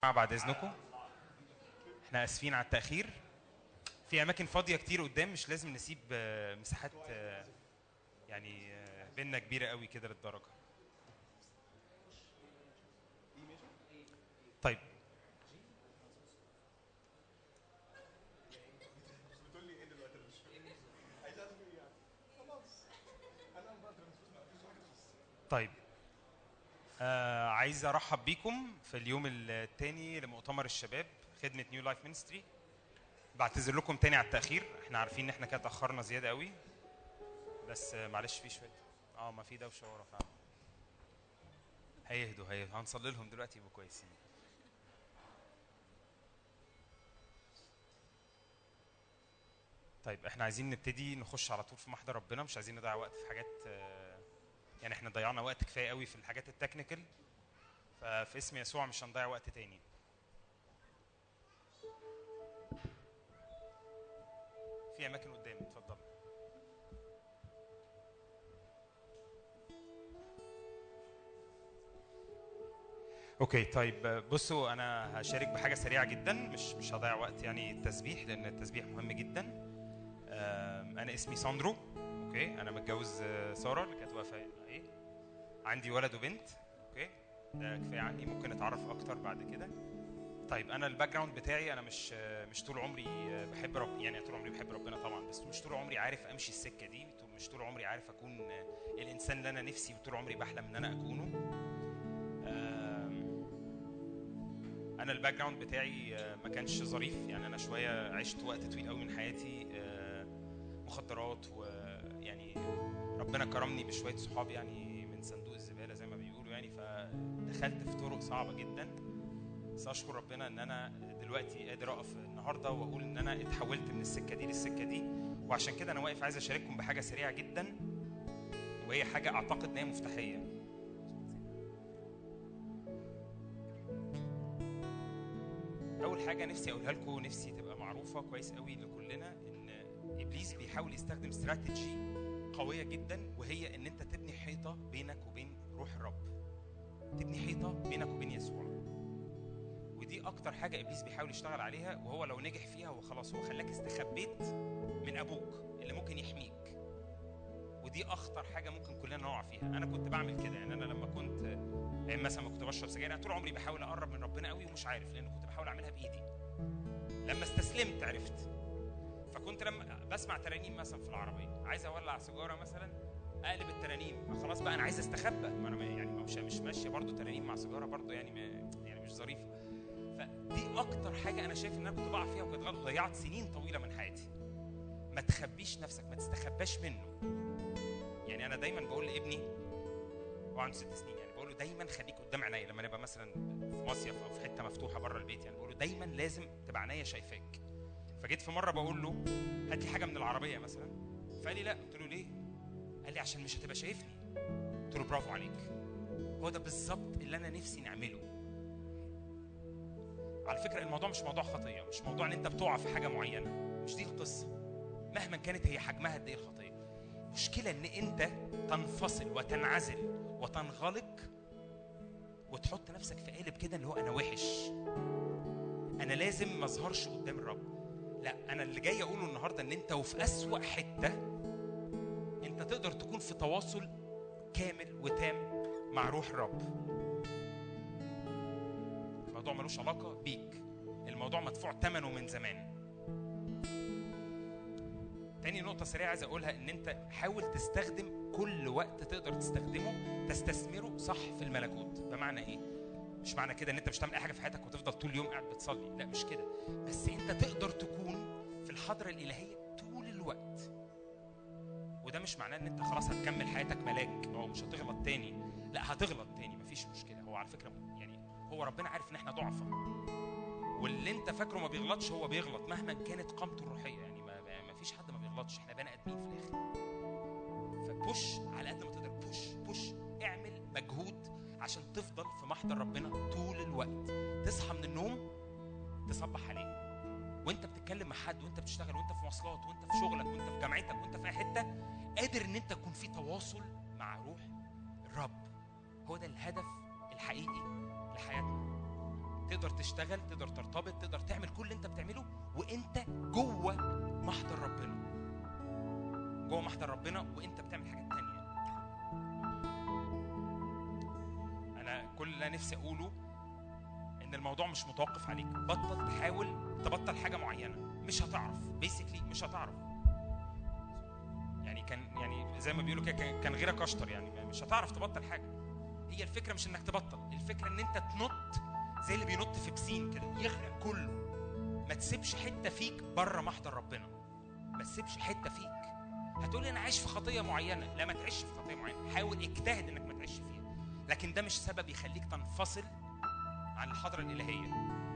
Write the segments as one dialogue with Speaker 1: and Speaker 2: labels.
Speaker 1: بعد اذنكم احنا اسفين على التاخير. في اماكن فاضيه كتير قدام، مش لازم نسيب مساحات يعني بينا كبيره قوي كده للدرجه. طيب طيب عايز ارحب بيكم في اليوم الثاني لمؤتمر الشباب خدمه نيو لايف مينستري. بعتذر لكم تاني على التاخير، احنا عارفين ان احنا كده اتاخرنا زياده قوي، بس معلش في شويه ما في دوشه ورا فعلا. هيهدوا هنصلي لهم دلوقتي يبقوا كويسين. طيب احنا عايزين نبتدي نخش على طول في محضر ربنا، مش عايزين نضيع وقت في حاجات يعني احنا ضيعنا وقت كفايه قوي في الحاجات التكنيكال، ففي اسم يسوع مش هنضيع وقت تاني. في اماكن قدام، اتفضل. اوكي طيب بصوا، انا هشارك بحاجه سريعه جدا، مش هضيع وقت يعني التسبيح، لان التسبيح مهم جدا. انا اسمي ساندرو. اوكي انا متجوز ساره اللي كانت واقفه ايه، عندي ولد وبنت. اوكي ده كفايه عني، ممكن نتعرف اكتر بعد كده. طيب انا الباك جراوند بتاعي، انا مش طول عمري بحب يعني طول عمري بحب ربنا طبعا، بس مش طول عمري عارف امشي السكه دي، مش طول عمري عارف اكون الانسان اللي انا نفسي وطول عمري بحلم ان انا اكونه. انا الباك جراوند بتاعي ما كانش ظريف، يعني انا شويه عشت وقت طويل قوي من حياتي مخدرات، ويعني ربنا كرمني بشويه صحاب يعني من صندوق الزباله زي ما بيقولوا يعني، فدخلت في طرق صعبه جدا. بس اشكر ربنا ان انا دلوقتي قادر اقف النهارده واقول ان انا اتحولت من السكه دي للسكه دي. وعشان كده انا واقف عايز اشارككم بحاجه سريعه جدا، وهي حاجه اعتقد ان هي مفتاحيه. اول حاجه نفسي اقولها لكم، نفسي تبقى معروفه كويس قوي لكلنا، ان ابليس بيحاول يستخدم استراتيجي قويه جدا، وهي ان انت تبني حيطه بينك وبين روح الرب، تبني حيطه بينك وبين يسوع. ودي اكتر حاجه ابليس بيحاول يشتغل عليها، وهو لو نجح فيها هو خلاص، هو خلاك استخبيت من ابوك اللي ممكن يحميك. ودي اخطر حاجه ممكن كلنا نقع فيها. انا كنت بعمل كده، يعني انا لما كنت مثلا ما كنت بشرب سجاير، انا طول عمري بحاول اقرب من ربنا قوي ومش عارف، لان كنت بحاول اعملها بايدي. لما استسلمت عرفت. فكنت لما بسمع ترانيم مثلا في العربيه، عايز اولع سيجاره مثلا، اقلب الترانيم، خلاص بقى انا عايز استخبى، ما انا يعني مش ماشيه برضو ترانيم مع سيجاره برضو، يعني يعني مش ظريفه. فدي اكتر حاجه انا شايف ان انا كنت بقع فيها وكانت غلط، ضيعت سنين طويله من حياتي. ما تخبيش نفسك، ما تستخباش منه. يعني انا دايما بقول لابني، هو عنده 6 سنين، يعني بقول له دايما خليك قدام عينيا لما نبقى مثلا في مصيف او في حته مفتوحه بره البيت، يعني بقول له دايما لازم تبقى عينيا شايفاك. فجيت في مره بقول له هات لي حاجه من العربيه مثلا، فقال لي لا. قلت له ليه؟ قال لي عشان مش هتبقى شايفني. قلت له برافو عليك، هو ده بالظبط اللي انا نفسي نعمله. على فكره الموضوع مش موضوع خطيه، مش موضوع ان انت بتقع في حاجه معينه، مش دي القصه مهما كانت هي حجمها قد ايه الخطيه. المشكله ان انت تنفصل وتنعزل وتنغلق وتحط نفسك في قالب كده اللي هو انا وحش، انا لازم ما اظهرش قدام الرب. لا، انا اللي جاي اقوله النهارده ان انت وفي اسوأ حته انت تقدر تكون في تواصل كامل وتام مع روح الرب. الموضوع ملوش علاقه بيك، الموضوع مدفوع ثمنه من زمان. تاني نقطة سريعة عايز أقولها، إن أنت حاول تستخدم كل وقت تقدر تستخدمه، تستثمره صح في الملكوت. بمعنى إيه؟ مش معنى كده إن أنت مش تعمل أي حاجة في حياتك وتفضل طول اليوم قاعد بتصلي، لا مش كده، بس أنت تقدر تكون في الحضرة الإلهية طول الوقت. وده مش معناه إن أنت خلاص هتكمل حياتك ملاك أو مش هتغلط تاني، لا هتغلط تاني مفيش مشكلة. هو على فكرة يعني هو ربنا عارف إن إحنا ضعفة، واللي أنت فاكره ما بيغلطش هو بيغلط مهما كانت قامته الروحية، يعني ما فيش حد ما بيغلطش، إحنا بني آدمين في الآخر. فبوش على قد ما تقدر، بوش اعمل مجهود عشان تفضل في محضر ربنا طول الوقت. تصحى من النوم تصبح عليه، وانت بتتكلم مع حد، وانت بتشتغل، وانت في مواصلات، وانت في شغلك، وانت في جامعتك، وانت في اي حته، قادر ان انت تكون في تواصل مع روح الرب. هو ده الهدف الحقيقي لحياتنا. تقدر تشتغل، تقدر ترتبط، تقدر تعمل كل اللي انت بتعمله وانت جوه محضر ربنا، جوه محضر ربنا وانت بتعمل حاجات تانية. انا كل اللي نفسي اقوله ان الموضوع مش متوقف عليك. بطل تحاول تبطل حاجه معينه، مش هتعرف، بيسكلي مش هتعرف. يعني زي ما بيقولوا كده، كان غيرك اشطر، يعني مش هتعرف تبطل حاجه. هي الفكره مش انك تبطل، الفكره ان انت تنط زي اللي بينط في بسين كده يغرق كله. ما تسيبش حته فيك بره محضر ربنا، ما تسيبش حته فيك. هتقولي انا عايش في خطيه معينه، لا ما تعيش في خطيه معينه، حاول اجتهد انك ما تعيش فيها، لكن ده مش سبب يخليك تنفصل عن الحضره الالهيه.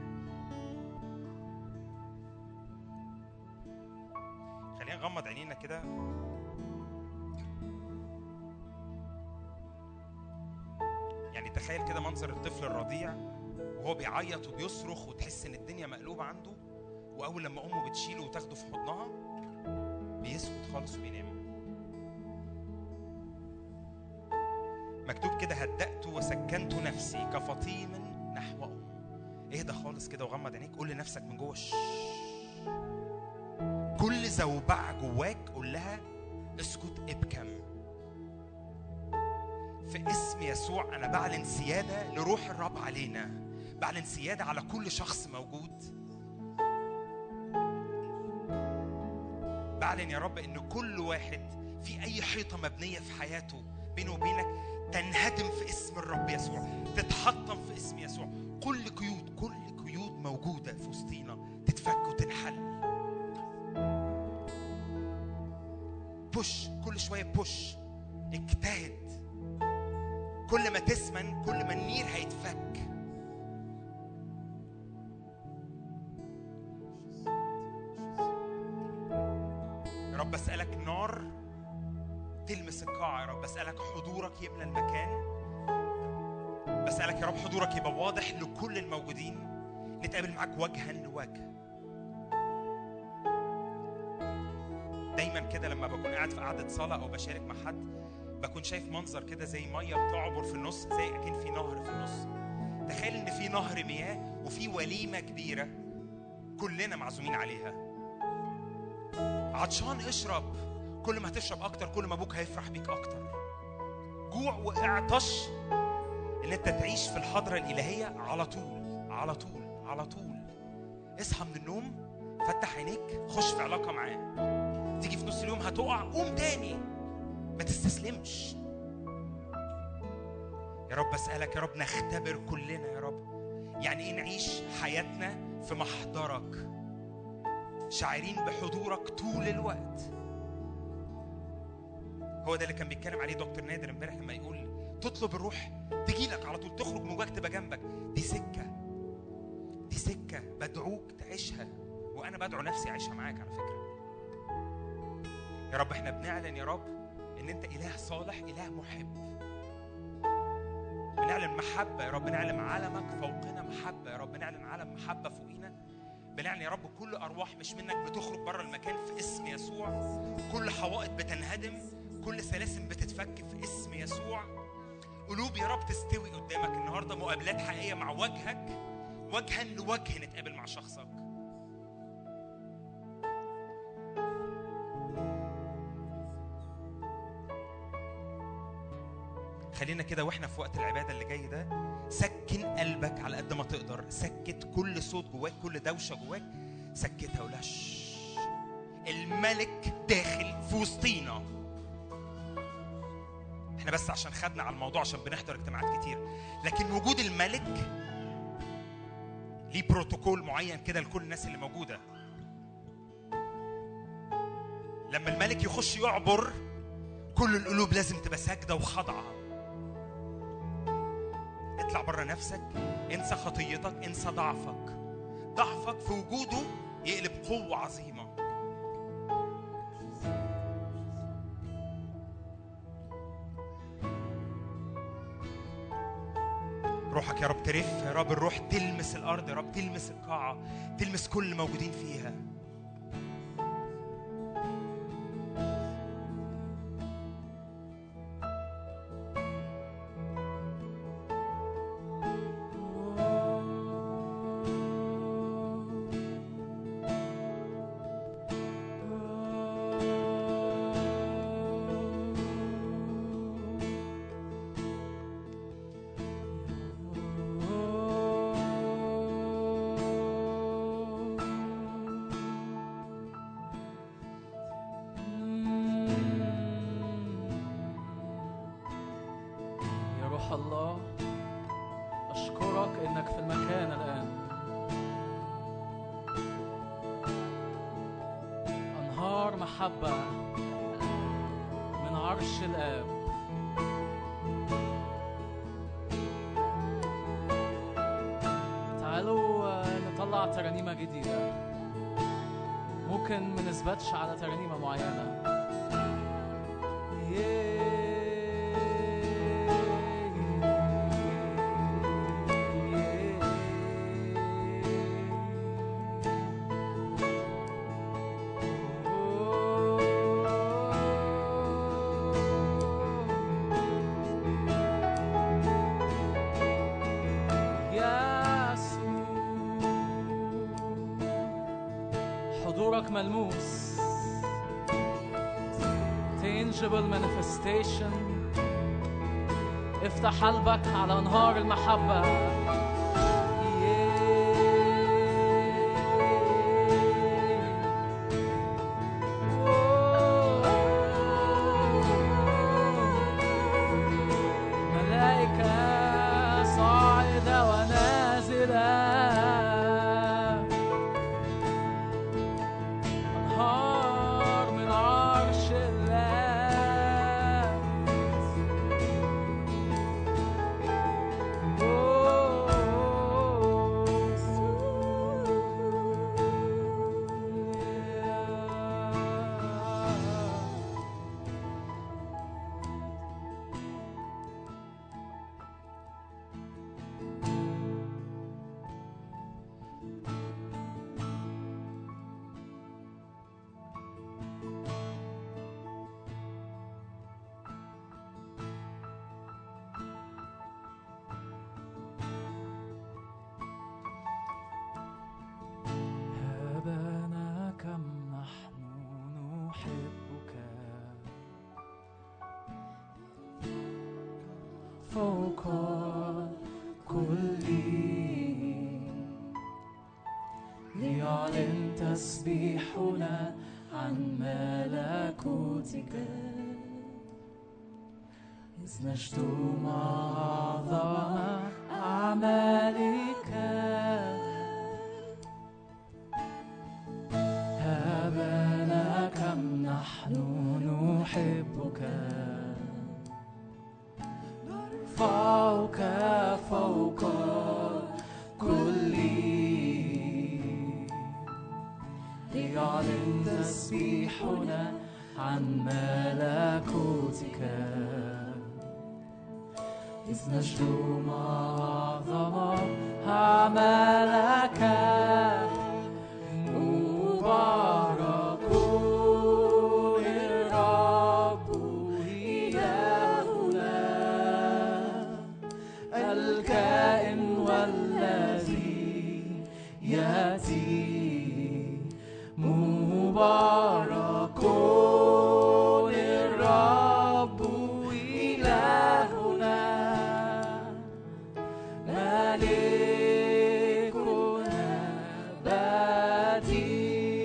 Speaker 1: خلينا نغمض عينينا كده. يعني تخيل كده منظر الطفل الرضيع وهو بيعيط وبيصرخ وتحس ان الدنيا مقلوبه عنده، واول لما امه بتشيله وتاخده في حضنها بيسكت خالص وبينام. مكتوب كده هدأت وسكنت نفسي كفطيم نحو أم. اهدى خالص كده وغمض عينيك، قول لنفسك من جوه كل زوبعة جواك قول لها اسكت ابكم. في اسم يسوع انا بعلن سيادة لروح الرب علينا، بعلن سيادة على كل شخص موجود. بعلن يا رب ان كل واحد في اي حيطة مبنية في حياته بينه وبينك تنهدم في اسم الرب يسوع، تتحطم في اسم يسوع. كل قيود موجودة في وسطينا تتفك وتنحل. بوش كل شوية، بوش، اجتهد. كل ما تسمن كل ما النير هيتفك. يا رب بسألك نار تلمس القاعة، يا رب بسألك حضورك يملى المكان، بسألك يا رب حضورك يبقى واضح لكل الموجودين، نتقابل معاك وجها لوجه. دايما كده لما بكون قاعد في قعدة صلاة أو بشارك مع حد بكون شايف منظر كده زي مية بتعبر في النص، زي أكن في نهر في النص. تخيل إن في نهر مياه وفي وليمة كبيرة كلنا معزومين عليها. عطشان اشرب، كل ما هتشرب أكتر كل ما أبوك هيفرح بيك أكتر. جوع واعطش إن أنت تعيش في الحضرة الإلهية على طول على طول على طول. اصحى من النوم، فتح عينيك، خش في علاقة معاه. تيجي في نص اليوم هتقع، قوم تاني، ما تستسلمش. يا رب أسألك يا رب نختبر كلنا يا رب يعني إيه نعيش حياتنا في محضرك، شاعرين بحضورك طول الوقت. هو ده اللي كان بيتكلم عليه دكتور نادر امبارح لما يقول تطلب الروح تجيلك على طول، تخرج من جواك تبقى جنبك. دي سكة بدعوك تعيشها، وأنا بدعو نفسي أعيشها معاك على فكرة. يا رب احنا بنعلن يا رب إن أنت إله صالح، إله محب. بنعلن محبة يا رب، بنعلن علمك فوقنا محبة يا رب، بنعلن علم محبة فوقينا. بنعلن يا رب كل أرواح مش منك بتخرج بره المكان في اسم يسوع، كل حوائط بتنهدم، كل سلاسل بتتفك في اسم يسوع. قلوب يا رب تستوي قدامك النهاردة، مقابلات حقيقية مع وجهك، وجها لوجه نتقابل مع شخصك. خلينا كده واحنا في وقت العبادة اللي جاي ده سكن قلبك على قد ما تقدر، سكت كل صوت جواك، كل دوشة جواك سكتها ولاش. الملك داخل في وسطينا. احنا بس عشان خدنا على الموضوع عشان بنحضر اجتماعات كتير، لكن وجود الملك ليه بروتوكول معين كده لكل الناس اللي موجودة. لما الملك يخش يعبر كل القلوب لازم تبقى ساجدة وخضعة. اطلع بره نفسك، انسى خطيتك، انسى ضعفك. ضعفك في وجوده يقلب قوة عظيمة. روحك يا رب ترف يا رب، الروح تلمس الأرض يا رب، تلمس القاعة، تلمس كل الموجودين فيها.
Speaker 2: المحبة من عرش الآب. تعالوا نطلع ترانيمة جديدة، ممكن ما نثبتش على ترانيمة معينة. حضورك ملموس، tangible manifestation. افتح قلبك على انهار المحبة. ملائكة صاعدة ونازلة، فوق كل ليعلن تسبيحنا عن ملكوتك، إذ نجد مع أعظم أعمالك. هبنا كم نحن نحبك، فوق فوق كل ليعلن تسبيحنا عن ملكوتك، إذ نجد مع أعظم أعمالك. مبارك الرب إلهنا الكائن والذي يأتي. مبارك الرب إلهنا ملكنا بديع.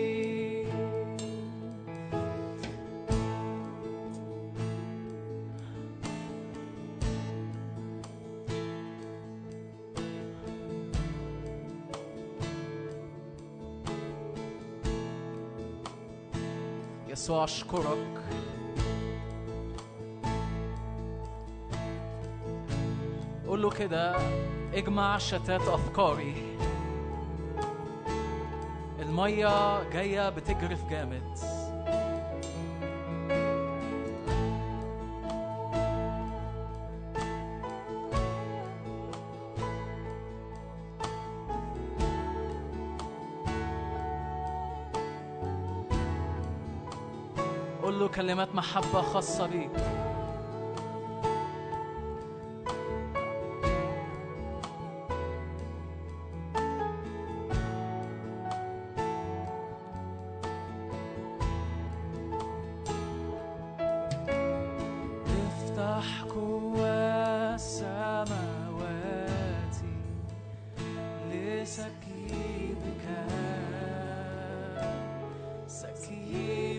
Speaker 2: يسوع أشكرك، قول له كده، اجمع شتات أفكاري. المية جاية بتجرف جامد، قول له كلمات محبة خاصة بيك. افتح قوى السماوات لسكيبك، سكيب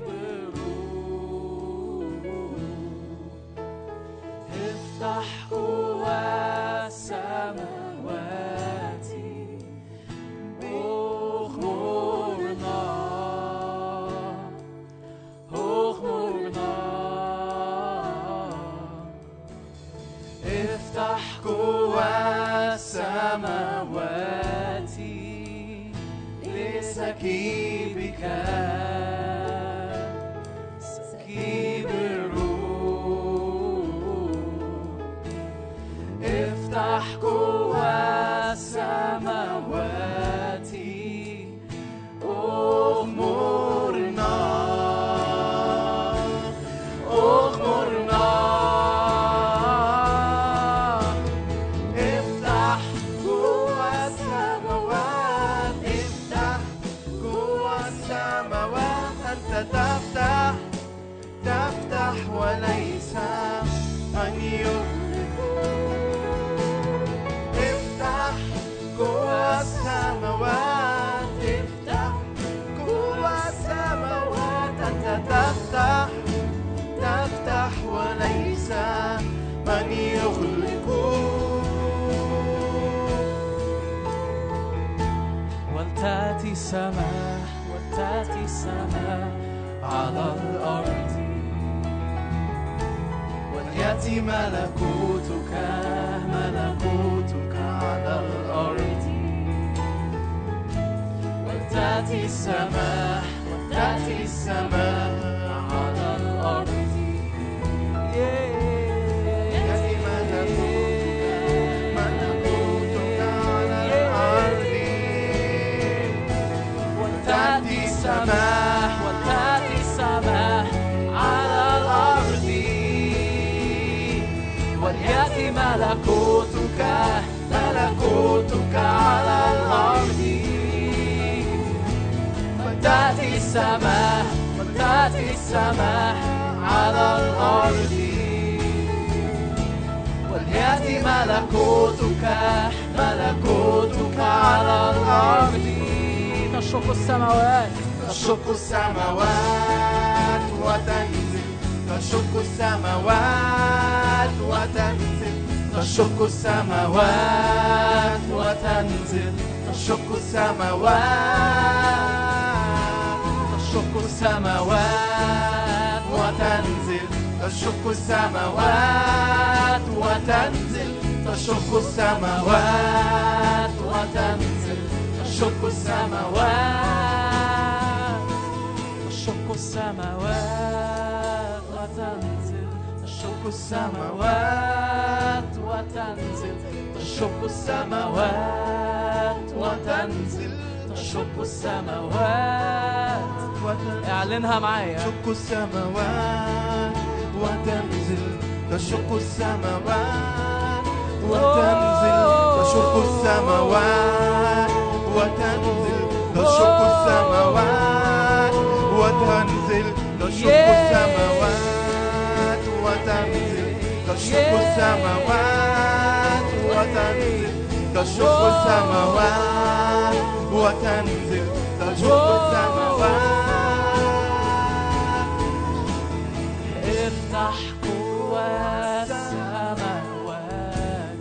Speaker 2: افتح قوى السماوات اغمرنا، لسكيبك سكيب الروح افتح جوا السماوات اغمرنا اغمرنا افتح جوا السماوات افتح جوا السماوات انت تفتح تفتح وليس من يغلق افتح جوا السماوات افتح جوا السماوات انت تفتح تفتح وليس من يغلق ولتأتي السماء ولتأتي السماء على الأرض وليأتي ملكوتك ملكوتك على الأرض ولتأتي السماء ولتأتي السماء على الأرض يأتي ملكوتك على الأرض ولتأتي السماء ولتأتي السماء على الأرض وليأتي ملكوتك ملكوتك على الأرض ولتأتي السماء ولتأتي السماء على الأرض وليأتي ملكوتك ملكوتك على الأرض تشق السماوات تشق السماوات وتنزل تشق السماوات وتنزل تشق السماوات وتنزل تشق السماوات تشق السماوات وتنزل تشق السماوات وتنزل تشق السماوات وتنزل تشق السماوات تشق السماوات وتنزل تشق السماوات وتنزل تشق السماوات وتنزل تشق السماوات اعلنها معايا تشق السماوات وتنزل تشق السماوات وتنزل تشق السماوات وتنزل تشق السماوات وتنزل تشق السماوات وتنزل تشق السماوات وتنزل تشق السماوات وتنزل تشق السماوات افتح جوا السماوات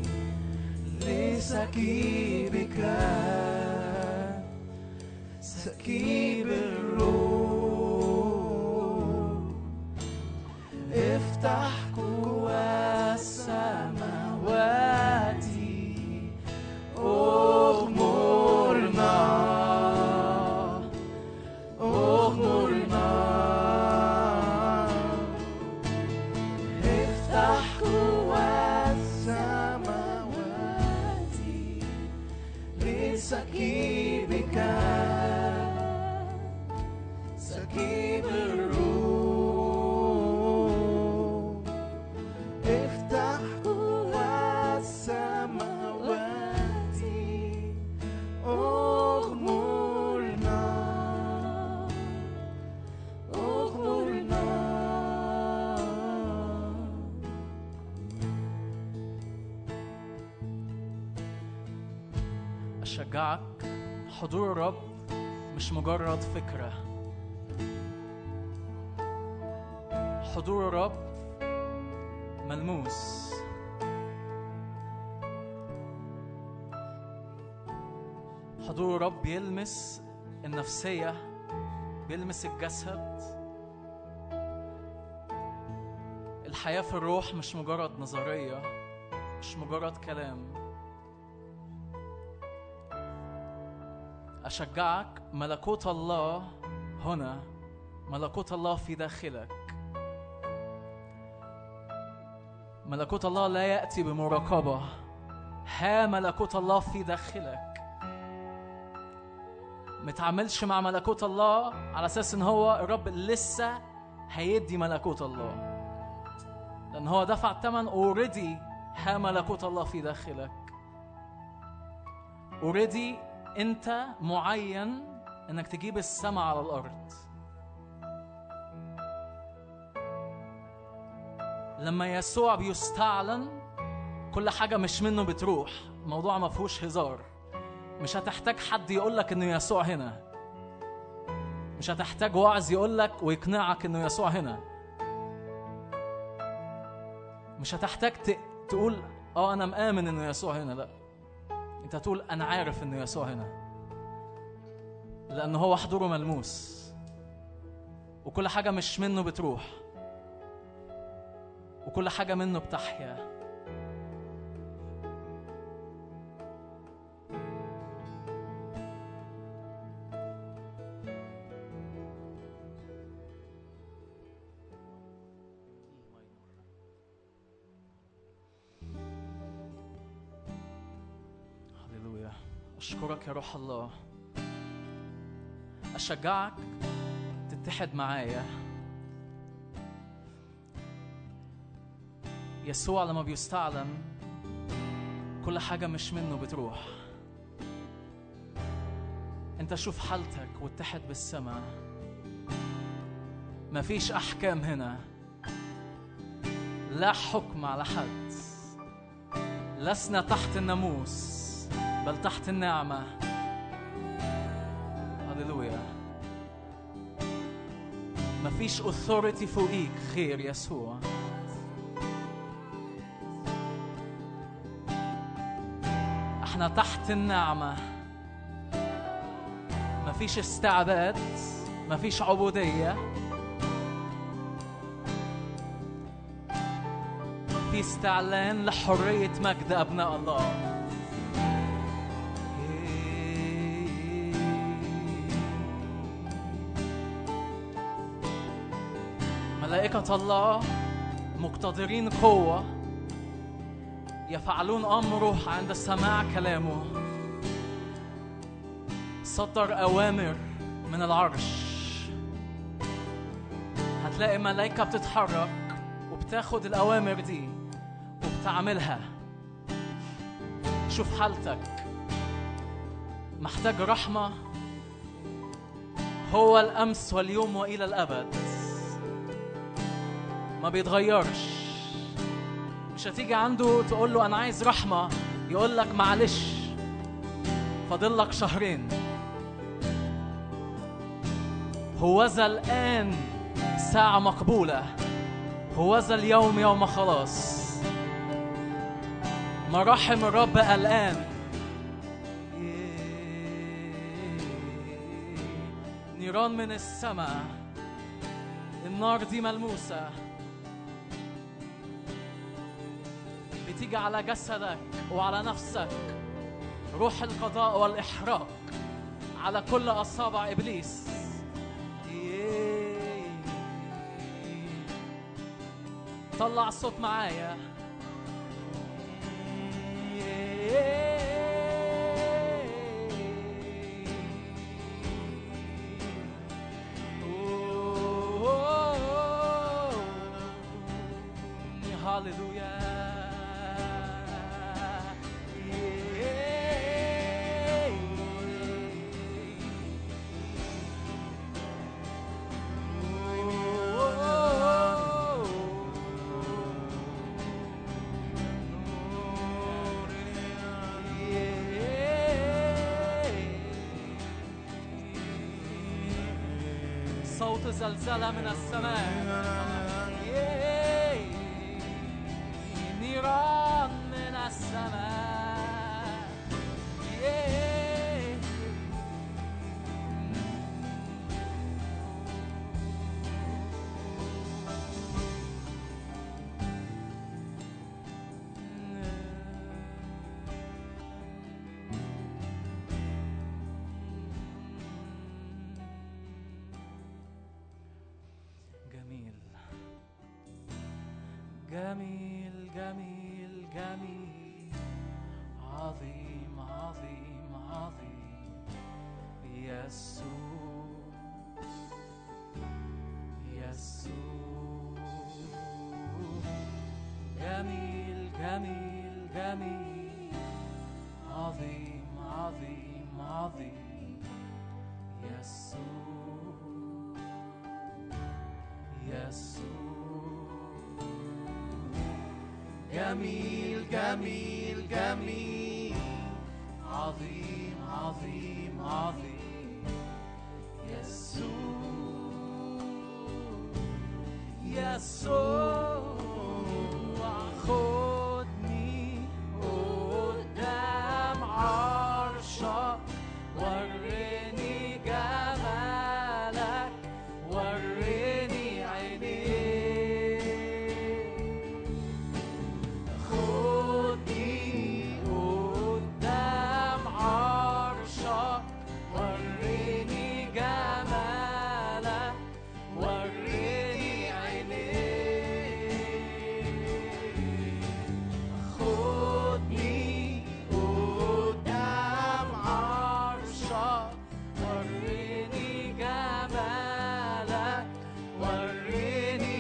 Speaker 2: لسكيبك سكيب الروح افتح جوا السماوات اغمرنا اغمرنا افتح جوا السماوات لسكيبك سكيب الروح افتح جوا السماوات اغمرنا اغمرنا أشجعك حضور الرب مش مجرد فكرة حضور الرب ملموس حضور الرب يلمس النفسية بيلمس الجسد الحياة في الروح مش مجرد نظرية مش مجرد كلام أشجعك، ملكوت الله هنا، ملكوت الله في داخلك. ملكوت الله لا يأتي بمراقبة، ها ملكوت الله في داخلك. متعاملش مع ملكوت الله على أساس إن هو الرب لسه هيدي ملكوت الله، لأن هو دفع الثمن already. ها ملكوت الله في داخلك already. أنت معين إنك تجيب السماء على الأرض. لما يسوع بيستعلن كل حاجة مش منه بتروح. الموضوع ما فيهوش هزار. مش هتحتاج حد يقولك إنه يسوع هنا، مش هتحتاج واعظ يقولك ويقنعك إنه يسوع هنا، مش هتحتاج تقول أنا مآمن إنه يسوع هنا. لا، أنت تقول أنا عارف إنه يسوع هنا، لأن هو حضوره ملموس، وكل حاجة مش منه بتروح، وكل حاجة منه بتحيا. هللويا. أشكرك يا روح الله. أشجعك تتحد معايا. يسوع لما بيستعلن كل حاجة مش منه بتروح. انت شوف حالتك واتحد بالسماء. مفيش أحكام هنا، لا حكم على حد. لسنا تحت الناموس بل تحت النعمة. هللويا. مفيش authority فوقيك غير يسوع. احنا تحت النعمة. مفيش استعباد، مفيش عبودية، في استعلان لحرية مجد أبناء الله. ملائكة الله مقتدرين قوة يفعلون أمره عند سماع كلامه. صدر أوامر من العرش. هتلاقي ملائكة بتتحرك وبتاخد الأوامر دي وبتعملها. شوف حالتك. محتاج رحمة. هو الأمس واليوم وإلى الأبد، ما بيتغيرش. مش هتيجي عنده تقول له أنا عايز رحمة يقول لك معلش فاضل لك شهرين. هوذا الآن ساعة مقبولة، هوذا اليوم يوم خلاص. مراحم الرب الآن. نيران من السماء. النار دي ملموسة بتيجي على جسدك وعلى نفسك. روح القضاء والإحراق على كل أصابع إبليس. طلع الصوت معايا. هاليلويا. صوت زلزلة من السماء. نيران من السماء. جميل جميل جميل، عظيم عظيم عظيم يسوع يسوع، جميل جميل جميل، عظيم عظيم عظيم يسوع يسوع، جميل جميل جميل، عظيم عظيم عظيم يسوع يسوع، خدني قدام عرشك، وريني جمالك، وريني عينيك، خدني قدام عرشك، وريني جمالك، وريني عينيك، خدني قدام عرشك، وريني جمالك، وريني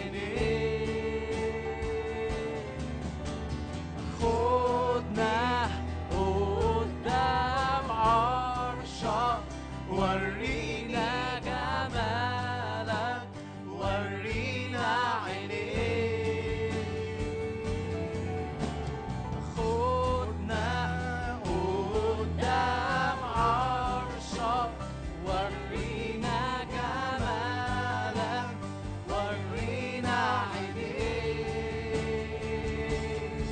Speaker 2: عينيك، خدنا قدام عرشك، ورينا جمالك، ورينا عينيك، خدنا قدام عرشك، ورينا جمالك، ورينا عينيك،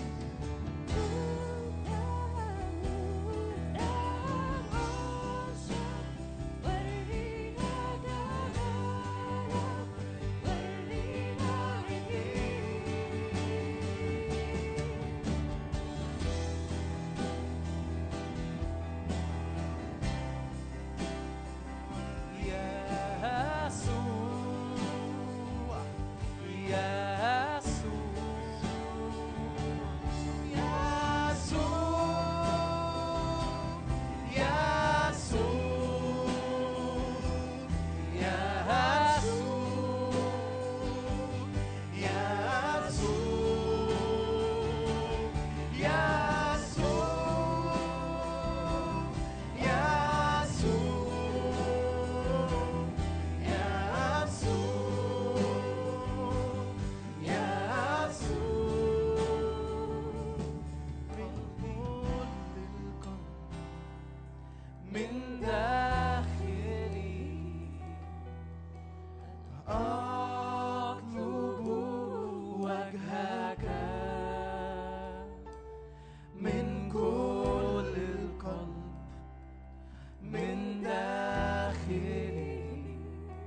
Speaker 2: من داخلي أطلب وجهك، من كل القلب، من داخلي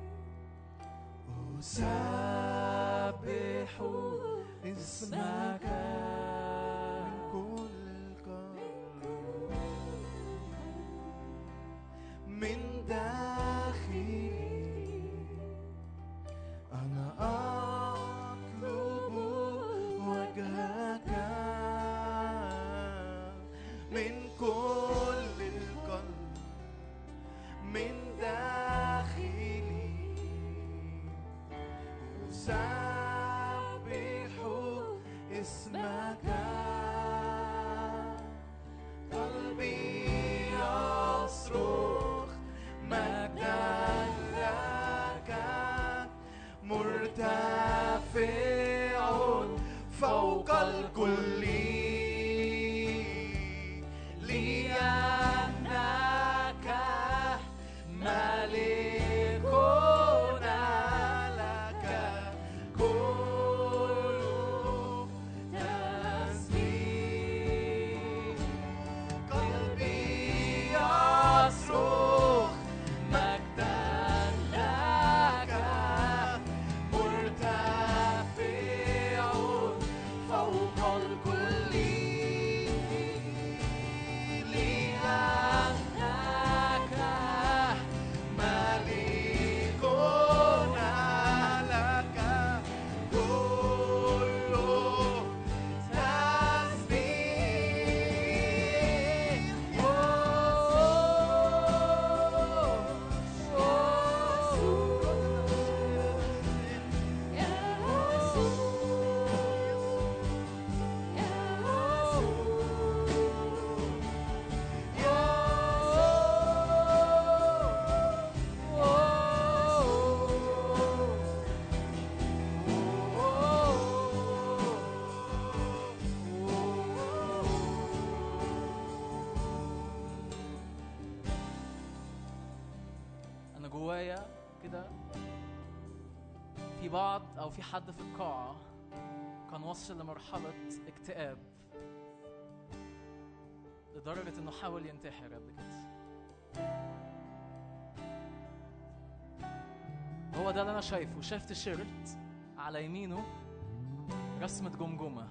Speaker 2: أسبح اسمك، من كل القلب، من داخلي أنا أطلب وجهك، من كل القلب، من داخلي أسبح اسمك، قلبي يصرخ مجدا لك، مرتفع فوق الكل، لأنك جوايا كده في بعض أو في حد في القاعة كان وصل لمرحلة اكتئاب لدرجة إنه حاول ينتحر قبل كده. هو ده اللي أنا شايفه. شايف تيشيرت على يمينه رسمة جمجمة.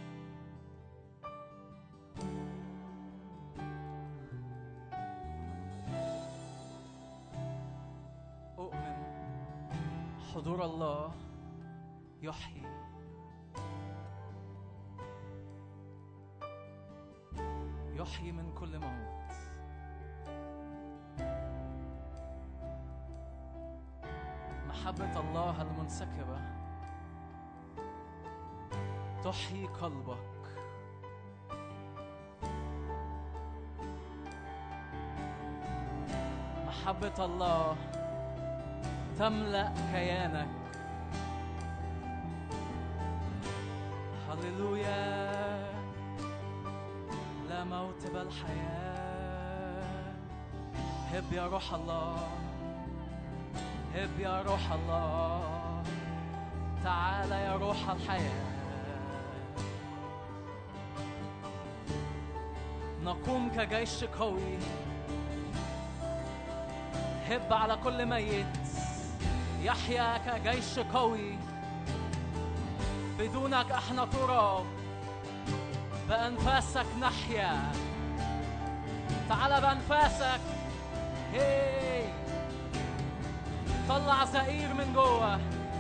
Speaker 2: أؤمن حضور الله يحيي. يحيي من كل موت. محبة الله المنسكبة تحيي قلبك. محبة الله تملأ كيانك. هللويا. لا موت بل حياة. هب يا روح الله، هب يا روح الله، تعال يا روح الحياة. نقوم كجيش قوي. هب على كل ميت يحيا كجيش قوي. بدونك احنا تراب، بأنفاسك نحيا. تعال بأنفاسك. هي طلع زئير من جوه.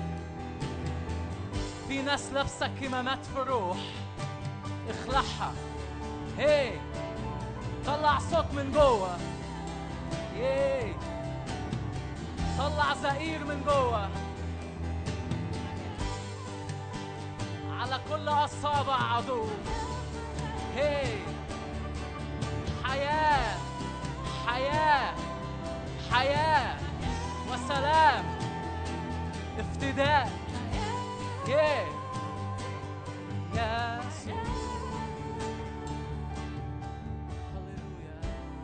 Speaker 2: في ناس لابسه كمامات في الروح، اخلعها. هي طلع صوت من جوه. هي طلع زئير من جوه على كل أصابع عدو. هي حياة حياة حياة وسلام افتداء. يا يسوع. هللويا.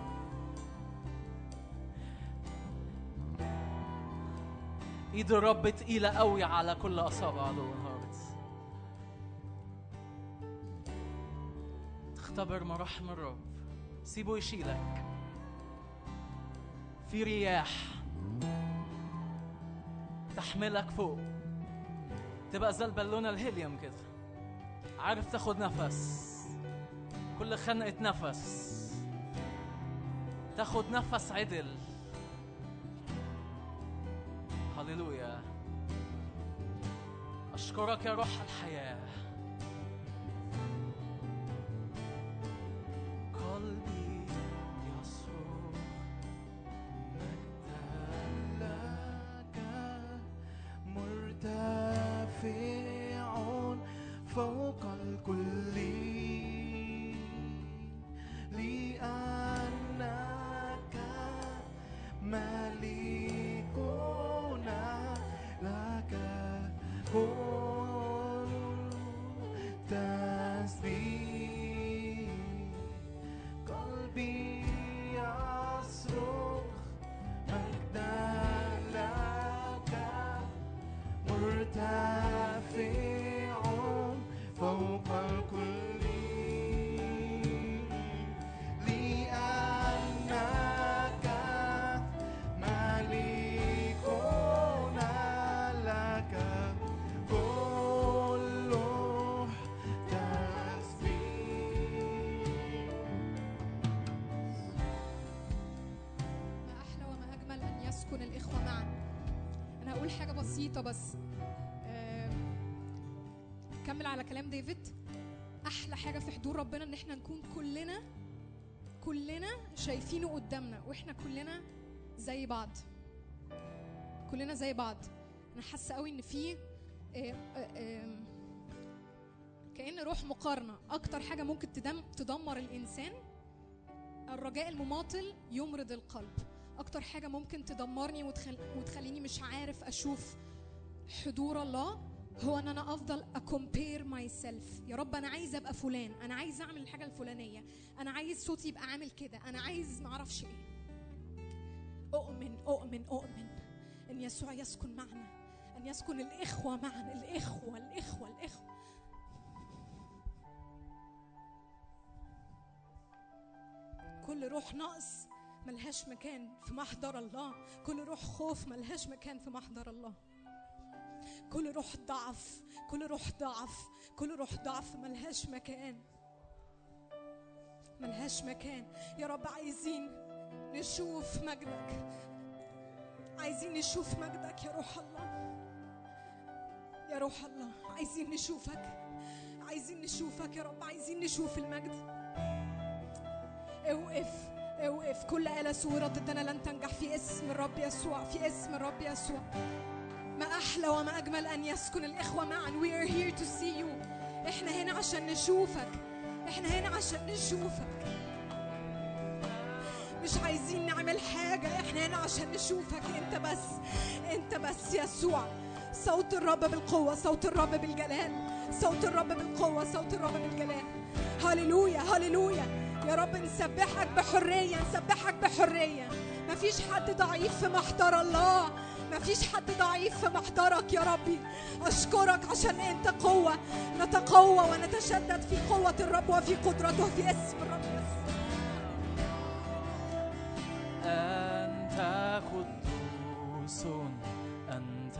Speaker 2: ايد الرب تقيلة قوي على كل أصابع عدو النهارده. تختبر مراحم الرب. سيبه يشيلك. في رياح تحملك فوق، تبقى زي البالونة الهيليوم كده. عارف تاخد نفس، كل خنقة نفس تاخد نفس عدل. هللويا. أشكرك يا روح الحياة. قلبي يصرخ مجدا لك، مرتفع فوق الكل، لأنك ملكنا، لك كل تسبيح. قلبي يصرخ مجدا لك، مرتفع فوق الكل، لأنك ملكنا، لك كل تسبيح.
Speaker 3: ما أحلى وما أجمل أن يسكن الإخوة معا. أنا هقول حاجة بسيطة بس كمل على كلام ديفيد. أحلى حاجة في حضور ربنا إن إحنا نكون كلنا شايفينه قدامنا، وإحنا كلنا زي بعض. كلنا زي بعض. أنا حاسة قوي إن في كأن روح مقارنة. أكتر حاجة ممكن تدمر الإنسان الرجاء المماطل يمرض القلب. أكتر حاجة ممكن تدمرني وتخليني مش عارف أشوف حضور الله هو ان انا افضل اكومبير ماي سيلف. يا رب انا عايز ابقى فلان، انا عايز اعمل الحاجه الفلانيه، انا عايز صوتي يبقى عامل كده، انا عايز ما اعرفش ايه. أؤمن أن يسوع يسكن معنا، أن يسكن الإخوة معنا، الإخوة. كل روح نقص ملهاش مكان في محضر الله، كل روح خوف ملهاش مكان في محضر الله، كل روح ضعف ملهاش مكان. يا رب عايزين نشوف مجدك، عايزين نشوف مجدك يا روح الله، يا روح الله. عايزين نشوفك يا رب، عايزين نشوف المجد. اوقف كل آلة صورة ضدنا لن تنجح في اسم الرب يسوع، في اسم الرب يسوع. ما أحلى وما أجمل أن يسكن الإخوة معا. We are here to see you. إحنا هنا عشان نشوفك، مش عايزين نعمل حاجة، إحنا هنا عشان نشوفك أنت بس يسوع. صوت الرب بالقوة، صوت الرب بالجلال، صوت الرب بالقوة، صوت الرب بالجلال. هللويا يا رب. نسبحك بحرية. مفيش حد ضعيف في محضر الله، مفيش حد ضعيف في محضرك يا ربي. أشكرك عشان أنت قوة، نتقوى ونتشدد في قوة الرب وفي قدرته في اسم الرب يسوع.
Speaker 2: أنت قدوس، أنت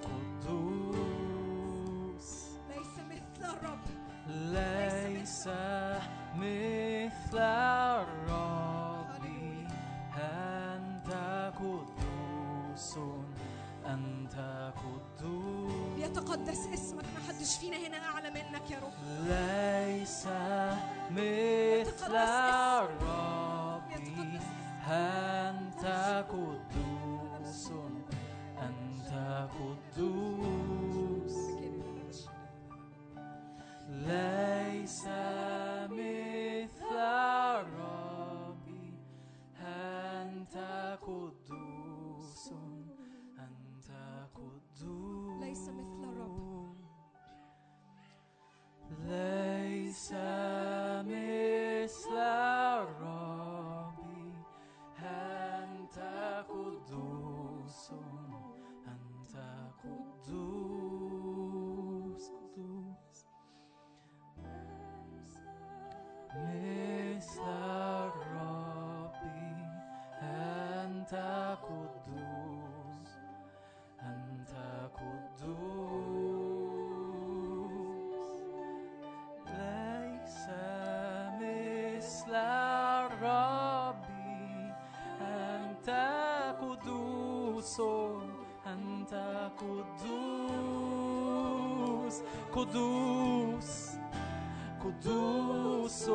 Speaker 2: قدوس،
Speaker 3: ليس مثل الرب،
Speaker 2: ليس مثل الرب. أنت قدوس، أنت قدوس.
Speaker 3: يتقدس اسمك، ما حدش فينا هنا أعلى منك يا رب.
Speaker 2: ليس مثل الرب. أنت قدوس، أنت قدوس. ليس مثل الرب. أنت قدوس، أنت قدوس.
Speaker 3: ليس مثل الرب،
Speaker 2: ليس مثل الرب. أنت قدوس، أنت قدوس، قدوس. مثل الرب. أنت قدوس، أنت قدوس. ليس مثل الرب. أنت قدوس، أنت قدوس، قدوس، قدوس،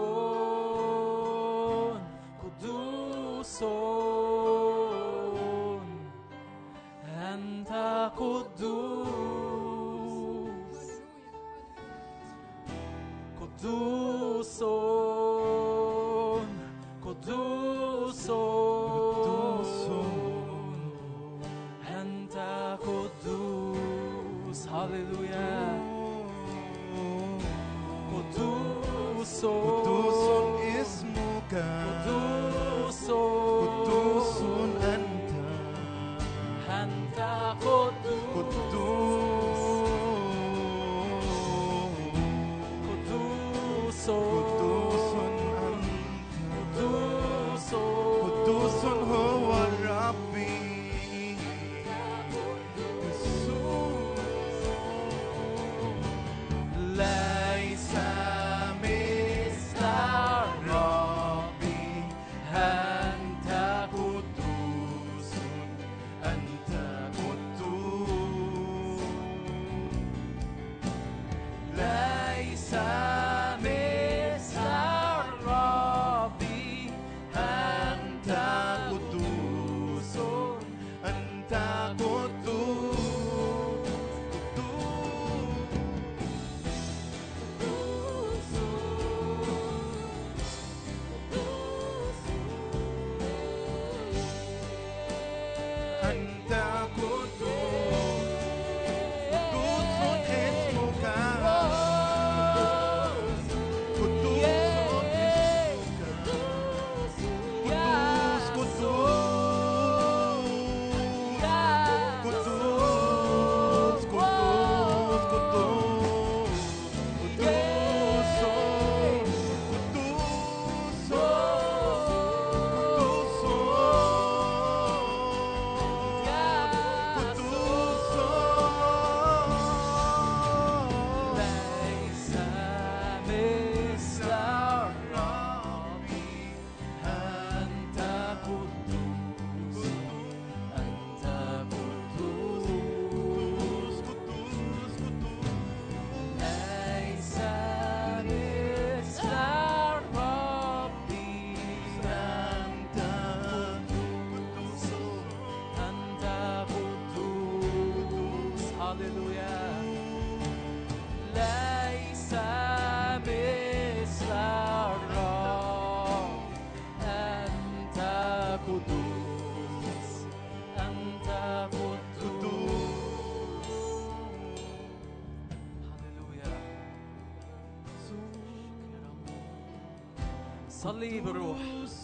Speaker 2: قدوس. أنت قدوس، قدوس، قدوس، أنت قدوس. هللويا. قدوس،
Speaker 4: قدوس اسمك،
Speaker 2: قدوس،
Speaker 4: قدوس
Speaker 2: صلي بالروح.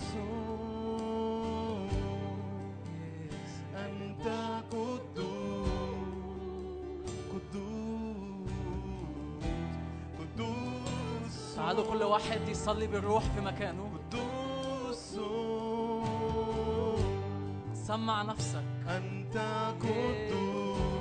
Speaker 4: أنت قدوس.
Speaker 2: تعالوا كل واحد يصلي بالروح في مكانه.
Speaker 4: قدوس.
Speaker 2: سمع نفسك.
Speaker 4: أنت قدوس.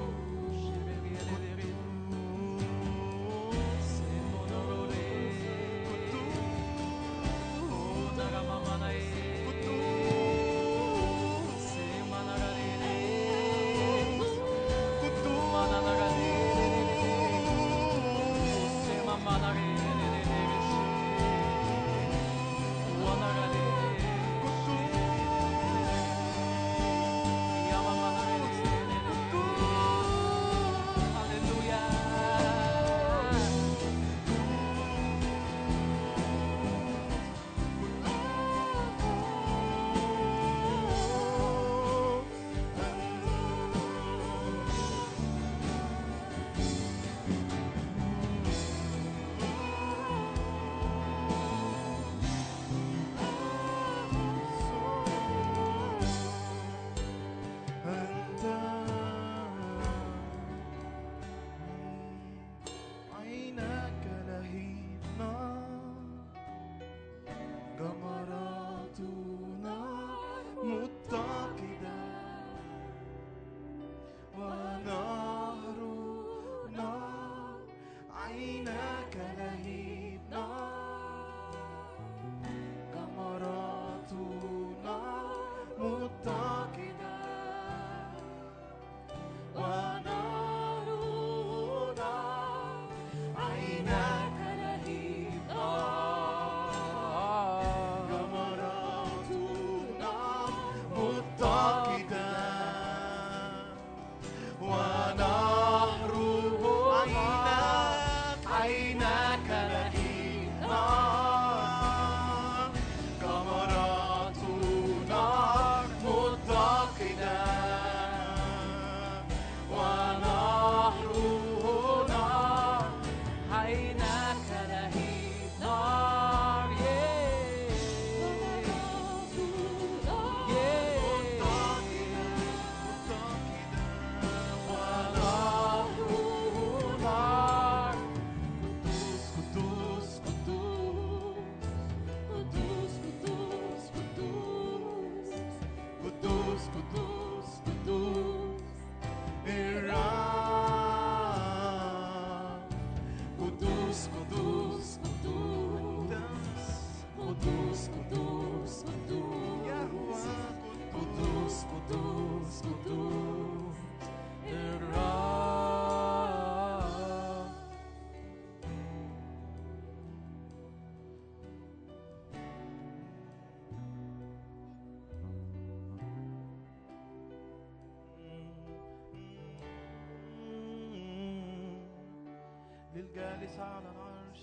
Speaker 4: للجالس على العرش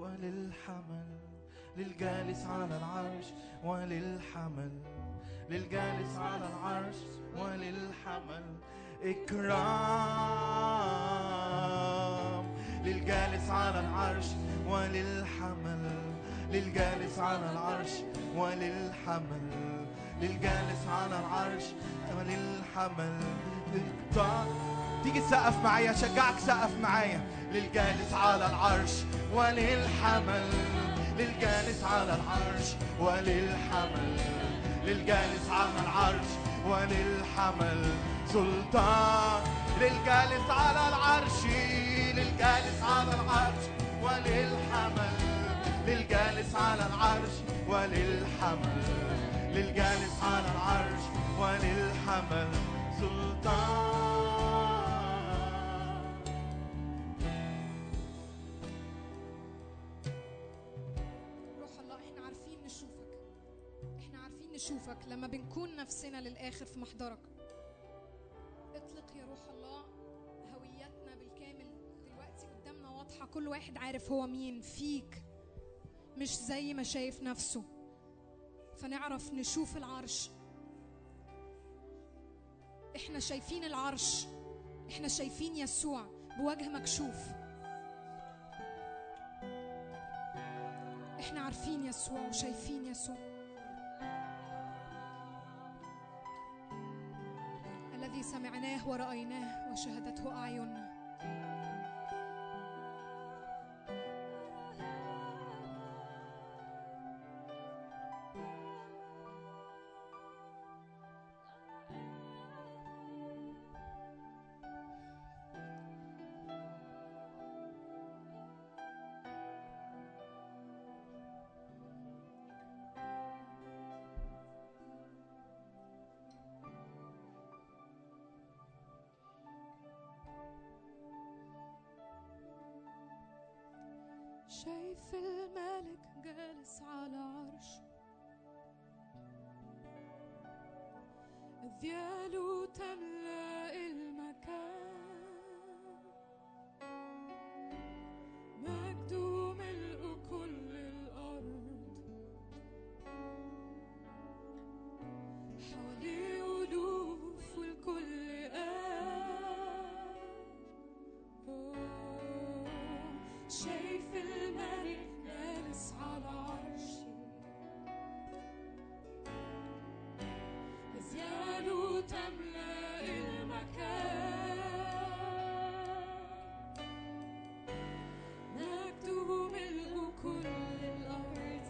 Speaker 4: وللحمل، للجالس على العرش وللحمل، للجالس على العرش وللحمل إكرام. للجالس على العرش وللحمل، للجالس على العرش وللحمل، للجالس على العرش وللحمل. تيجي تسقف معايا، شجعك سقف معايا. للجالس على العرش وللحمل، للجالس على العرش وللحمل، للجالس على العرش وللحمل سلطان. للجالس على العرش، للجالس على العرش وللحمل، للجالس على العرش وللحمل، للجالس على العرش وللحمل سلطان.
Speaker 3: نشوفك لما بنكون نفسنا للآخر في محضرك. اطلق يا روح الله هويتنا بالكامل دلوقتي قدامنا واضحة، كل واحد عارف هو مين فيك، مش زي ما شايف نفسه، فنعرف نشوف العرش. احنا شايفين العرش، احنا شايفين يسوع بوجه مكشوف. احنا عارفين عارفين يسوع وشايفين يسوع الذي سمعناه ورأيناه وشهدته أعيننا. شايف الملك جالس على عرش، أذياله تملأ المكان، مجده ملء كل الأرض، حواليه ألوف والكل شايف الملك جالس على عرشه، أذياله تملأ المكان، مجده ملء كل الأرض،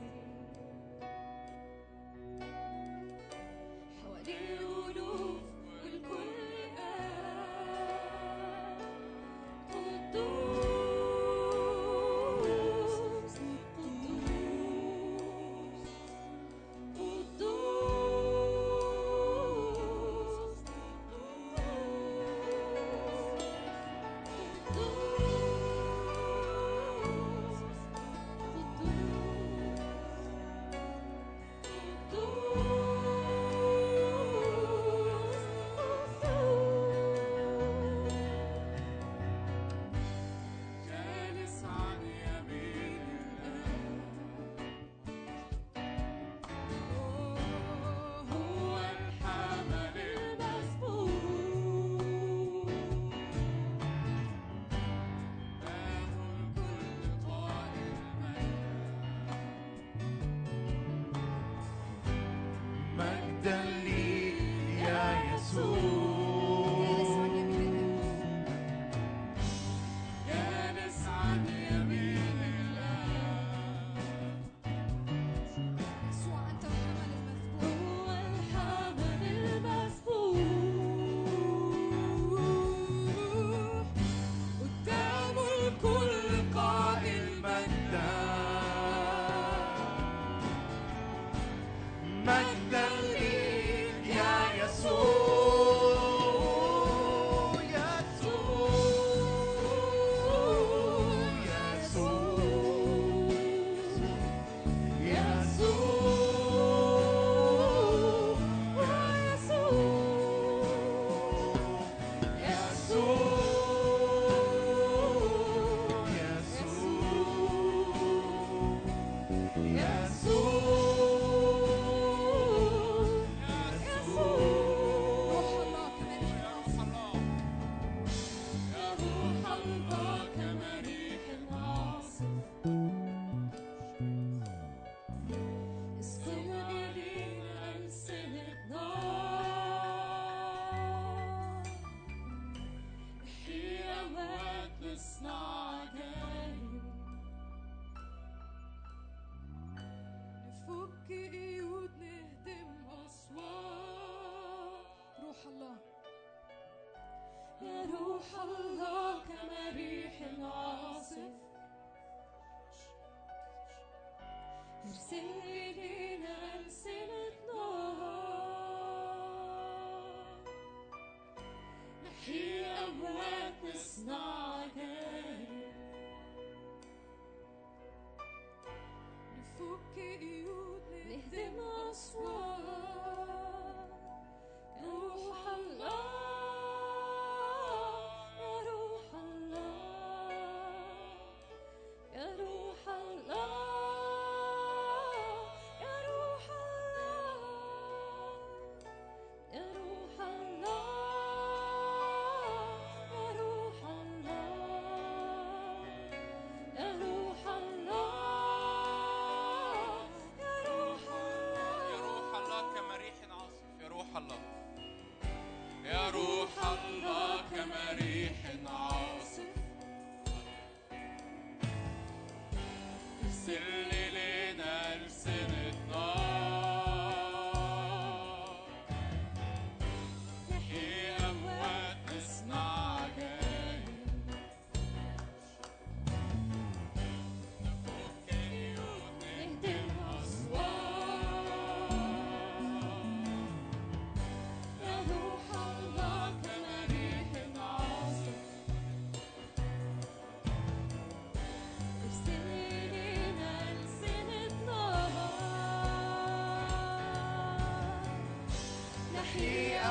Speaker 3: حواليه ألوف والكل قدوس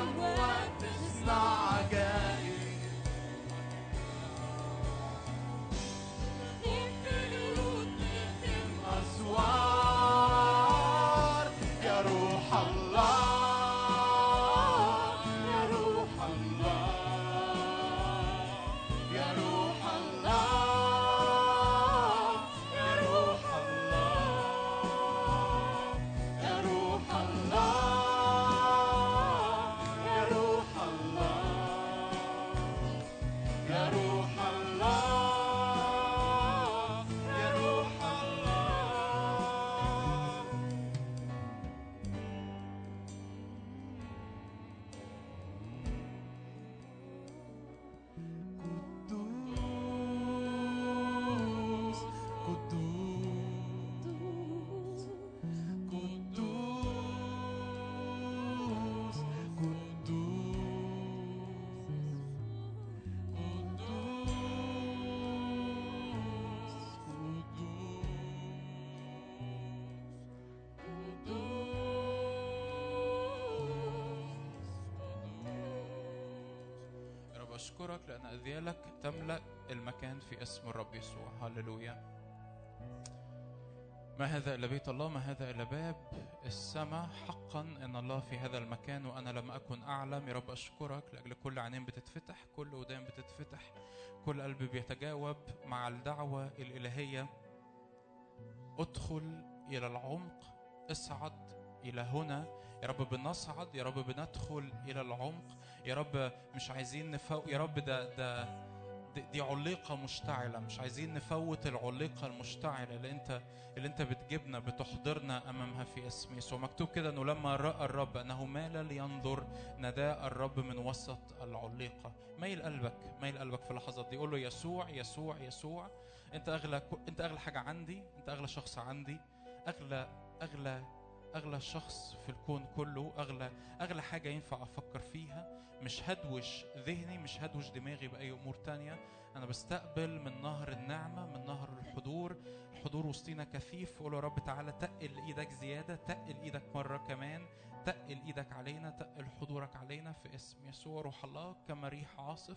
Speaker 4: أموات تصنع عجائب. أسوار يا روح الله، يا روح الله، يا روح الله، يا روح الله، يا روح الله، يا روح الله، يا روح الله، يا روح الله. قدوس قدوس قدوس
Speaker 5: يا رب أشكرك لأن أذيالك تملأ المكان في اسم الرب يسوع. هللويا. ما هذا إلا بيت الله، ما هذا إلا باب السماء. حقا إن الله في هذا المكان وأنا لم أكن أعلم. يا رب أشكرك لأجل كل عينين بتتفتح، كل ودان بتتفتح، كل قلب بيتجاوب مع الدعوة الإلهية. ادخل إلى العمق، اصعد إلى هنا. يا رب بنصعد، يا رب بندخل إلى العمق. يا رب مش عايزين نفوت، يا رب دي عليقة مشتعلة، مش عايزين نفوت العليقة المشتعلة اللي انت بتجيبنا بتحضرنا امامها في اسم يسوع. مكتوب كده انه لما رأى الرب انه مال لينظر نداء الرب من وسط العليقة. ميل قلبك في اللحظات دي، قول له يسوع يسوع يسوع، انت اغلى حاجة عندي، انت اغلى شخص عندي، اغلى شخص في الكون كله، اغلى حاجة ينفع افكر فيها. مش هدوش ذهني، مش هدوش دماغي بأي أمور تانية. أنا بستقبل من نهر النعمة، من نهر الحضور وسطينا كثيف. قول يا رب تعالى تقل إيدك زيادة، تقل إيدك مرة كمان، تقل إيدك علينا، تقل حضورك علينا في اسم يسوع. روح الله كما ريح عاصف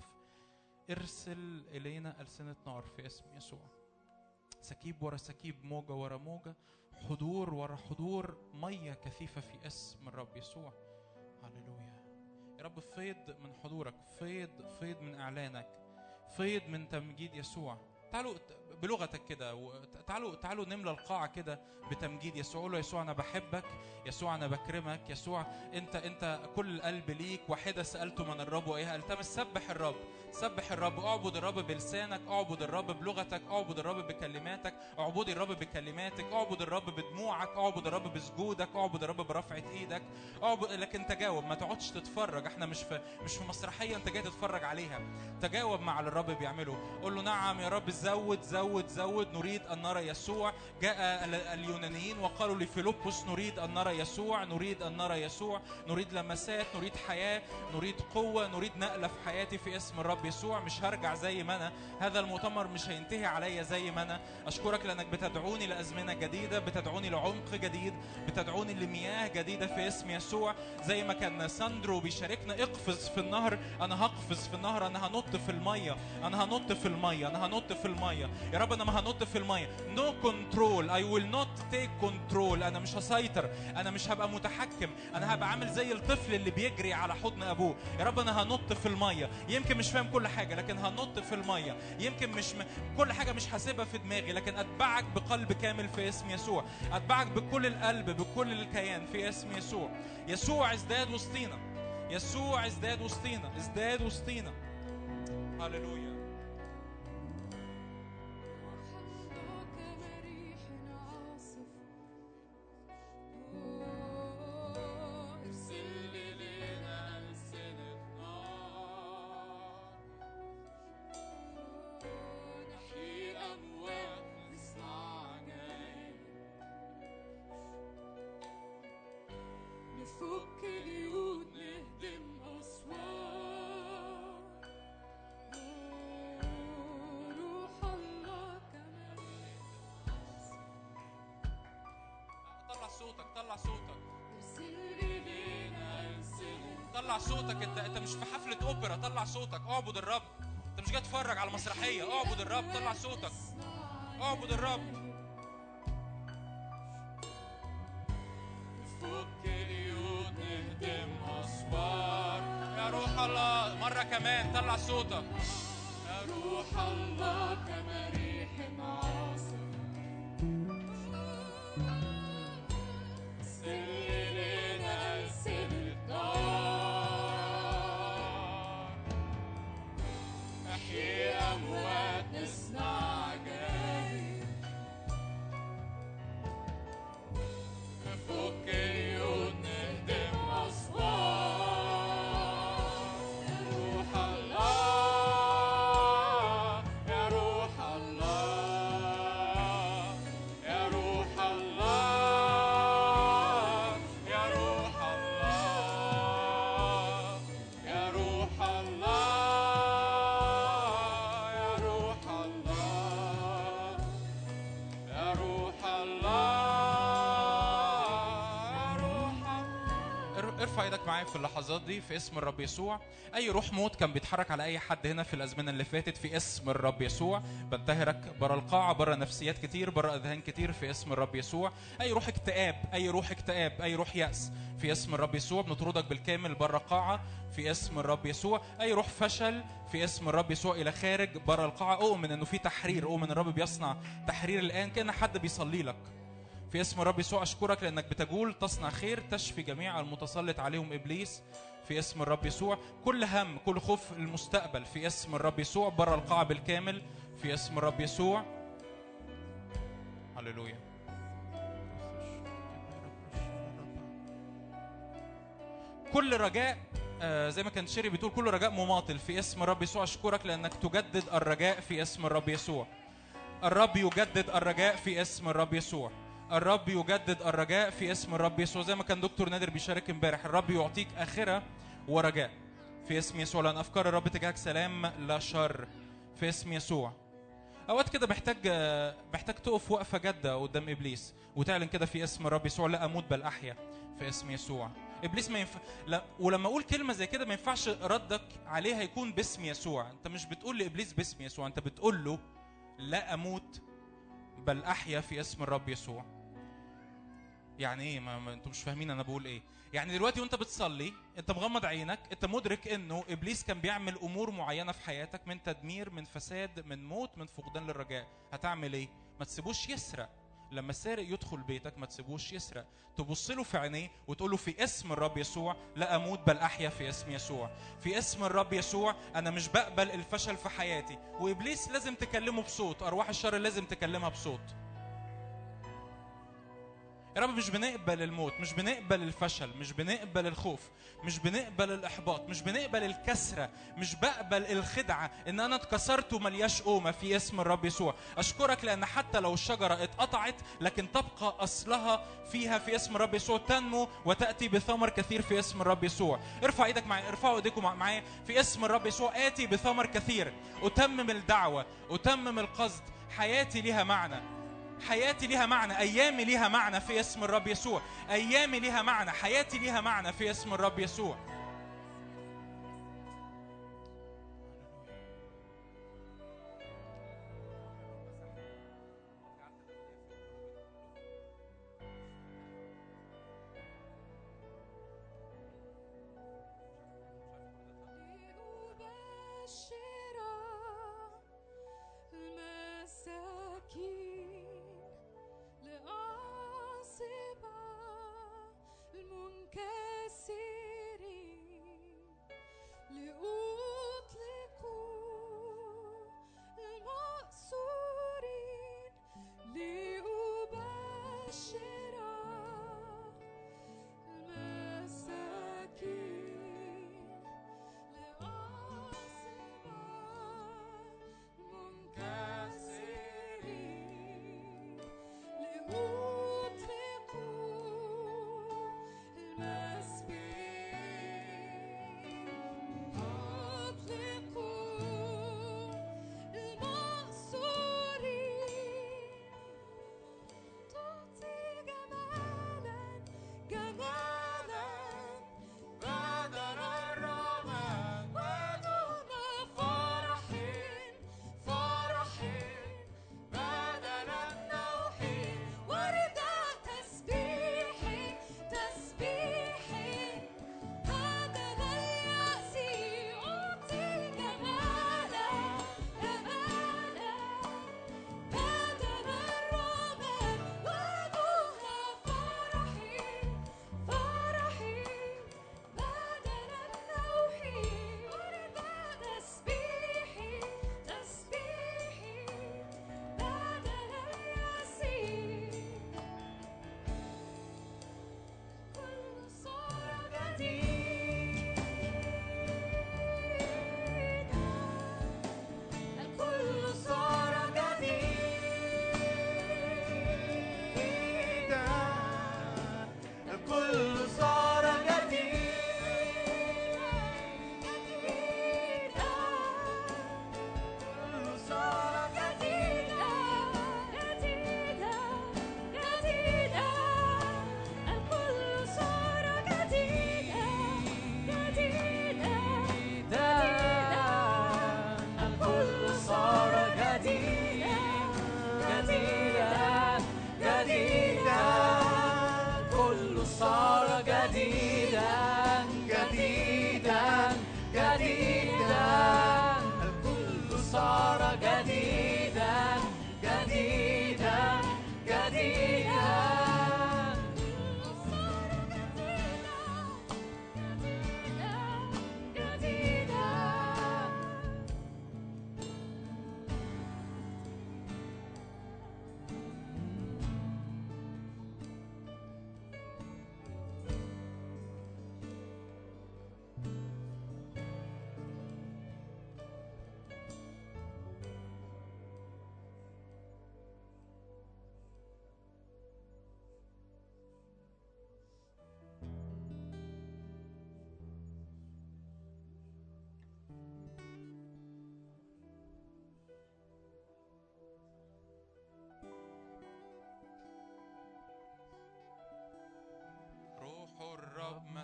Speaker 5: ارسل إلينا ألسنة نار في اسم يسوع. سكيب ورا سكيب، موجة ورا موجة، حضور ورا حضور، مية كثيفة في اسم الرب يسوع. هللويا يا رب. فيض من حضورك، فيض من إعلانك، فيض من تمجيد يسوع. تعالوا بلغتك كده، تعالوا نملى القاعة كده بتمجيد يسوع. قولوا يسوع أنا بحبك، يسوع أنا بكرمك، يسوع أنت كل القلب ليك. واحدة سألته من الرب وإياها التمس. سبح الرب، سبح الرب، اعبد الرب بلسانك، اعبد الرب بلغتك، اعبد الرب بكلماتك، اعبدي الرب بكلماتك، اعبد الرب بدموعك، اعبد الرب بسجودك، اعبد الرب برفعة ايدك، اعبد. لكن تجاوب، ما تقعدش تتفرج. احنا مش في مسرحية انت جاي تتفرج عليها. تجاوب مع اللي الرب بيعمله. قول له نعم يا رب، زود زود زود، نريد ان نرى يسوع. جاء اليونانيين وقالوا لفيلبس نريد ان نرى يسوع، نريد ان نرى يسوع، نريد لمسات، نريد حياة، نريد قوة، نريد نقلة في حياتي في اسم الرب يسوع. مش هرجع زي ما انا، هذا المؤتمر مش هينتهي عليا زي ما انا. اشكرك لانك بتدعوني لازمنه جديده، بتدعوني لعمق جديد، بتدعوني لمياه جديده في اسم يسوع. زي ما كان ساندرو بيشاركنا اقفز في النهر، انا هقفز في النهر، انا هنط في الميه، انا هنط في الميه، انا هنط في الميه. يا رب انا ما هنط في الميه. نو كنترول، اي ويل نوت تيك كنترول. انا مش هسيطر، انا مش هبقى متحكم، انا هبقى عامل زي الطفل اللي بيجري على حضن ابوه. يا رب انا هنط في الميه. يمكن مش فاهم كل حاجه لكن هنط في الميه. يمكن مش كل حاجه مش حاسبها في دماغي، لكن اتبعك بقلب كامل في اسم يسوع. اتبعك بكل القلب، بكل الكيان في اسم يسوع. يسوع ازداد وسطينا، يسوع ازداد وسطينا، ازداد وسطينا. هللويا.
Speaker 6: نفك قيود، نهدم أسوار. روح الله كمان.
Speaker 5: طلع صوتك، طلع صوتك.
Speaker 6: ارسل إلينا ألسنة
Speaker 5: طلع صوتك. انت مش في حفلة اوبرا، طلع صوتك، اعبد الرب. انت مش جاي تتفرج على مسرحية، اعبد الرب، طلع صوتك، اعبد الرب.
Speaker 4: فك قيود نهدم أسوار يا روح الله.
Speaker 5: مرة كمان طلع صوتك.
Speaker 4: يا روح الله كما ريح عاصف سللنا الدار احيي أموات نصنع عجائب فك قيود نهدم أسوار يا روح الله يا روح الله يا روح الله يا روح الله يا روح الله يا روح الله يا روح الله
Speaker 5: ارفع ايدك معايا في اللحظات دي في اسم الرب يسوع. اي روح موت كان بيتحرك على اي حد هنا في الازمنه اللي فاتت في اسم الرب يسوع بنتهرك بره القاعه، بره نفسيات كتير، بره اذهان كتير في اسم الرب يسوع. اي روح اكتئاب، اي روح اكتئاب، اي روح يأس في اسم الرب يسوع بنطردك بالكامل بره القاعه في اسم الرب يسوع. اي روح فشل في اسم الرب يسوع الى خارج بره القاعه. اؤمن انه في تحرير، اؤمن الرب بيصنع تحرير الان كأن حد بيصلي لك في اسم الرب يسوع. أشكرك لأنك بتجول تصنع خير، تشفي جميع المتسلط عليهم إبليس في اسم الرب يسوع. كل هم، كل خوف المستقبل في اسم الرب يسوع بره القاعة بالكامل في اسم الرب يسوع. هللويا. كل رجاء زي ما كان شيري بتقول، كل رجاء مماطل في اسم الرب يسوع. أشكرك لأنك تجدد الرجاء في اسم الرب يسوع. الرب يجدد الرجاء في اسم الرب يسوع. الرب يجدد الرجاء في اسم الرب يسوع. زي ما كان دكتور نادر بيشارك امبارح، الرب يعطيك آخرة ورجاء في اسم يسوع، لأن أفكار الرب تجاهك سلام لا شر في اسم يسوع. أوقات كده محتاج تقف وقفة جادة قدام إبليس وتعلن كده في اسم الرب يسوع: لا أموت بل أحيا في اسم يسوع. إبليس ما ينفع ولما أقول كلمة زي كده ما ينفعش ردك عليها يكون باسم يسوع. أنت مش بتقول لإبليس باسم يسوع، أنت بتقول له لا أموت بل أحيا في اسم الرب يسوع. يعني إيه؟ ما أنتوا مش فاهمين أنا بقول إيه. يعني دلوقتي وأنت بتصلي أنت مغمض عينك، أنت مدرك إنه إبليس كان بيعمل أمور معينة في حياتك، من تدمير، من فساد، من موت، من فقدان للرجاء. هتعمل إيه؟ ما تسيبوش يسرق. لما السارق يدخل بيتك ما تسيبوش يسرق، تبص له في عينيه وتقول له في اسم الرب يسوع لا أموت بل أحيا في اسم يسوع. في اسم الرب يسوع أنا مش بقبل الفشل في حياتي. وإبليس لازم تكلمه بصوت، أرواح الشر لازم تكلمها بصوت. يا رب مش بنقبل الموت، مش بنقبل الفشل، مش بنقبل الخوف، مش بنقبل الإحباط، مش بنقبل الكسرة، مش بقبل الخدعة إن أنا اتكسرت وملياش قومة في اسم الرب يسوع. أشكرك لأن حتى لو الشجرة اتقطعت لكن تبقى أصلها فيها في اسم الرب يسوع، تنمو وتأتي بثمر كثير في اسم الرب يسوع. ارفع ايدك معايا، ارفعوا ايديكم معايا في اسم الرب يسوع. آتي بثمر كثير، أتمم الدعوة، أتمم القصد. حياتي لها معنى، حياتي لها معنى، أيامي لها معنى في اسم الرب يسوع. أيامي لها معنى، حياتي لها معنى في اسم الرب يسوع.
Speaker 6: المنكسرين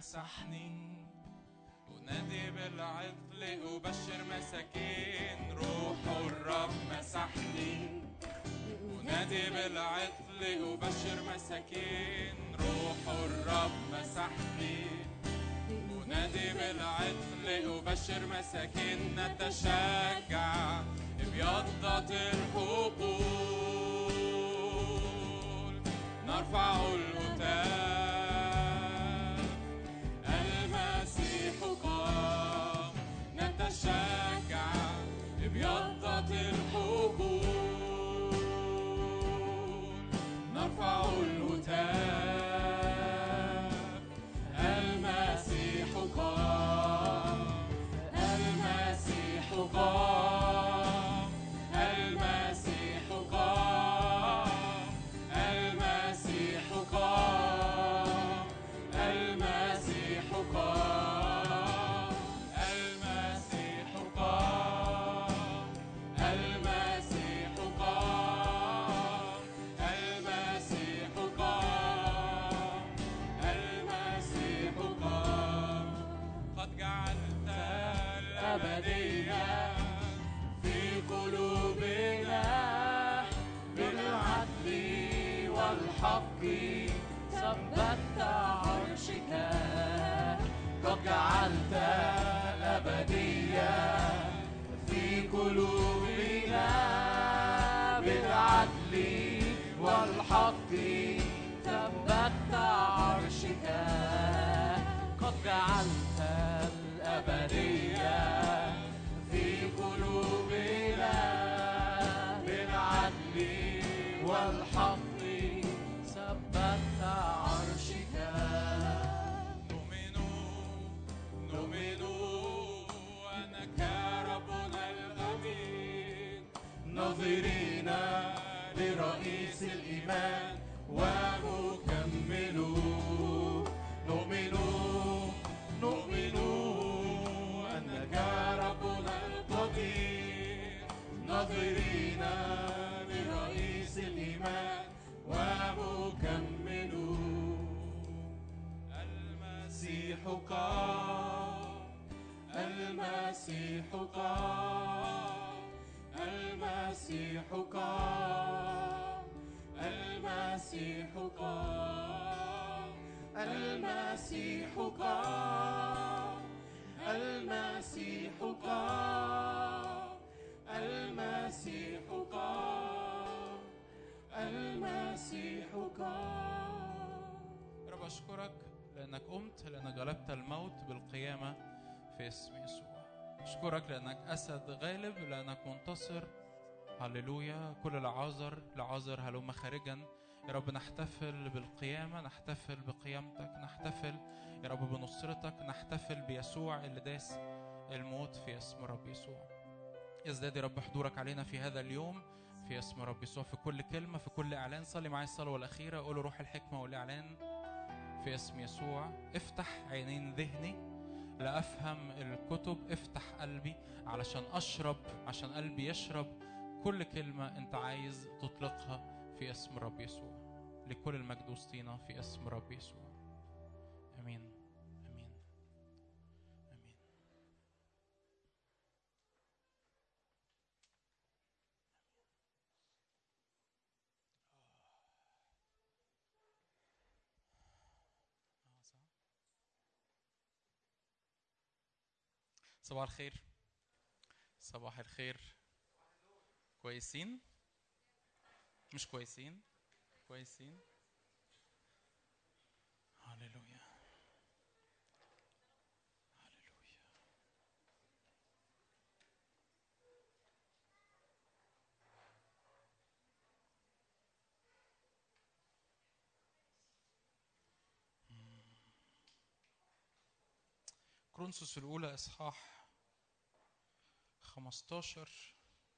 Speaker 5: مسحني. أنادي بالعطل أبشر مساكين، روح الرب مسحني. أنادي بالعطل أبشر مساكين، روح الرب مسحني. أنادي بالعطل أبشر مساكين، نتشجع ابيضت الحقول، نرفع الهتاف، المسيح قام. نتشجع ابيضت الحقول، نرفع الهتاف، المسيح قام. المسيح قام. المسيح قام. المسيح قام. المسيح قام. المسيح قام. المسيح قام. المسيح قام. المسيح قام. قد جعلت الأبدية في قلوبنا، بالعدل والحق ثبت عرشك. قد جعلت الأبدية في قلوبنا، بالعدل والحق ثبت عرشك. قد جعلت الأبدية في قلوبنا، بالعدل والحق ثبت عرشك. نؤمن أنك ربنا الأمين، ناظرين لرئيس الإيمان ومكمله. نؤمن أنك ربنا القدير، ناظرين لرئيس الإيمان ومكمله. المسيح قام. المسيح قام. المسيح قام. المسيح قام. المسيح قام. المسيح قام. المسيح قام. المسيح قام. رب أشكرك لأنك قمت، لأنك غلبت الموت بالقيامة في اسم يسوع. أشكرك لأنك أسد غالب، لأنك منتصر. هللويا. كل لعازر هلم خارجا. يا رب نحتفل بالقيامة، نحتفل بقيامتك، نحتفل يا رب بنصرتك، نحتفل بيسوع اللي داس الموت في اسم رب يسوع. يزداد يا رب حضورك علينا في هذا اليوم في اسم رب يسوع، في كل كلمة، في كل إعلان. صلي معي الصلوة الأخيرة، قولوا روح الحكمة والإعلان في اسم يسوع. افتح عينين ذهني لأفهم الكتب، افتح قلبي علشان أشرب، عشان قلبي يشرب كل كلمة أنت عايز تطلقها في اسم رب يسوع. لكل المجد وسطينا في اسم رب يسوع. آمين آمين آمين. صباح الخير. صباح الخير. كويسين؟ مش كويسين؟ كويسين. هللويا هللويا. كورنثوس الأولى إصحاح 15.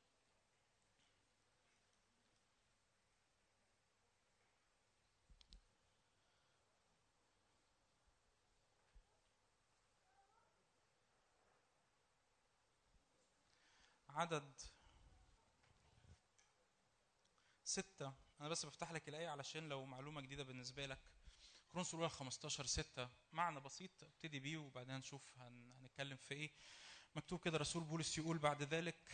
Speaker 5: عدد 6. أنا بس بفتح لك الآية علشان لو معلومة جديدة بالنسبة لك. كورنثوس الاولى 15:6 معنى بسيط ابتدي بيه وبعدين نشوف هنتكلم في ايه. مكتوب كده رسول بولس يقول بعد ذلك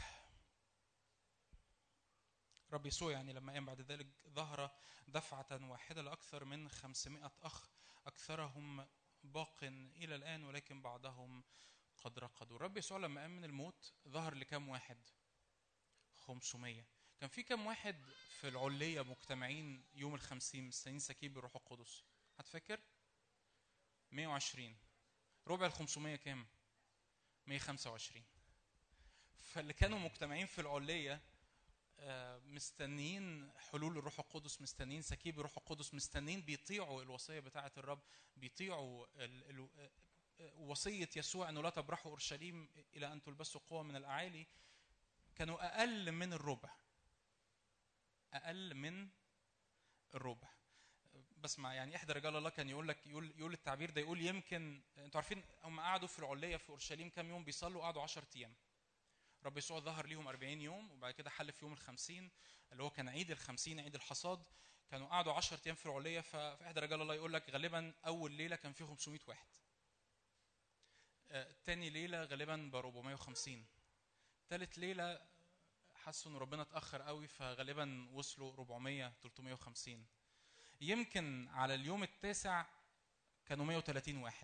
Speaker 5: رب يسوع يعني لما قام بعد ذلك ظهر دفعة واحدة لأكثر من 500 أخ أكثرهم باق إلى الآن ولكن بعضهم قد رقدوا. رب يسوع لما قام من الموت ظهر لكم واحد؟ 500. كان في كم واحد في العلية مجتمعين يوم 50 مستنيين سكيب الروح القدس؟ هتفكر؟ 120. ربع 500 كام؟ 125. فاللي كانوا مجتمعين في العلية مستنيين حلول الروح القدس، مستنيين سكيب الروح القدس، مستنيين بيطيعوا الوصية بتاعة الرب، بيطيعوا وصية يسوع أنه لا تبرحوا أورشليم إلى أن تلبسوا قوة من الأعالي. كانوا أقل من الربع، أقل من الربع. بسمع يعني إحدى رجال الله كان يقول التعبير ده، يقول يمكن أنتوا عارفين هم قعدوا في العلية في أورشليم كم يوم بيصلوا؟ قعدوا 10 أيام. رب يسوع ظهر ليهم 40 يوم وبعد كده حل في يوم 50 اللي هو كان عيد 50 عيد الحصاد. كانوا قعدوا 10 أيام في العلية. فإحدى رجال الله يقول لك غالبا أول ليلة كان فيه 500 واحد، تاني ليلة غالبا ب 450، ثالث ليلة حسوا ان ربنا اتأخر قوي فغالبا وصلوا 400 350. يمكن على اليوم التاسع كانوا 130 واحد.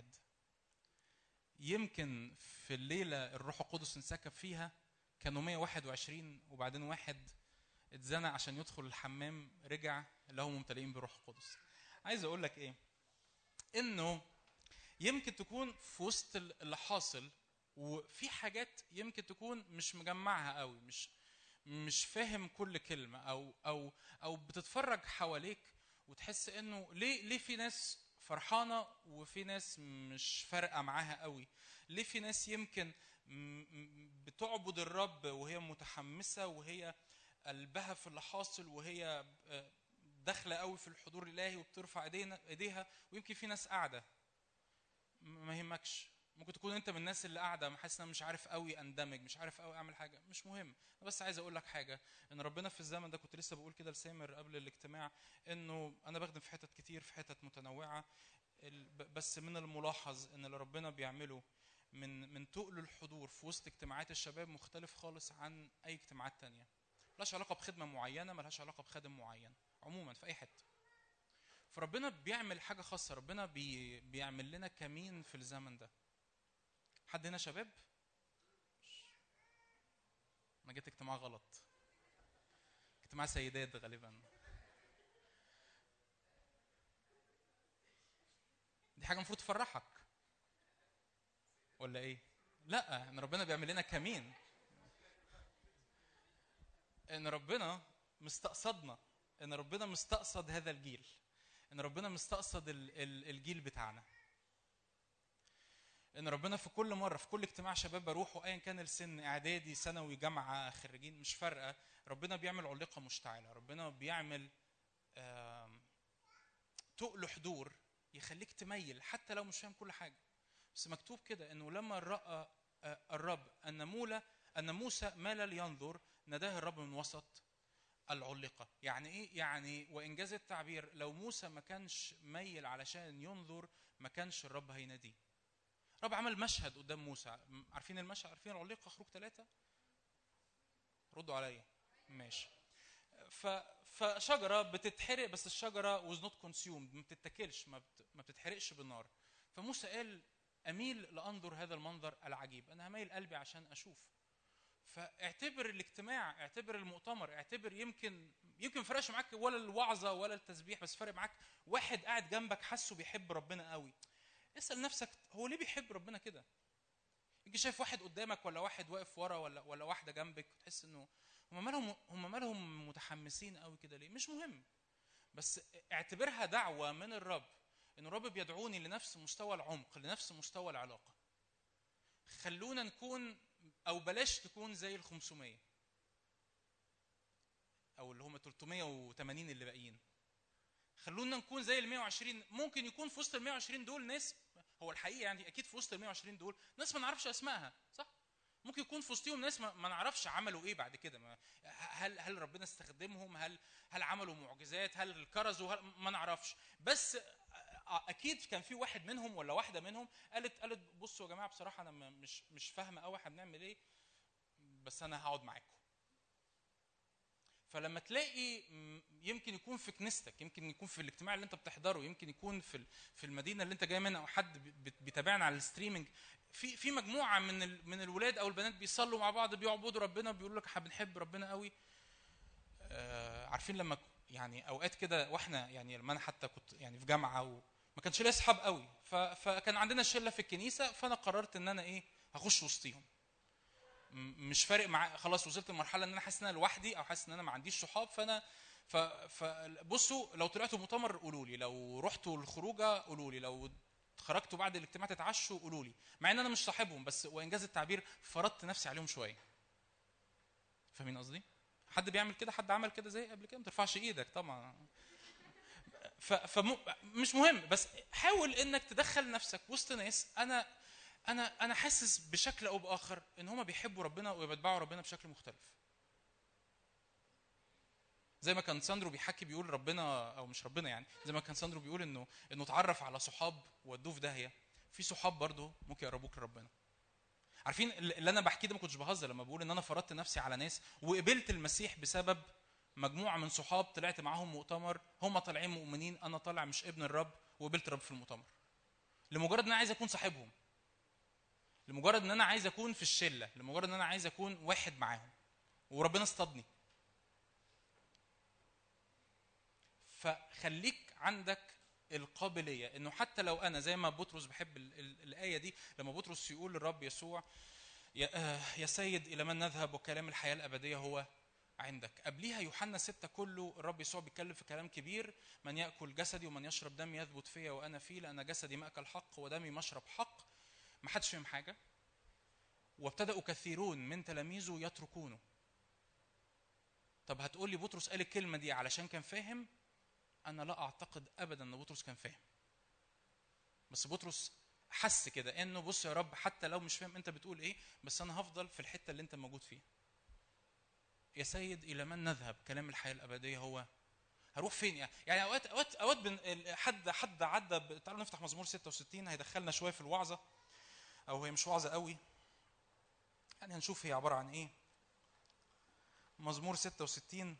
Speaker 5: يمكن في الليلة الروح القدس انسكب فيها كانوا 121 وبعدين واحد اتزنق عشان يدخل الحمام رجع اللي هم ممتلئين بالروح القدس. عايز اقول لك ايه؟ انه يمكن تكون في وسط اللي حاصل وفي حاجات يمكن تكون مش مجمعها قوي، مش فاهم كل كلمة او بتتفرج حواليك وتحس انه ليه في ناس فرحانة وفي ناس مش فارقة معاها قوي؟ ليه في ناس يمكن بتعبد الرب وهي متحمسة وهي قلبها في اللي حاصل وهي داخلة قوي في الحضور الإلهي وبترفع ايديها، ويمكن في ناس قاعدة ما يهمكش. ممكن تكون انت من الناس اللي قاعده حاسس ان مش عارف قوي اندمج، مش عارف قوي اعمل حاجه. مش مهم، انا بس عايز اقول لك حاجه، ان ربنا في الزمن ده، كنت لسه بقول كده لسامر قبل الاجتماع انه انا بخدم في حتت كتير، في حتت متنوعه، بس من الملاحظ ان اللي ربنا بيعمله من تقل الحضور في وسط اجتماعات الشباب مختلف خالص عن اي اجتماعات تانية. ملهاش علاقه بخدمه معينه، ملهاش علاقه بخادم معين، عموما في اي حته. فربنا بيعمل حاجه خاصه، ربنا بيعمل لنا كمين في الزمن ده. حد هنا شباب؟ انا جيت اجتماع غلط، اجتماع سيدات غالبا. دي حاجه المفروض تفرحك ولا ايه؟ لا، ان ربنا بيعمل لنا كمين، ان ربنا مستقصدنا، ان ربنا مستقصد هذا الجيل، ان ربنا مستقصد الجيل بتاعنا، ان ربنا في كل مره في كل اجتماع شباب بروحه ايا كان السن، اعدادي ثانوي جامعه خريجين مش فارقه، ربنا بيعمل علقه مشتعله، ربنا بيعمل تقل حضور يخليك تميل حتى لو مش فاهم كل حاجه. بس مكتوب كده انه لما راى الرب ان موسى مال لينظر ناداه الرب من وسط العلقه. يعني ايه؟ يعني وانجاز التعبير لو موسى ما كانش ميل علشان ينظر ما كانش الرب هيناديه. الرب عمل مشهد قدام موسى، عارفين المشهد؟ عارفين العلقه خروج 3؟ ردوا عليا. ماشي. فشجره بتتحرق بس الشجره was not consumed، ما بتتاكلش، ما بتتحرقش بالنار. فموسى قال اميل لانظر هذا المنظر العجيب، انا هميل قلبي عشان اشوف. فاعتبر الاجتماع، اعتبر المؤتمر، اعتبر يمكن فرقش معاك ولا الوعظه ولا التسبيح، بس فرق معاك واحد قاعد جنبك حسه بيحب ربنا قوي. اسال نفسك هو ليه بيحب ربنا كده؟ يجي شايف واحد قدامك ولا واحد واقف ورا ولا واحده جنبك تحس انه هم مالهم متحمسين قوي كده ليه؟ مش مهم، بس اعتبرها دعوه من الرب، ان الرب بيدعوني لنفس مستوى العمق، لنفس مستوى العلاقه. خلونا نكون او بلاش تكون زي ال500 او اللي هم 380 اللي باقيين. خلونا نكون زي ال120. ممكن يكون في وسط ال120 دول ناس، هو الحقيقه يعني اكيد في وسط ال120 دول ناس ما نعرفش اسمائها، صح؟ ممكن يكون في وسطهم ناس ما نعرفش عملوا ايه بعد كده، هل ربنا استخدمهم، هل عملوا معجزات، هل كرزوا، ما نعرفش. بس اكيد كان في واحد منهم ولا واحده منهم قالت بصوا يا جماعه بصراحه انا مش فاهمه قوي احنا بنعمل ايه، بس انا هقعد معاكم. فلما تلاقي يمكن يكون في كنيستك، يمكن يكون في الاجتماع اللي انت بتحضره، يمكن يكون في المدينه اللي انت جاي منها، او حد بيتابعنا على الستريمنج، في مجموعه من الولاد او البنات بيصلوا مع بعض، بيعبدوا ربنا، بيقولوا لك احنا بنحب ربنا قوي. عارفين لما يعني اوقات كده، واحنا يعني لما انا حتى كنت يعني في جامعه وما كانش ليا اصحاب قوي، فكان عندنا شله في الكنيسه، فانا قررت ان انا ايه هخش وسطيهم. مش فارق معايا، خلاص وصلت لمرحله ان انا حاسس ان انا لوحدي او حاسس ان انا ما عنديش صحاب. فانا بصوا لو طلعتوا مؤتمر قولوا لي، لو رحتوا الخروجه قولوا لي، لو خرجتوا بعد الاجتماع تتعشوا قولوا لي، مع ان انا مش صاحبهم، بس وانجاز التعبير فرضت نفسي عليهم شويه. فاهمين قصدي؟ حد بيعمل كده؟ حد عمل كده زي قبل كده؟ ما ترفعش ايدك طبعا. مش مهم، بس حاول انك تدخل نفسك وسط ناس انا حاسس بشكل او باخر ان هم بيحبوا ربنا وبيتبعوا ربنا بشكل مختلف. زي ما كان ساندرو بيحكي بيقول ربنا، او مش ربنا يعني، زي ما كان ساندرو بيقول انه اتعرف على صحاب ودوه في داهيه، في صحاب برضه ممكن يقربوك لربنا. عارفين اللي انا بحكيه ده ما كنتش بهزر لما بقول ان انا فرضت نفسي على ناس وقبلت المسيح بسبب مجموعه من صحاب طلعت معاهم مؤتمر، هم طالعين مؤمنين، انا طالع مش ابن الرب، وقبلت الرب في المؤتمر لمجرد ان انا عايز اكون صاحبهم، لمجرد ان انا عايز اكون في الشله، لمجرد ان انا عايز اكون واحد معاهم، وربنا اصطادني. فخليك عندك القابليه انه حتى لو انا زي ما بطرس، بحب الايه دي لما بطرس يقول للرب يسوع يا سيد الى من نذهب وكلام الحياه الابديه هو عندك. قبليها يوحنا 6 كله الرب يسوع بيتكلم في كلام كبير، من ياكل جسدي ومن يشرب دمي يثبت فيا وانا فيه، لان جسدي ماكل حق ودمي مشرب حق. ما حدش فهم حاجه، وابتدأوا كثيرون من تلاميذه يتركونه. طب هتقول لي بطرس قال الكلمه دي علشان كان فاهم؟ انا لا اعتقد ابدا ان بطرس كان فاهم، بس بطرس حس كده انه بص يا رب، حتى لو مش فاهم انت بتقول ايه، بس انا هفضل في الحته اللي انت موجود فيها. يا سيد الى من نذهب؟ كلام الحياه الابديه هو هروح فين يعني اوقات حد عدى. تعالوا نفتح مزمور 66 هيدخلنا شويه في الوعظه، او هي مش وعظه قوي يعني، هنشوف هي عباره عن ايه. مزمور 66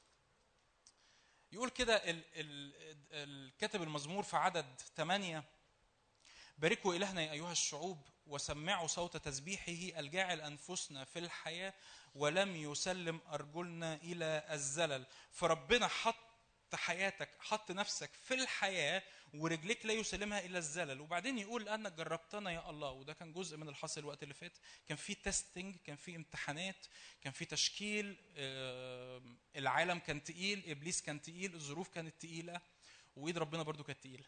Speaker 5: يقول كده الكاتب المزمور في عدد 8: باركوا إلهنا يا أيها الشعوب وسمعوا صوت تسبيحه، الجاعل أنفسنا في الحياة ولم يسلم أرجلنا إلى الزلل. فربنا حط حياتك، حط نفسك في الحياة ورجلك لا يسلمها إلى الزلل. وبعدين يقول أنك جربتنا يا الله، وده كان جزء من الحصل الوقت اللي فات. كان في تيستنج، كان في امتحانات، كان في تشكيل، العالم كان تقيل، إبليس كان تقيل، الظروف كانت تقيلة، وإيد ربنا برضو كانت تقيلة.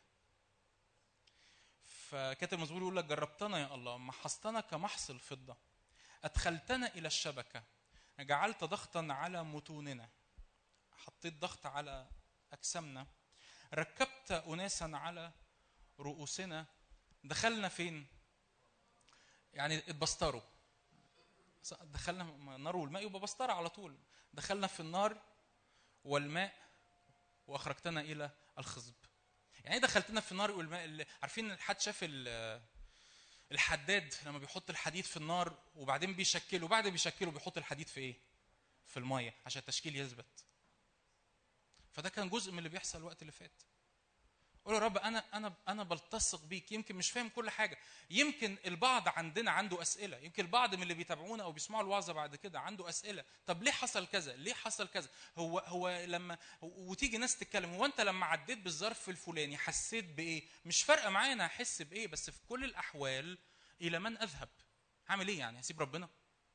Speaker 5: فكاتب المزمور يقول لك جربتنا يا الله، محصتنا كمحص الفضة، أدخلتنا إلى الشبكة، جعلت ضغطا على متوننا، حطيت ضغط على أجسامنا، ركبت أناسا على رؤوسنا. دخلنا فين؟ يعني اتبستروا، دخلنا النار والماء، يبقى بسترة على طول. دخلنا في النار والماء وأخرجتنا إلى الخصب. يعني دخلتنا في النار والماء. عارفين حد شاف الحداد لما بيحط الحديد في النار وبعدين بيشكله، بعد بيشكله بيحط الحديد في ايه؟ في الميه عشان التشكيل يثبت. فده كان جزء من اللي بيحصل الوقت اللي فات. قول يا رب انا بلتصق بيك، يمكن مش فاهم كل حاجه، يمكن البعض عندنا عنده اسئله، يمكن البعض من اللي بيتابعونا او بيسمعوا الوعظه بعد كده عنده اسئله. طب ليه حصل كذا؟ ليه حصل كذا؟ هو لما وتيجي ناس تتكلم، هو انت لما عديت بالظرف الفلاني حسيت بايه؟ مش فارقه معايا انا هحس بايه، بس في كل الاحوال الى من اذهب؟ هعمل ايه يعني؟ هسيب ربنا؟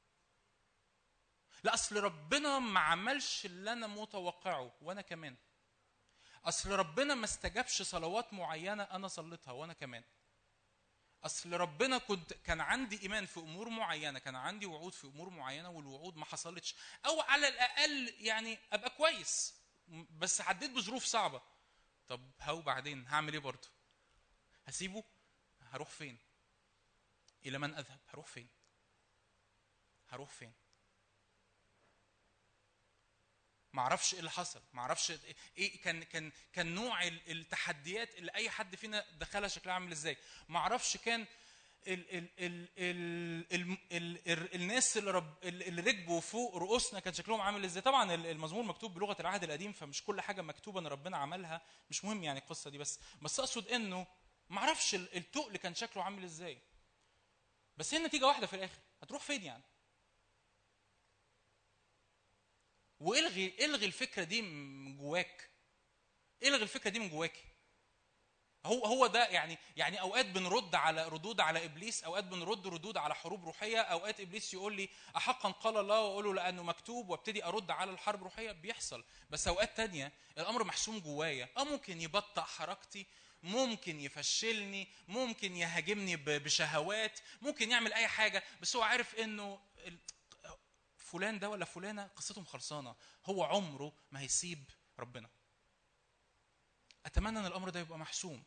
Speaker 5: لا، اصل ربنا ما عملش اللي انا متوقعه وانا كمان. اصل ربنا ما استجابش صلوات معينه انا صليتها وانا كمان. اصل ربنا كان عندي ايمان في امور معينه، كان عندي وعود في امور معينه والوعود ما حصلتش، او على الاقل يعني ابقى كويس بس عديت بظروف صعبه. طب هو بعدين هعمل ايه برضه؟ هسيبه؟ هروح فين؟ الى من اذهب؟ هروح فين؟ هروح فين؟ ما اعرفش ايه اللي حصل، ما اعرفش ايه كان نوع التحديات اللي اي حد فينا دخلها شكلها عامل ازاي، ما اعرفش كان الناس اللي ركبوا فوق رؤوسنا كان شكلهم عامل ازاي. طبعا المزمور مكتوب بلغه العهد القديم، فمش كل حاجه مكتوبه ان ربنا عملها، مش مهم يعني القصه دي، بس اقصد انه ما اعرفش التقل كان شكله عامل ازاي، بس هي النتيجه واحده في الاخر، هتروح فين يعني؟ والغي الفكره دي من جواك، الغي الفكره دي من جواكي. هو ده يعني اوقات بنرد على ردود على ابليس، اوقات بنرد ردود على حروب روحيه، اوقات ابليس يقول لي احقا قال الله واقول له لانه مكتوب وابتدي ارد على الحرب الروحيه، بيحصل. بس اوقات تانية الامر محسوم جوايا، ممكن يبطئ حركتي، ممكن يفشلني، ممكن يهاجمني بشهوات، ممكن يعمل اي حاجه، بس هو عارف انه فلان ده ولا فلانه قصتهم خلصانه، هو عمره ما هيسيب ربنا. اتمنى ان الامر ده يبقى محسوم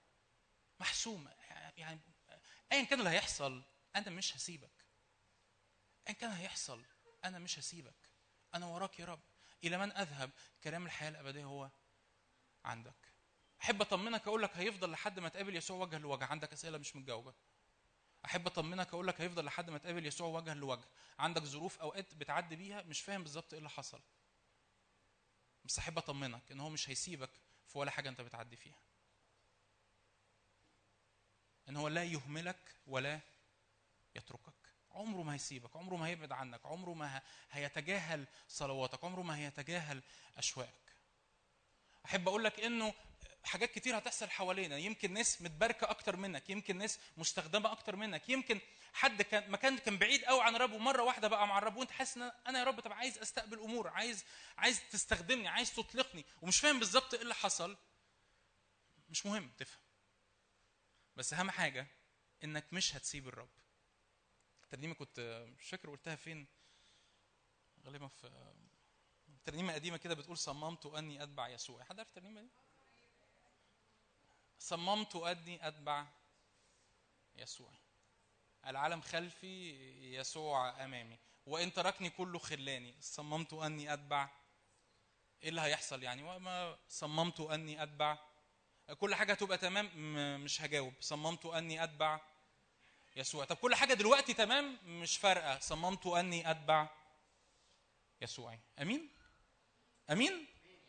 Speaker 5: يعني ايا كان اللي هيحصل انا مش هسيبك، ايا كان هيحصل انا مش هسيبك، انا وراك يا رب، الى من اذهب؟ كلام الحياه الابديه هو عندك. احب اطمنك اقول لك هيفضل لحد ما تقابل يسوع وجها لوجه، عندك اسئله مش متجاوبه. احب اطمنك اقول لك هيفضل لحد ما تقابل يسوع وجها لوجه، عندك ظروف اوقات بتعدي بيها مش فاهم بالظبط ايه اللي حصل، بس احب اطمنك ان هو مش هيسيبك في ولا حاجه انت بتعدي فيها، ان هو لا يهملك ولا يتركك، عمره ما هيسيبك، عمره ما هيبعد عنك، عمره ما هيتجاهل صلواتك، عمره ما هيتجاهل اشواقك. احب اقول لك انه حاجات كتير هتحصل حوالينا، يمكن ناس متباركه اكتر منك، يمكن ناس مستخدمه اكتر منك، يمكن حد كان بعيد قوي عن الرب ومره واحده بقى مع الرب، وانت حاسس ان انا يا رب طب عايز استقبل امور، عايز تستخدمني، عايز تطلقني، ومش فاهم بالظبط ايه اللي حصل. مش مهم تفهم، بس اهم حاجه انك مش هتسيب الرب. الترنيمه كنت مش فاكر قلتها فين، غالبا في ترنيمه قديمه كده بتقول صممت اني اتبع يسوع. حد عارف الترنيمه دي؟ صممت اني اتبع يسوع، العالم خلفي يسوع امامي، وان تركني كله خلاني، صممت اني اتبع. ايه اللي هيحصل يعني؟ وما صممت اني اتبع كل حاجه هتبقى تمام، مش هجاوب. صممت اني اتبع يسوع. طب كل حاجه دلوقتي تمام، مش فارقه، صممت اني اتبع يسوع. امين امين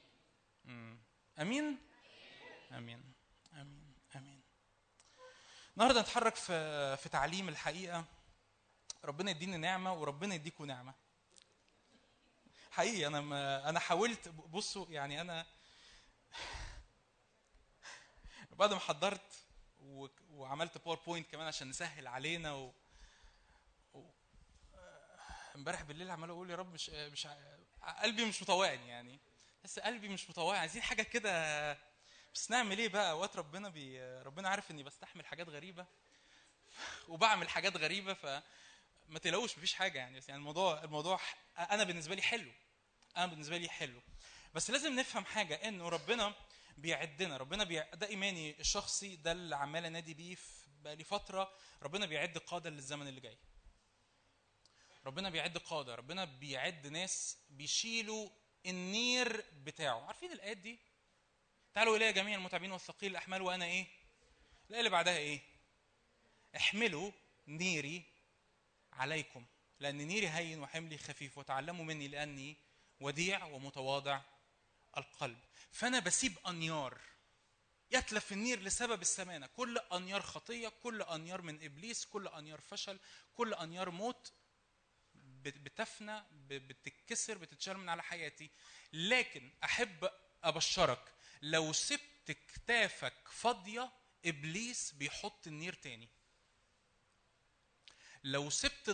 Speaker 5: امين امين امين امين. النهارده نتحرك في تعليم الحقيقه. ربنا يديني نعمه وربنا يديكم نعمه. حقيقي انا حاولت، بصوا يعني انا بعد ما حضرت وعملت باوربوينت كمان عشان نسهل علينا امبارح بالليل عمال اقول يا رب مش قلبي مش مطوعني، يعني بس قلبي مش مطوعني، عايزين حاجه كده، بس نعمل ايه بقى؟ اوقات ربنا عارف اني بستحمل حاجات غريبه وبعمل حاجات غريبه، فما تلاقوش مفيش حاجه يعني. بس يعني الموضوع انا بالنسبه لي حلو، بس لازم نفهم حاجه، انه ربنا بيعدنا، ده ايماني الشخصي، ده اللي عمال انادي بيه بقى لي فتره. ربنا بيعد قاده للزمن اللي جاي، ربنا بيعد قاده، ربنا بيعد ناس بيشيلوا النير بتاعه. عارفين الايات دي؟ تعالوا الي جميع المتعبين والثقيل الاحمال وانا ايه؟ الايه اللي بعدها ايه؟ احملوا نيري عليكم لان نيري هين وحملي خفيف وتعلموا مني لاني وديع ومتواضع القلب. فانا بسيب انيار يتلف النير لسبب السمانه، كل انيار خطيه، كل انيار من ابليس، كل انيار فشل، كل انيار موت بتفنى، بتتكسر، بتتشال من على حياتي. لكن احب ابشرك، لو سبت كتافك فاضيه ابليس بيحط النير تاني. لو سبت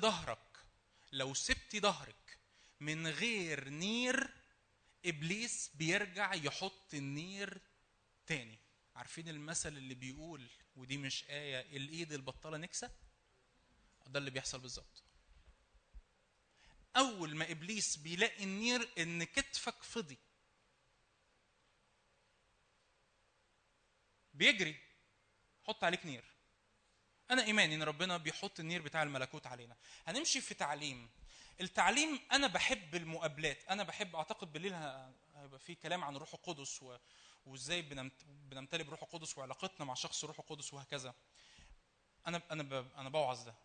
Speaker 5: ظهرك من غير نير ابليس بيرجع يحط النير تاني. عارفين المثل اللي بيقول، ودي مش آية، الايد البطالة نكسة؟ ده اللي بيحصل بالظبط. اول ما ابليس بيلاقي النير ان كتفك فضي بيجري حط عليك نير. انا ايماني ان ربنا بيحط النير بتاع الملكوت علينا. هنمشي في تعليم التعليم، انا بحب المقابلات، انا بحب، اعتقد بالليل هيبقى في كلام عن الروح القدس وازاي بنمتلئ بروح القدس وعلاقتنا مع شخص الروح القدس وهكذا. انا بوعظ ده،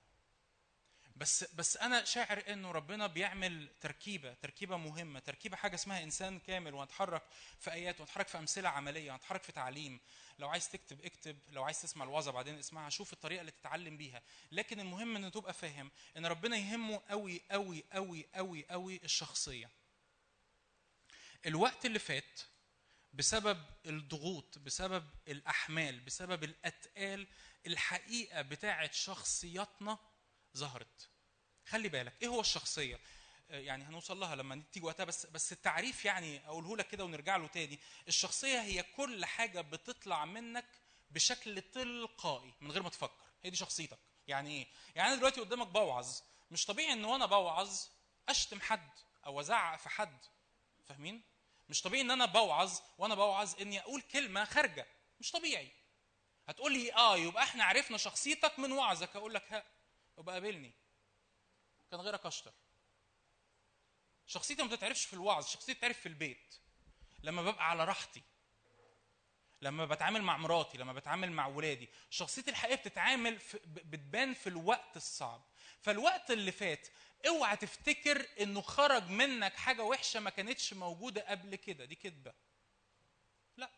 Speaker 5: بس انا شاعر انه ربنا بيعمل تركيبه مهمه، تركيبه حاجه اسمها انسان كامل، وهنتحرك في ايات وهنتحرك في امثله عمليه، وهنتحرك في تعليم. لو عايز تكتب اكتب، لو عايز تسمع الوعظه بعدين اسمعها، شوف الطريقه اللي تتعلم بيها. لكن المهم ان تبقى فاهم ان ربنا يهمه قوي قوي قوي قوي قوي الشخصيه. الوقت اللي فات بسبب الضغوط، بسبب الاحمال، بسبب الاتقال، الحقيقه بتاعه شخصياتنا ظهرت. خلي بالك ايه هو الشخصيه، يعني هنوصل لها لما تيجي وقتها، بس التعريف يعني اقوله لك كده ونرجع له تاني. الشخصيه هي كل حاجه بتطلع منك بشكل تلقائي من غير ما تفكر، هي دي شخصيتك. يعني ايه؟ يعني انا دلوقتي قدامك بوعظ، مش طبيعي ان وانا بوعظ اشتم حد او ازعق في حد، فاهمين؟ مش طبيعي ان انا بوعظ وانا بوعظ اني اقول كلمه خارجه، مش طبيعي. هتقول لي يبقى احنا عرفنا شخصيتك من وعظك، اقول لك ها، يبقى قابلني، كان غيرك اشطر. شخصيتي ما بتتعرفش في الوعظ، شخصيتي بتتعرف في البيت، لما ببقى على راحتي، لما بتعامل مع مراتي، لما بتعامل مع ولادي. شخصيتي الحقيقيه بتبان في الوقت الصعب. فالوقت اللي فات اوعى تفتكر انه خرج منك حاجه وحشه ما كانتش موجوده قبل كده، دي كذبه. لا،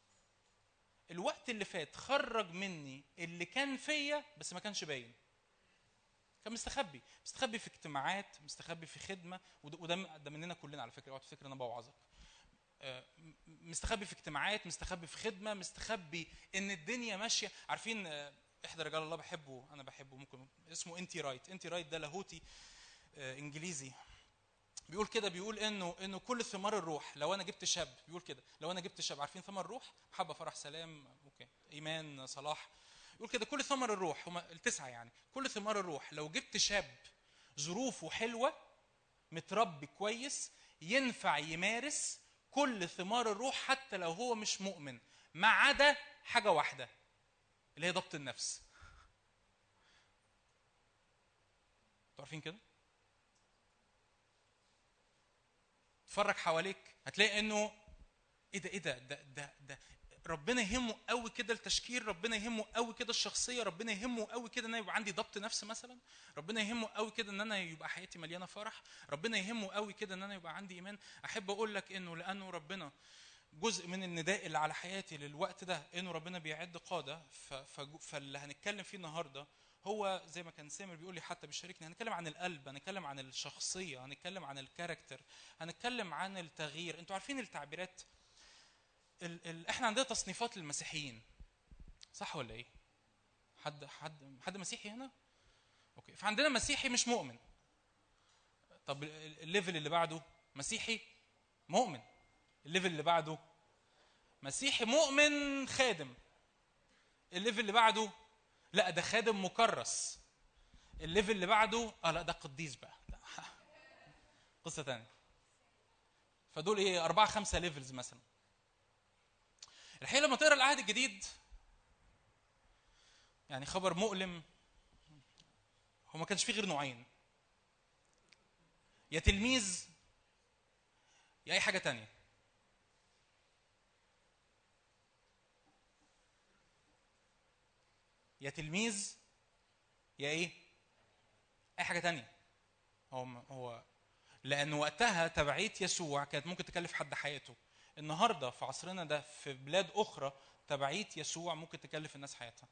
Speaker 5: الوقت اللي فات خرج مني اللي كان فيا بس ما كانش باين، كان مستخبي في اجتماعات، مستخبي في خدمه، وده مننا كلنا على فكره. اوعى تفتكر انا بوعظك. مستخبي في اجتماعات، مستخبي في خدمه، مستخبي ان الدنيا ماشيه. عارفين احدى رجال الله انا بحبه، ممكن اسمه انتي رايت ده لاهوتي انجليزي. بيقول كده، بيقول انه كل ثمار الروح، لو انا جبت شاب، بيقول كده، لو انا جبت شاب، عارفين ثمر الروح؟ محبه، فرح، سلام، اوكي، ايمان، صلاح. يقول كده كل ثمر الروح، هم التسعه يعني، كل ثمار الروح لو جبت شاب ظروفه حلوه، متربي كويس، ينفع يمارس كل ثمار الروح حتى لو هو مش مؤمن، ما عدا حاجه واحده اللي هي ضبط النفس. انتوا عارفين كده؟ اتفرج حواليك هتلاقي انه ايه ده ربنا يهمه قوي كده التشكيل، ربنا يهمه قوي كده الشخصيه، ربنا يهمه قوي كده ان انا يبقى عندي ضبط نفس مثلا، ربنا يهمه قوي كده ان انا يبقى حياتي مليانه فرح، ربنا يهمه قوي كده ان انا يبقى عندي ايمان. احب اقول لك انه لانه ربنا جزء من النداء اللي على حياتي للوقت ده انه ربنا بيعد قاده، فاللي هنتكلم فيه النهارده هو زي ما كان سامر بيقول لي حتى بيشاركني، هنتكلم عن القلب، هنتكلم عن الشخصيه، هنتكلم عن الكاركتر، هنتكلم عن التغيير. انتوا عارفين التعبيرات احنا عندنا تصنيفات للمسيحيين، صح ولا ايه؟ حد مسيحي هنا؟ اوكي، فعندنا مسيحي مش مؤمن. طب الليفل اللي بعده مسيحي مؤمن. الليفل اللي بعده مسيحي مؤمن خادم. الليفل اللي بعده لا ده خادم مكرس. الليفل اللي بعده لا ده قديس بقى، لا. قصه ثانيه. فدول ايه 4-5 ليفلز مثلا. الحقيقه لما تقرا العهد الجديد يعني خبر مؤلم، هو ما كانش فيه غير نوعين، يا تلميذ يا اي حاجه تانية. يا تلميذ يا ايه اي حاجه تانية. هو لان وقتها تبعيه يسوع كانت ممكن تكلف حد حياته. النهارده في عصرنا ده في بلاد اخرى تبعيه يسوع ممكن تكلف الناس حياتها.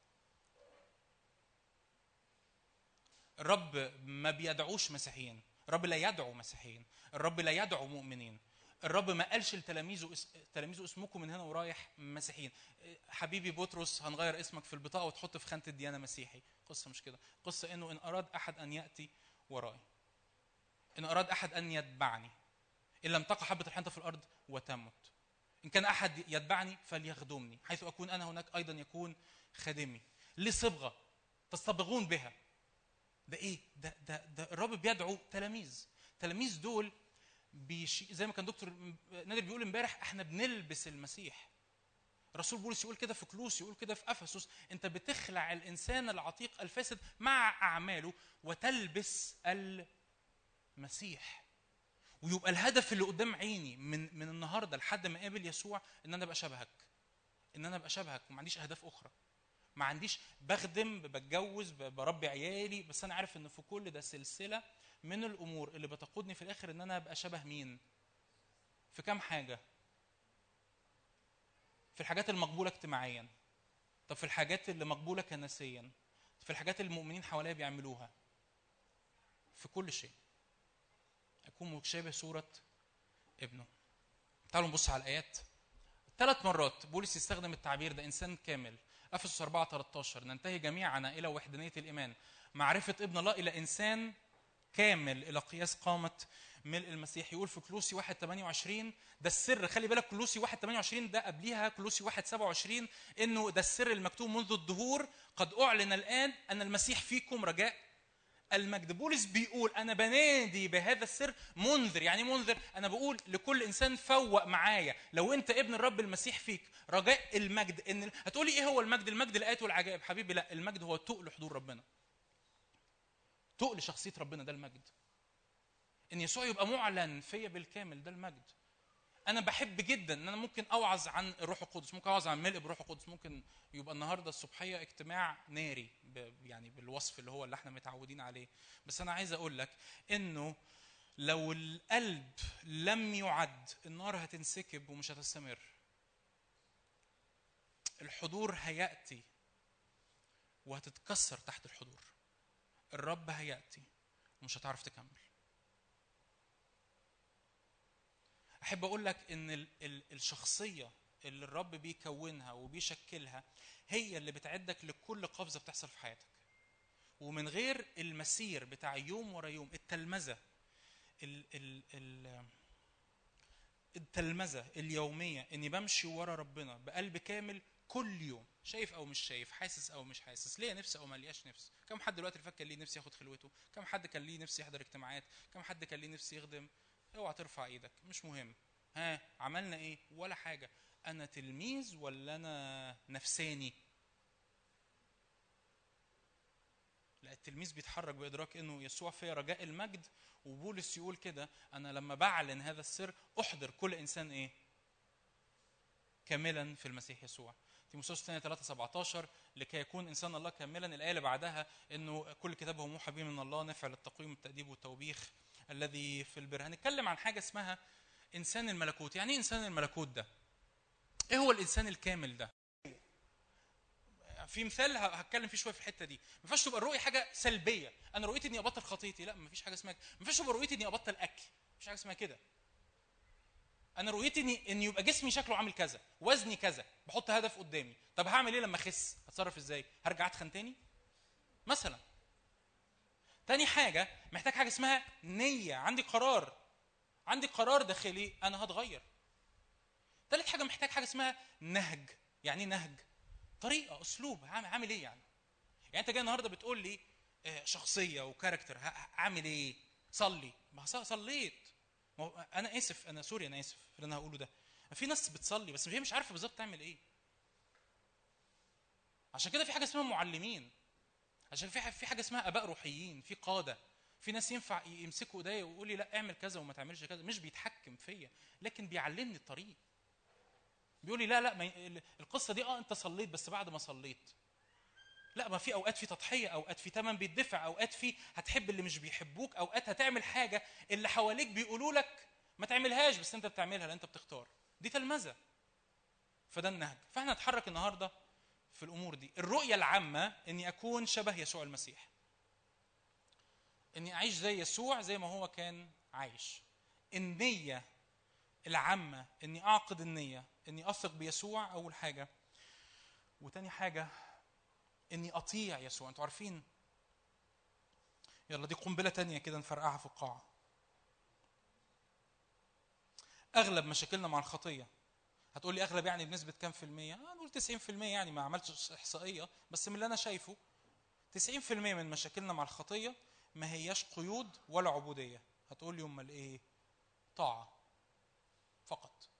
Speaker 5: الرب ما بيدعوش مسيحيين، الرب لا يدعو مسيحيين، الرب لا يدعو مؤمنين. الرب ما قالش لتلاميذه اسمكم من هنا ورايح مسيحيين. حبيبي بطرس هنغير اسمك في البطاقه وتحط في خانه الديانه مسيحي. قصه مش كده، قصه انه ان اراد احد ان ياتي وراي، ان اراد احد ان يتبعني، ان لم تقع حبه الحنطه في الارض وتمت، ان كان احد يتبعني فليخدمني، حيث اكون انا هناك ايضا يكون خادمي. ليه صبغه تصطبغون بها. ده ايه ده الرب بيدعو تلاميذ دول زي ما كان دكتور نادر بيقول امبارح، احنا بنلبس المسيح. الرسول بولس يقول كده في كلوس، يقول كده في افسس، انت بتخلع الانسان العتيق الفاسد مع اعماله وتلبس مسيح، ويبقى الهدف اللي قدام عيني من النهارده لحد ما اقابل يسوع ان انا ابقى شبهك، ان انا ابقى شبهك، وما عنديش اهداف اخرى، ما عنديش بخدم، بتجوز، بربي عيالي، بس انا عارف ان في كل ده سلسله من الامور اللي بتقودني في الاخر ان انا ابقى شبه مين؟ في كام حاجه؟ في الحاجات المقبوله اجتماعيا، طب في الحاجات اللي مقبوله كنسيا، في الحاجات اللي المؤمنين حواليا بيعملوها، في كل شيء اكون مشابه صوره ابنه. تعالوا نبص على الايات. 3 مرات بولس يستخدم التعبير ده، انسان كامل. افسس 4:13 ننتهي جميعنا الى وحدانيه الايمان، معرفه ابن الله، الى انسان كامل، الى قياس قامه ملء المسيح. يقول في كلوسي 1:28 ده السر، خلي بالك كلوسي 1:28 ده قبليها كلوسي 1:27 انه ده السر المكتوب منذ الدهور قد اعلن الان ان المسيح فيكم رجاء المجد. بولس بيقول انا بنادي بهذا السر منذر. يعني منذر، انا بقول لكل انسان فوق معايا، لو انت ابن الرب المسيح فيك رجاء المجد. ان هتقولي ايه هو المجد؟ المجد الايات والعجائب. حبيبي لا، المجد هو تقل حضور ربنا، تقل شخصيه ربنا، ده المجد. ان يسوع يبقى معلن فيا بالكامل، ده المجد. انا بحب جدا ان انا ممكن اوعظ عن الروح القدس، ممكن اوعظ عن ملء بروح القدس، ممكن يبقى النهارده الصبحيه اجتماع ناري يعني بالوصف اللي احنا متعودين عليه. بس انا عايز اقول لك انه لو القلب لم يعد، النار هتنسكب ومش هتستمر. الحضور هياتي وهتتكسر تحت الحضور. الرب هياتي ومش هتعرف تكمل. احب اقول لك ان الشخصيه اللي الرب بيكونها وبيشكلها هي اللي بتعدك لكل قفزه بتحصل في حياتك. ومن غير المسير بتاع يوم ورا يوم، التلمذه التلمذه اليوميه، اني بمشي ورا ربنا بقلب كامل كل يوم، شايف او مش شايف، حاسس او مش حاسس، ليه نفس او ما لياش نفس. كم حد دلوقتي اللي فات كان ليه نفسي ياخد خلوته؟ كم حد كان ليه نفسي يحضر اجتماعات؟ كم حد كان ليه نفسي يخدم؟ اوعى ترفع ايدك، مش مهم. عملنا ايه؟ ولا حاجه. انا تلميذ ولا انا نفساني؟ لا، التلميذ بيتحرك بادراك انه يسوع فيه رجاء المجد. وبولس يقول كده، انا لما بعلن هذا السر احضر كل انسان ايه؟ كاملا في المسيح يسوع. تيموثاوس الثانية 3:17 لكي يكون انسان الله كاملا. الايه اللي بعدها انه كل كتابه موحى به من الله نافع للتقويم والتاديب والتوبيخ الذي في البر. هنتكلم عن حاجه اسمها انسان الملكوت. يعني ايه انسان الملكوت ده؟ ايه هو الانسان الكامل ده؟ في مثال هتكلم فيه شويه في الحته دي. ما ينفعش تبقى الرؤيه حاجه سلبيه، انا رؤيتي اني ابطل خطيتي، لا، ما فيش حاجه اسمها كده. ما ينفعش تبقى رؤيتي اني ابطل اكل، ما فيش حاجه اسمها كده. انا رؤيتي اني يبقى جسمي شكله عامل كذا، وزني كذا، بحط هدف قدامي. طب هعمل ايه لما اخس؟ هتصرف ازاي؟ هرجع اتخن تاني مثلا؟ تاني حاجه، محتاج حاجه اسمها نيه، عندي قرار داخلي انا هتغير. تالت حاجه، محتاج حاجه اسمها نهج. يعني ايه نهج؟ طريقه، اسلوب، عامل ايه يعني انت جاي النهارده بتقول لي شخصيه وكاركتر، اعمل ايه؟ صلي. ما صليت. انا اسف، انا سوري، انا اسف في اللي انا هقوله ده. في ناس بتصلي بس هي مش عارفه بالظبط تعمل ايه. عشان كده في حاجه اسمها معلمين، عشان في حاجه اسمها اباء روحيين، في قاده، في ناس ينفع يمسكوا ايديا ويقول لي لا اعمل كذا وما تعملش كذا. مش بيتحكم فيا لكن بيعلمني الطريق. بيقول لي لا القصه دي انت صليت بس بعد ما صليت. لا، ما في اوقات في تضحيه، اوقات في ثمن بيدفع، اوقات في هتحب اللي مش بيحبوك، اوقات هتعمل حاجه اللي حواليك بيقولوا لك ما تعملهاش بس انت بتعملها لان انت بتختار. دي تلمذه. فده النهج. فاحنا نتحرك النهارده في الامور دي. الرؤيه العامه اني اكون شبه يسوع المسيح، اني اعيش زي يسوع زي ما هو كان عايش. النيه العامه اني اعقد النيه اني اثق بيسوع اول حاجه، وتاني حاجه اني اطيع يسوع. انتوا عارفين، يلا دي قنبله تانية كده نفرقعها في القاعه. اغلب مشاكلنا مع الخطيه، هتقول لي اغلب يعني بنسبه كام في الميه؟ نقول 90%. يعني ما عملتش احصائيه بس من اللي انا شايفه 90% من مشاكلنا مع الخطيه ما هياش قيود ولا عبوديه. هتقول لي امال ايه؟ طاعه فقط.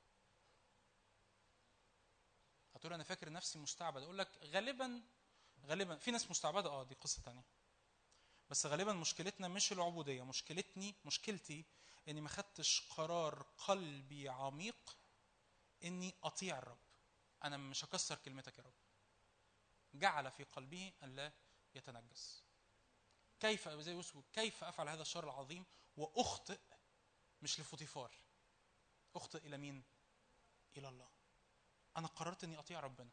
Speaker 5: هتقول انا فاكر نفسي مستعبد. اقول لك غالبا في ناس مستعبده، دي قصه تانية. بس غالبا مشكلتنا مش العبوديه، مشكلتي اني ما خدتش قرار قلبي عميق اني اطيع الرب. انا مش هكسر كلمتك يا رب. جعل في قلبه ان لا يتنجس. كيف زي يوسف كيف افعل هذا الشر العظيم واخطئ؟ مش لفوتيفار، اخطئ الى مين؟ الى الله. انا قررت اني اطيع ربنا،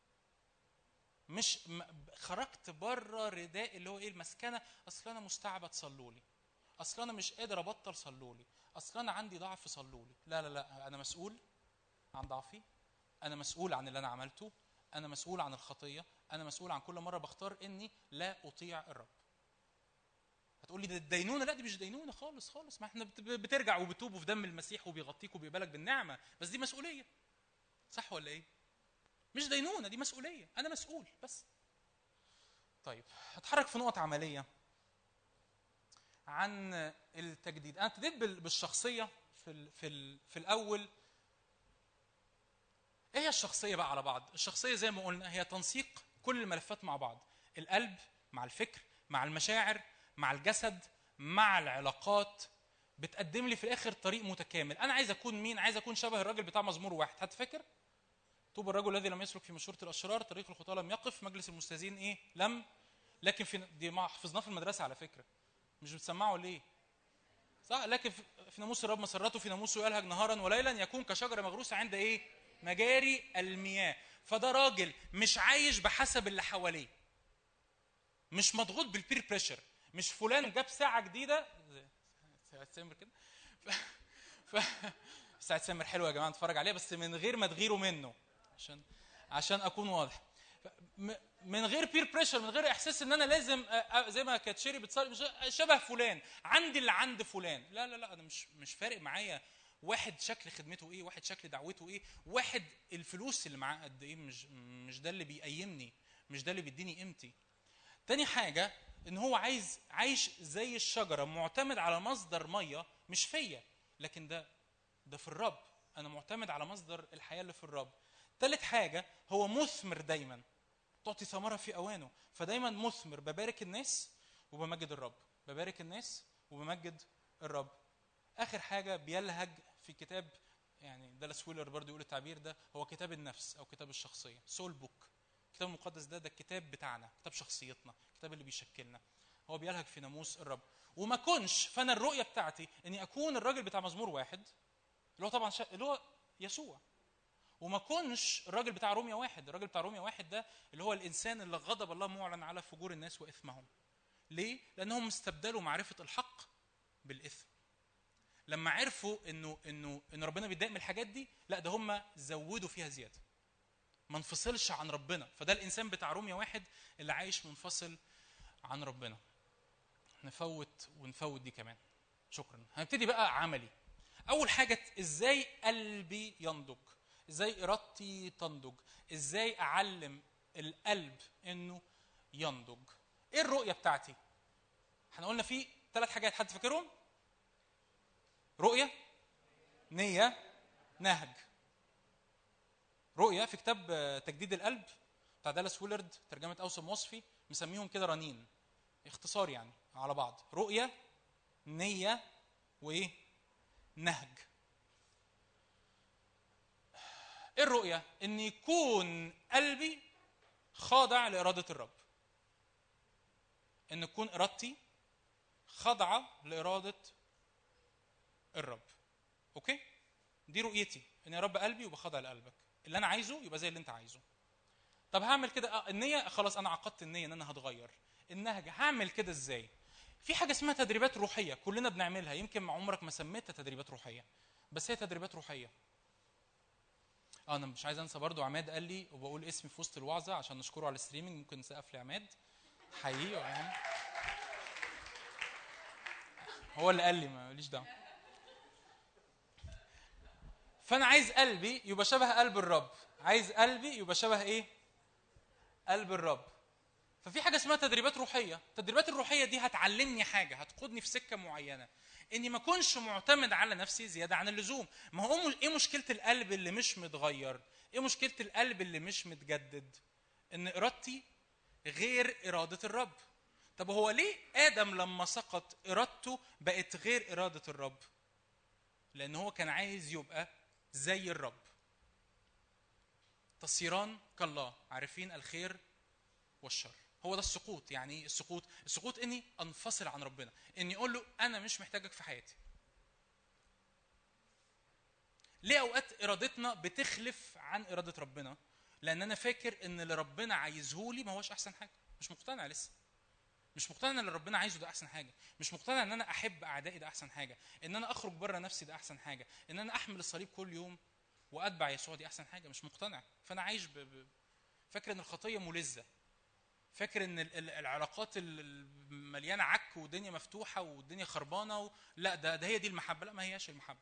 Speaker 5: مش خرجت بره رداء اللي هو ايه المسكنه. اصل انا مستعبد صلوا لي، اصل انا مش قادر ابطل صلوا لي، اصل انا عندي ضعف صلوا لي. لا لا لا، انا مسؤول عن ضعفي، انا مسؤول عن اللي انا عملته، انا مسؤول عن الخطيه، انا مسؤول عن كل مره بختار اني لا اطيع الرب. هتقول لي ده الدينونه؟ لا، دي مش دينونه خالص خالص. ما احنا بترجع وبتوب في دم المسيح وبيغطيك وبيقبلك بالنعمه، بس دي مسؤوليه. صح ولا ايه؟ مش دينونه، دي مسؤوليه. انا مسؤول بس. طيب هتحرك في نقط عمليه عن التجديد. انا ابتديت بالشخصيه في الاول. ايه هي الشخصيه بقى على بعض؟ الشخصيه زي ما قلنا هي تنسيق كل الملفات مع بعض، القلب مع الفكر مع المشاعر مع الجسد مع العلاقات، بتقدم لي في الاخر طريق متكامل. انا عايز اكون مين؟ عايز اكون شبه الراجل بتاع مزمور 1. هتفكر طوب الرجل الذي لم يسلك في مشورة الاشرار، طريق الخطاه لم يقف، مجلس المستهزئين ايه؟ لم. لكن في دي ما حفظناه في المدرسه على فكره، مش بتسمعوا ليه؟ صح. لكن في ناموس الرب مسرته، في ناموسه يلهج نهارا وليلا، يكون كشجره مغروسه عند ايه؟ مجاري المياه. فده راجل مش عايش بحسب اللي حواليه، مش مضغوط بالبير بريشر. مش فلان جاب ساعه جديده ساعه سامر كده ساعه سامر حلوه يا جماعه نتفرج عليها، بس من غير ما تغيروا منه، عشان اكون واضح. من غير بير بريشر، من غير احساس ان انا لازم زي ما كانت شيري بتصلي شبه فلان، عندي اللي عند فلان. لا لا لا، انا مش فارق معايا واحد شكل خدمته ايه، واحد شكل دعوته ايه، واحد الفلوس اللي معاه قد ايه. مش ده اللي بيقيمني، مش ده اللي بيديني قيمتي. تاني حاجه ان هو عايش زي الشجره، معتمد على مصدر ميه مش فيا، لكن ده في الرب. انا معتمد على مصدر الحياه اللي في الرب. تالت حاجه هو مثمر دايما، تعطي ثمرة في أوانه، فدايما مثمر. ببارك الناس وبمجد الرب، ببارك الناس وبمجد الرب. آخر حاجة بيلهج في كتاب، يعني دالاس ويلر برضو يقول التعبير ده، هو كتاب النفس أو كتاب الشخصية، سول بوك. الكتاب المقدس ده الكتاب بتاعنا، كتاب شخصيتنا، الكتاب اللي بيشكلنا. هو بيلهج في ناموس الرب. وما كنش، فأنا الرؤية بتاعتي أني أكون الراجل بتاع مزمور 1 اللي هو طبعا اللي هو يسوع، وما كونش الراجل بتاع رومية 1. الراجل بتاع رومية 1 ده اللي هو الإنسان اللي غضب الله معلن على فجور الناس وإثمهم. ليه؟ لأنهم استبدلوا معرفة الحق بالإثم. لما عرفوا إنه ربنا بيتضايق من الحاجات دي، لا ده هم زودوا فيها زيادة، ما انفصلش عن ربنا. فده الإنسان بتاع رومية 1 اللي عايش منفصل عن ربنا. ونفوت دي كمان. شكرا. هنبتدي بقى عملي. أول حاجة، إزاي قلبي ينضج؟ ازاي ارادتي تنضج؟ ازاي اعلم القلب انه ينضج؟ ايه الرؤيه بتاعتي؟ احنا قلنا في 3 حاجات، حد فاكرهم؟ رؤيه، نيه، نهج. رؤيه في كتاب تجديد القلب بتاع دالاس ويلرد، ترجمه اوسم وصفي، مسميهم كده رنين، اختصار يعني على بعض. رؤيه، نيه، وايه؟ نهج. ايه الرؤيه؟ ان يكون قلبي خاضع لاراده الرب، ان تكون ارادتي خاضعه لاراده الرب. اوكي؟ دي رؤيتي، ان يا رب قلبي وبخضع لقلبك، اللي انا عايزه يبقى زي اللي انت عايزه. طب هعمل كده النيه، خلاص انا عقدت النيه ان انا هتغير. النهج هعمل كده ازاي؟ في حاجه اسمها تدريبات روحيه كلنا بنعملها، يمكن عمرك ما سميتها تدريبات روحيه، بس هي تدريبات روحيه. انا مش عايز انسى برضو عماد قال لي، وبقول اسمي في وسط الوعظه عشان نشكره على الستريمنج، ممكن نسقف لعماد حقيقي يعني. هو اللي قال لي، ماليش دعوه. فانا عايز قلبي يبقى شبه قلب الرب. عايز قلبي يبقى شبه ايه؟ قلب الرب. ففي حاجه اسمها تدريبات روحيه. التدريبات الروحيه دي هتعلمني حاجه، هتقودني في سكه معينه، اني ما اكونش معتمد على نفسي زياده عن اللزوم. ما هو ايه مشكله القلب اللي مش متغير؟ ايه مشكله القلب اللي مش متجدد؟ ان ارادتي غير اراده الرب. طب هو ليه آدم لما سقط إرادته بقت غير إرادة الرب؟ لأن هو كان عايز يبقى زي الرب. تصيران كالله عارفين الخير والشر. هو ده السقوط. يعني ايه السقوط؟ السقوط اني انفصل عن ربنا، اني اقول له انا مش محتاجك في حياتي. ليه اوقات ارادتنا بتخلف عن اراده ربنا؟ لان انا فاكر ان اللي ربنا عايزه لي ما هوش احسن حاجه. مش مقتنع لسه. مش مقتنع ان اللي ربنا عايزه ده احسن حاجه. مش مقتنع ان انا احب اعدائي ده احسن حاجه. ان انا اخرج بره نفسي ده احسن حاجه. ان انا احمل الصليب كل يوم واتبع يسوع دي احسن حاجه. مش مقتنع. فانا عايش فاكر ان الخطيه ملذه. فاكر ان العلاقات المليانه عك والدنيا مفتوحه والدنيا خربانه لا ده هي دي المحبه. لا، ما هياش المحبه.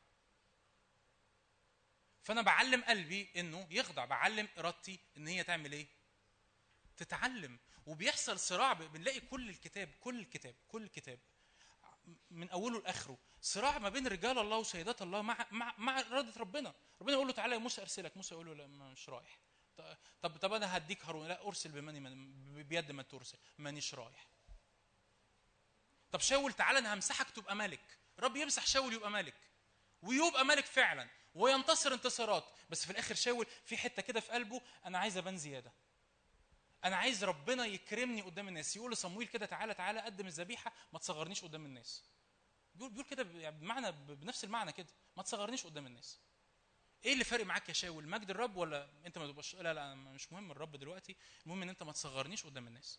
Speaker 5: فانا بعلم قلبي انه يخضع، بعلم ارادتي ان هي تعمل ايه؟ تتعلم. وبيحصل صراع. بنلاقي كل الكتاب من اوله لاخره صراع ما بين رجال الله وسيدات الله مع اراده ربنا. ربنا يقول له تعالى يا موسى ارسلك. موسى يقول له لا مش رايح. طب انا هديك هارون. لا، ارسل بيد ما ترسل، مانيش رايح. طب شاول تعالى انا همسحك تبقى ملك. رب يمسح شاول يبقى ملك ويبقى ملك فعلا وينتصر انتصارات. بس في الاخر شاول في حته كده في قلبه انا عايز ابان زياده. انا عايز ربنا يكرمني قدام الناس. يقول لصمويل كده تعالى قدم الذبيحه ما تصغرنيش قدام الناس. بيقول كده بمعنى بنفس المعنى كده ما تصغرنيش قدام الناس. ايه اللي فارق معاك يا شاول؟ مجد الرب ولا انت ما تبقاش؟ لا مش مهم الرب دلوقتي، المهم ان انت ما تصغرنيش قدام الناس.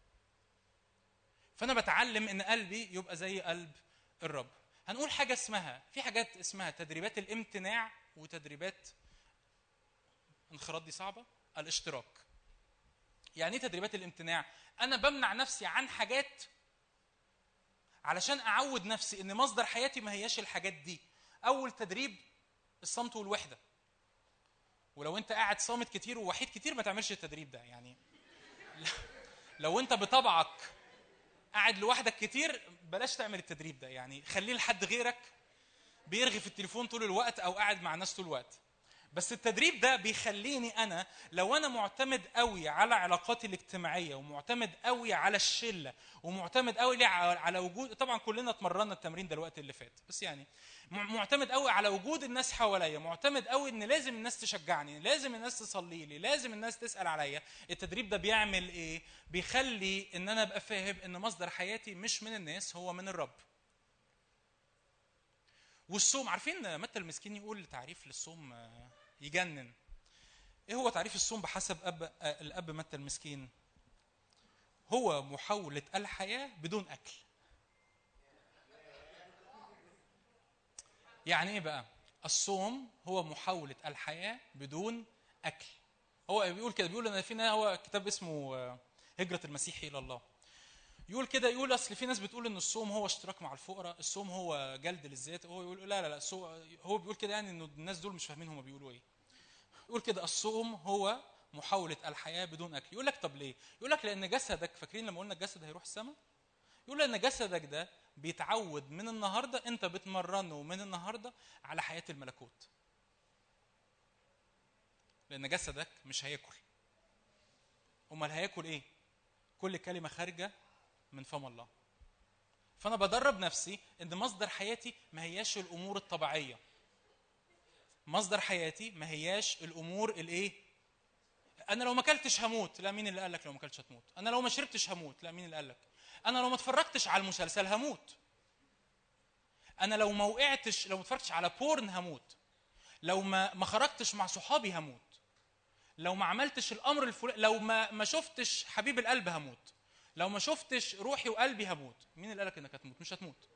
Speaker 5: فانا بتعلم ان قلبي يبقى زي قلب الرب. هنقول حاجه في حاجات اسمها تدريبات الامتناع وتدريبات انخراط. دي صعبه. الاشتراك. يعني ايه تدريبات الامتناع؟ انا بمنع نفسي عن حاجات علشان اعود نفسي ان مصدر حياتي ما هياش الحاجات دي. اول تدريب الصمت والوحده. ولو انت قاعد صامت كتير ووحيد كتير ما تعملش التدريب ده. يعني لو انت بطبعك قاعد لوحدك كتير بلاش تعمل التدريب ده. يعني خليه لحد غيرك بيرغي في التليفون طول الوقت او قاعد مع ناس طول الوقت. بس التدريب ده بيخليني انا لو انا معتمد قوي على علاقاتي الاجتماعيه ومعتمد قوي على الشله ومعتمد قوي على وجود، طبعا كلنا اتمرنا التمرين ده الوقت اللي فات، بس يعني معتمد قوي على وجود الناس حواليا، معتمد قوي ان لازم الناس تشجعني، لازم الناس تصلي لي، لازم الناس تسال عليا. التدريب ده بيعمل ايه؟ بيخلي ان انا ابقى فاهم ان مصدر حياتي مش من الناس، هو من الرب. والصوم، عارفين متى المسكين يقول تعريف للصوم يجنن. ايه هو تعريف الصوم بحسب الاب متى المسكين؟ هو محاولة الحياة بدون اكل. يعني ايه بقى؟ الصوم هو محاولة الحياة بدون اكل. هو بيقول كده، بيقول ان فينا هو كتاب اسمه هجرة المسيح الى الله. يقول كده، يقول اصل في ناس بتقول ان الصوم هو اشتراك مع الفقراء، الصوم هو جلد للذات. هو يقول لا هو بيقول كده يعني انه الناس دول مش فاهمين هم بيقولوا ايه. يقول كده الصوم هو محاولة الحياة بدون اكل. يقول لك طب ليه؟ يقول لك لان جسدك، فاكرين لما قلنا الجسد هيروح السماء؟ يقول ان جسدك ده بيتعود من النهارده، انت بتمرنه من النهارده على حياة الملكوت. لان جسدك مش هياكل. امال هياكل ايه؟ كل كلمة خارجة من فم الله. فانا بدرب نفسي ان مصدر حياتي ما هياش الامور الطبيعيه. مصدر حياتي ما هياش الامور الايه؟ انا لو ما اكلتش هموت. لا، مين اللي قال لك لو ما اكلتش هتموت؟ انا لو ما شربتش هموت. لا، مين اللي قال لك؟ انا لو ما اتفرجتش على المسلسل هموت. انا لو ما وقعتش، لو ما اتفرجتش على بورن هموت. لو ما خرجتش مع صحابي هموت. لو ما عملتش الامر الفلاني، لو ما شفتش حبيب القلب هموت. لو ما شفتش روحي وقلبي هموت. مين اللي قالك انك هتموت؟ مش هتموت.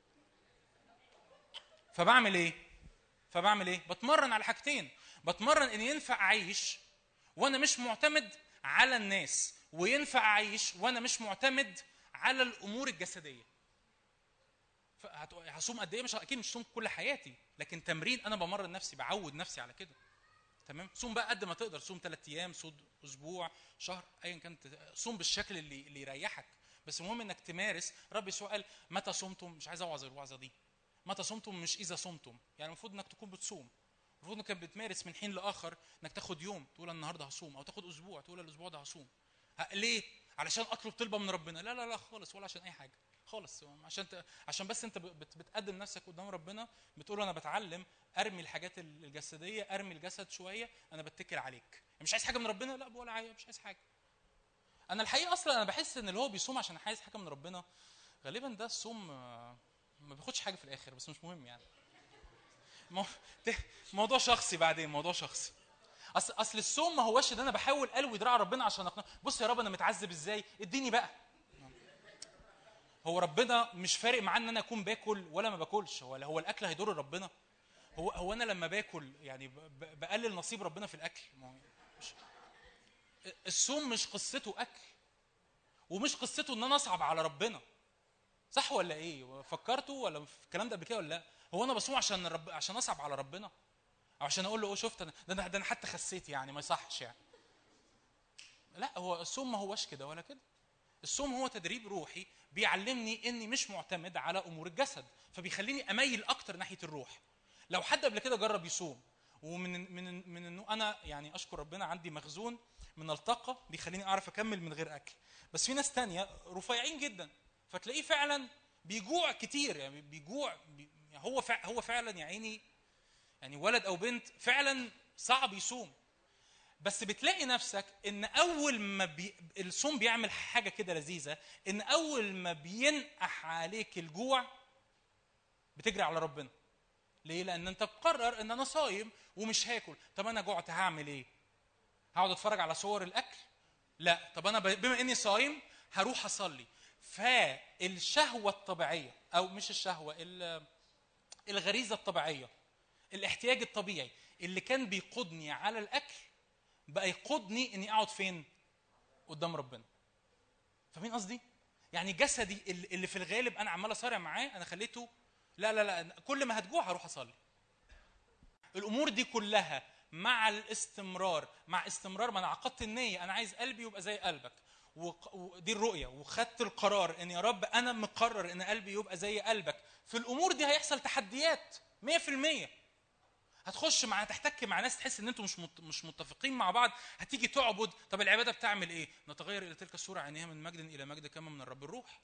Speaker 5: فبعمل ايه؟ بتمرن على حاجتين. بتمرن ان ينفع اعيش وانا مش معتمد على الناس، وينفع اعيش وانا مش معتمد على الامور الجسديه. هصوم قد ايه؟ مش اكيد مش صوم كل حياتي، لكن تمرين انا بمرن نفسي، بعود نفسي على كده. تمام؟ صوم بقى قد ما تقدر، صوم 3 ايام، صوم اسبوع، شهر، ايا كان، صوم بالشكل اللي يريحك. بس المهم انك تمارس. رب يسوع قال متى صمتم، مش عايز اوعظ الوعظه دي، متى صمتم مش اذا صمتم. يعني المفروض انك تكون بتصوم، المفروض انك بتمارس من حين لاخر، انك تاخد يوم تقول النهارده هصوم، او تاخد اسبوع تقول الاسبوع ده هصوم. ليه؟ علشان اطلب طلبه من ربنا. لا لا لا خالص، ولا عشان اي حاجه خالص. عشان بس انت بتقدم نفسك قدام ربنا، بتقول انا بتعلم ارمي الحاجات الجسديه، ارمي الجسد شويه، انا بتكل عليك. مش عايز حاجه من ربنا؟ لا ولا عايز، مش عايز حاجه. انا الحقيقه اصلا انا بحس ان اللي هو بيصوم عشان عايز حاجه من ربنا، غالبا ده الصوم ما بياخدش حاجه في الاخر، بس مش مهم يعني. موضوع شخصي بعدين، موضوع شخصي. اصل الصوم ما هوش ان انا بحاول الوي دراع ربنا عشان اقنع. بص يا رب انا متعذب ازاي، اديني بقى. هو ربنا مش فارق معاه ان انا اكون باكل ولا ما باكلش. هو الاكل هيضر ربنا؟ هو انا لما باكل يعني بقلل نصيب ربنا في الاكل؟ الصوم مش قصته اكل، ومش قصته ان انا اصعب على ربنا. صح ولا ايه؟ فكرتوا ولا في الكلام ده قبل كده ولا لا؟ هو انا بصوم عشان اصعب على ربنا، او عشان اقول له شفت انا ده انا حتى خسيت يعني، ما يصحش يعني. لا، هو الصوم ما هوش كده ولا كده. الصوم هو تدريب روحي بيعلمني اني مش معتمد على امور الجسد، فبيخليني اميل اكتر ناحيه الروح. لو حد قبل كده جرب يصوم ومن انه انا يعني اشكر ربنا عندي مخزون من الطاقه بيخليني اعرف اكمل من غير اكل، بس في ناس تانية رفيعين جدا فتلاقيه فعلا بيجوع كتير، يعني بيجوع هو فعلا يا عيني، يعني ولد او بنت فعلا صعب يصوم. بس بتلاقي نفسك ان اول ما الصوم بيعمل حاجه كده لذيذه، ان اول ما بينقح عليك الجوع بتجري على ربنا. ليه؟ لان انت بتقرر ان انا صايم ومش هاكل. طب انا جوعت هعمل ايه؟ هقعد اتفرج على صور الاكل؟ لا. طب انا بما اني صايم هروح اصلي. فالشهوه الطبيعيه، او مش الشهوه، الغريزه الطبيعيه، الاحتياج الطبيعي اللي كان بيقودني على الاكل بقى يقودني اني اقعد فين؟ قدام ربنا. فاهمين قصدي؟ يعني جسدي اللي في الغالب انا عمال اصارع معاه، انا خليته لا لا لا، كل ما هتجوع هروح اصلي. الامور دي كلها مع الاستمرار، مع استمرار ما انا عقدت النيه، انا عايز قلبي يبقى زي قلبك، ودي الرؤيه، وخدت القرار ان يا رب انا مقرر ان قلبي يبقى زي قلبك. في الامور دي هيحصل تحديات 100%. هتخش تحتك مع ناس تحس ان انتوا مش متفقين مع بعض، هتيجي تعبد. طب العباده بتعمل ايه؟ نتغير الى تلك الصوره عينيها من مجد الى مجد كما من الرب الروح.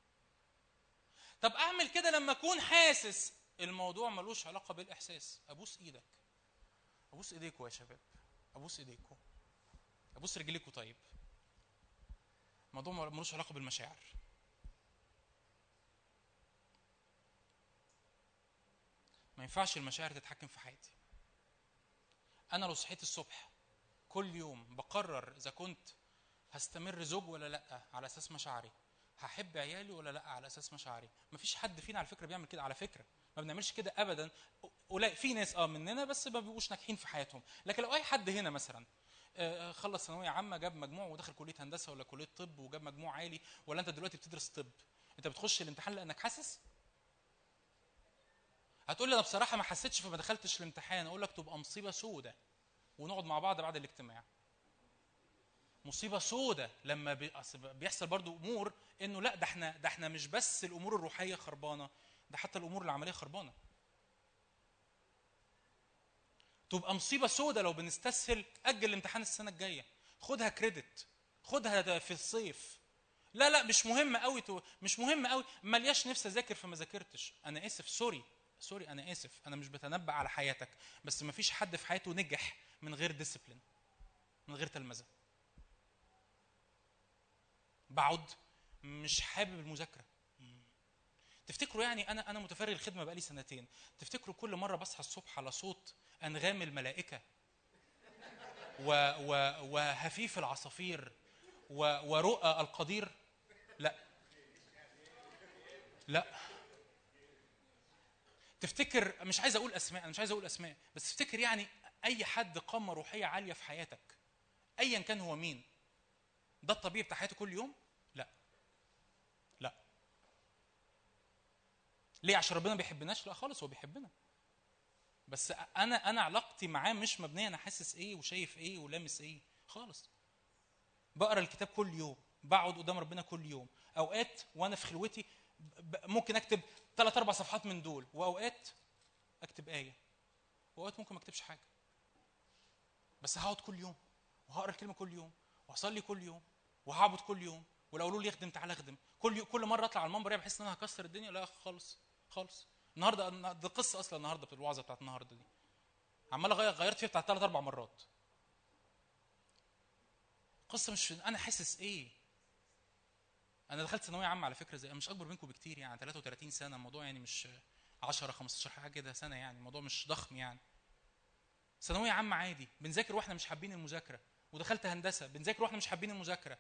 Speaker 5: طب اعمل كده لما اكون حاسس. الموضوع ملوش علاقه بالاحساس. ابوس ايدك، ابوس ايديكوا يا شباب، ابوس ايديكوا، ابوس رجليكوا. طيب الموضوع ملوش علاقه بالمشاعر. ما ينفعش المشاعر تتحكم في حياتي. انا لو صحيت الصبح كل يوم بقرر اذا كنت هستمر زوج ولا لا على اساس مشاعري، هحب عيالي ولا لا على اساس مشاعري. مفيش حد فينا على فكره بيعمل كده، على فكره ما بنعملش كده ابدا. في ناس مننا بس ما بيبقوش ناجحين في حياتهم. لكن لو اي حد هنا مثلا خلص ثانويه عامه، جاب مجموع ودخل كليه هندسه ولا كليه طب وجاب مجموع عالي، ولا انت دلوقتي بتدرس طب، انت بتخش الامتحان لانك حاسس؟ هتقول لي انا بصراحه ما حسيتش فما دخلتش الامتحان. اقول لك تبقى مصيبه سودة، ونقعد مع بعض بعد الاجتماع. مصيبه سودة لما بيحصل برضو امور انه لا، ده احنا مش بس الامور الروحيه خربانه، ده حتى الامور العمليه خربانه. تبقى مصيبه سودة لو بنستسهل. اجل الامتحان السنه الجايه، خدها كريدت، خدها في الصيف. لا مش مهم قوي، مش مهم قوي، ملياش نفسي اذاكر فما ذاكرتش. انا اسف، سوري انا اسف، انا مش بتنبأ على حياتك، بس ما فيش حد في حياته نجح من غير ديسيبلين، من غير تلمذه. بقعد مش حابب المذاكره. تفتكروا يعني انا متفرغ الخدمه بقالي سنتين، تفتكروا كل مره بصحى الصبح على صوت انغام الملائكه وهفيف العصافير ورؤى القدير؟ لا. تفتكر، مش عايز اقول اسماء، بس تفتكر يعني اي حد قامه روحيه عاليه في حياتك ايا كان هو مين، ده الطبيعي بتاع حياته كل يوم؟ لا. ليه؟ عشان ربنا بيحبناش؟ لا خالص، هو بيحبنا، بس انا علاقتي معاه مش مبنيه انا حاسس ايه وشايف ايه ولامس ايه خالص. بقرا الكتاب كل يوم، بقعد قدام ربنا كل يوم. اوقات وانا في خلوتي ممكن اكتب 3-4 صفحات من دول، واوقات اكتب ايه، واوقات ممكن ما اكتبش حاجه. بس هقعد كل يوم وهقرا الكلمه كل يوم وهصلي كل يوم وهعبد كل يوم، ولو قالوا لي اخدم تعالى اخدم. كل مره اطلع على المنبر بحس ان انا هكسر الدنيا. لا خالص خالص. النهارده دي قصه اصلا النهارده في الوعظه بتاعت النهارده دي عمال غيرت فيها بتاع 3-4 مرات. قصه مش انا حاسس ايه. انا دخلت ثانويه عامه على فكره، زي مش اكبر منكم بكتير يعني 33 سنه. الموضوع يعني مش 10 15 حاجه كده سنه، يعني الموضوع مش ضخم يعني. ثانويه عامه عادي بنذاكر واحنا مش حابين المذاكره، ودخلت هندسه بنذاكر واحنا مش حابين المذاكره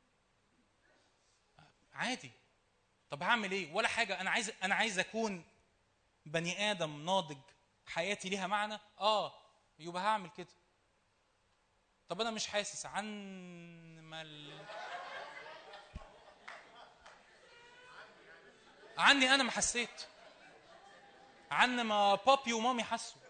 Speaker 5: عادي. طب هعمل ايه؟ ولا حاجه. انا عايز اكون بني ادم ناضج حياتي ليها معنى. يبقى هعمل كده. طب انا مش حاسس عني انا ما حسيت، عن ما بابي ومامي حسوا.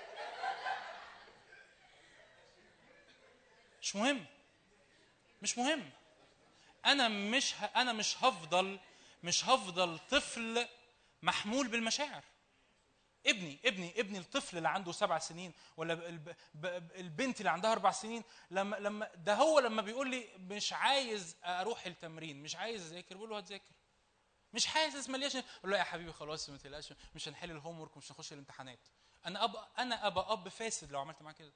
Speaker 5: مش مهم. انا مش هفضل طفل محمول بالمشاعر. ابني الطفل اللي عنده 7 سنين، ولا البنت اللي عندها 4 سنين، لما بيقول لي مش عايز اروح التمرين، مش عايز اذاكر، بقول له هتذاكر. مش حاسس ملياش، اقول له يا حبيبي خلاص ما تقلقش، مش هنحل الهوم ورك ومش هنخش الامتحانات. انا ابقى اب فاسد لو عملت معاه كده.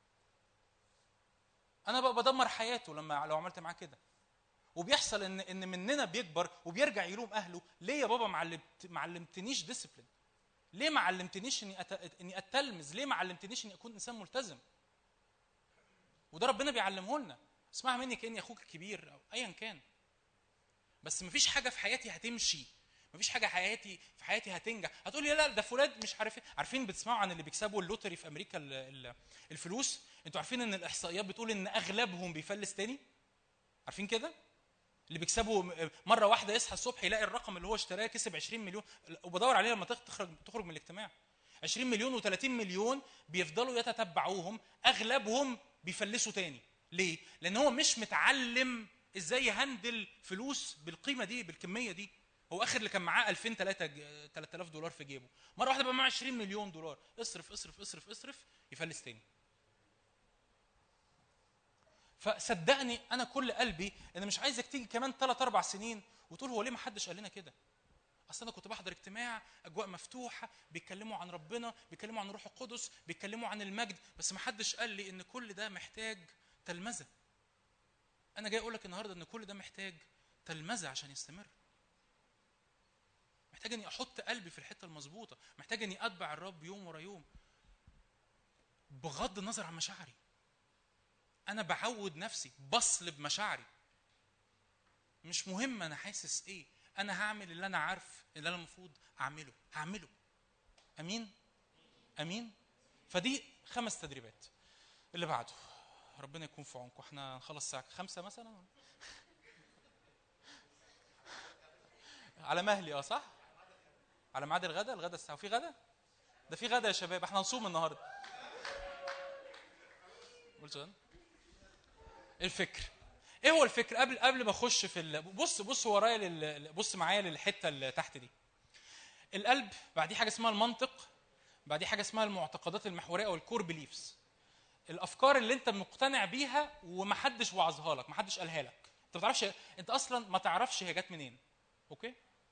Speaker 5: انا بقى بدمر حياته لو عملت معاه كده. وبيحصل ان مننا بيكبر وبيرجع يلوم اهله. ليه يا بابا ما علمتنيش ديسيبلين؟ ليه ما علمتنيش اني اتلمذ؟ ليه ما علمتنيش اني اكون انسان ملتزم؟ وده ربنا بيعلمه لنا. اسمعها مني كاني اخوك الكبير او ايا كان. بس مفيش حاجه في حياتي هتمشي، مفيش حاجه في حياتي هتنجح. هتقول لي لا ده فلان مش عارف ايه. عارفين بتسمعوا عن اللي بيكسبوا اللوتري في امريكا الفلوس؟ انتوا عارفين ان الاحصائيات بتقول ان اغلبهم بيفلس تاني؟ عارفين كده؟ اللي بيكسبوا مره واحده يصحى الصبح يلاقي الرقم اللي هو اشتراه كسب 20 مليون، وبدور عليه لما تخرج من الاجتماع. 20 مليون و30 مليون بيفضلوا يتتبعوهم، اغلبهم بيفلسوا تاني. ليه؟ لان هو مش متعلم ازاي يهندل فلوس بالقيمه دي بالكميه دي. هو اخر اللي كان معاه 3000 دولار في جيبه، مره واحده بقى معاه 20 مليون دولار، اصرف اصرف اصرف اصرف، يفلس تاني. فصدقني انا كل قلبي ان مش عايزك تيجي كمان 3-4 سنين وتقول هو ليه ما حدش قال لنا كده؟ اصل انا كنت بحضر اجتماع اجواء مفتوحه، بيتكلموا عن ربنا، بيتكلموا عن الروح القدس، بيتكلموا عن المجد، بس ما حدش قال لي ان كل ده محتاج تلمذه. انا جاي اقول لك النهارده ان كل ده محتاج تلمذه عشان يستمر. محتاج اني احط قلبي في الحته المظبوطه، محتاج اني اتبع الرب يوم ورا يوم بغض النظر عن مشاعري. انا بعود نفسي بصلب مشاعري. مش مهم انا حاسس ايه، انا هعمل اللي انا عارف اللي انا المفروض هعمله. امين. فدي 5 تدريبات. اللي بعده ربنا يكون في عونكم. احنا نخلص الساعه 5 مثلا على مهلي. صح، على ميعاد الغداء الساعه. في غدا؟ ده في غدا يا شباب، احنا هنصوم النهارده. قلت الفكر ايه هو الفكر؟ قبل ما اخش في بص ورايا بص معايا للحته اللي تحت دي. القلب بعديه حاجه اسمها المنطق، بعديه حاجه اسمها المعتقدات المحوريه او الكور بليفز. الافكار اللي انت مقتنع بيها ومحدش وعظها لك، محدش قالها لك، انت ما تعرفش، انت اصلا ما تعرفش هي جت منين. اوكي؟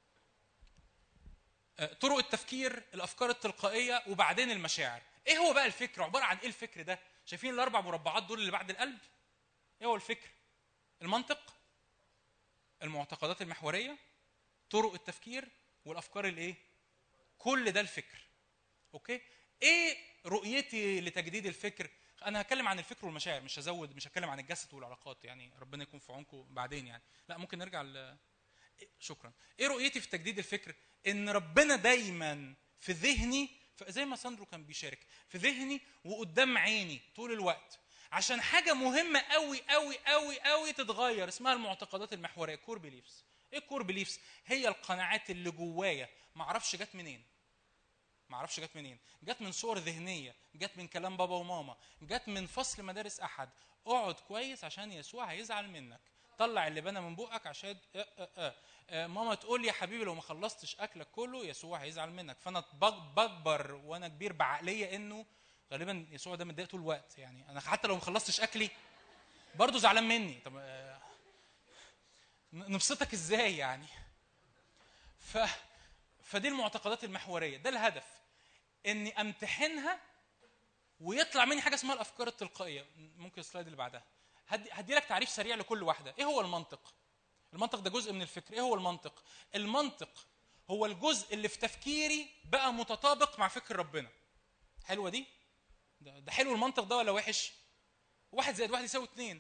Speaker 5: طرق التفكير، الافكار التلقائيه، وبعدين المشاعر. ايه هو بقى الفكر؟ عباره عن ايه الفكر ده؟ شايفين ال4 مربعات دول اللي بعد القلب؟ ايه هو الفكر؟ المنطق، المعتقدات المحوريه، طرق التفكير، والافكار الايه؟ كل ده الفكر. اوكي؟ ايه رؤيتي لتجديد الفكر؟ انا هتكلم عن الفكر والمشاعر، مش هتكلم عن الجسد والعلاقات، يعني ربنا يكون في عونكم بعدين يعني. لا ممكن نرجع شكرا. ايه رؤيتي في تجديد الفكر؟ ان ربنا دايما في ذهني، زي ما ساندرو كان بيشارك، في ذهني وقدام عيني طول الوقت، عشان حاجه مهمه قوي قوي قوي قوي تتغير، اسمها المعتقدات المحوريه، كور بيليفز. ايه الكور بيليفز؟ هي القناعات اللي جوايا ما اعرفش جت منين. جت من صور ذهنيه، جت من كلام بابا وماما، جت من فصل مدارس احد. اقعد كويس عشان يسوع هيزعل منك، طلع اللبانه من بقك عشان ماما تقول يا حبيبي لو ما خلصتش اكلك كله يسوع هيزعل منك. فانا بكبر وانا كبير بعقليه انه غالبا يسوع ده متضايق طول الوقت، يعني انا حتى لو ما خلصتش اكلي برضه زعلان مني. طب نبسطك ازاي يعني. فدي المعتقدات المحوريه، ده الهدف، اني امتحنها ويطلع مني حاجه اسمها الافكار التلقائيه. ممكن السلايد اللي بعدها. هدي لك تعريف سريع لكل واحده. ايه هو المنطق؟ المنطق ده جزء من الفكر. ايه هو المنطق؟ المنطق هو الجزء اللي في تفكيري بقى متطابق مع فكر ربنا. حلوه دي؟ ده حلو المنطق ده ولا وحش؟ 1 زائد 1 يساوي 2.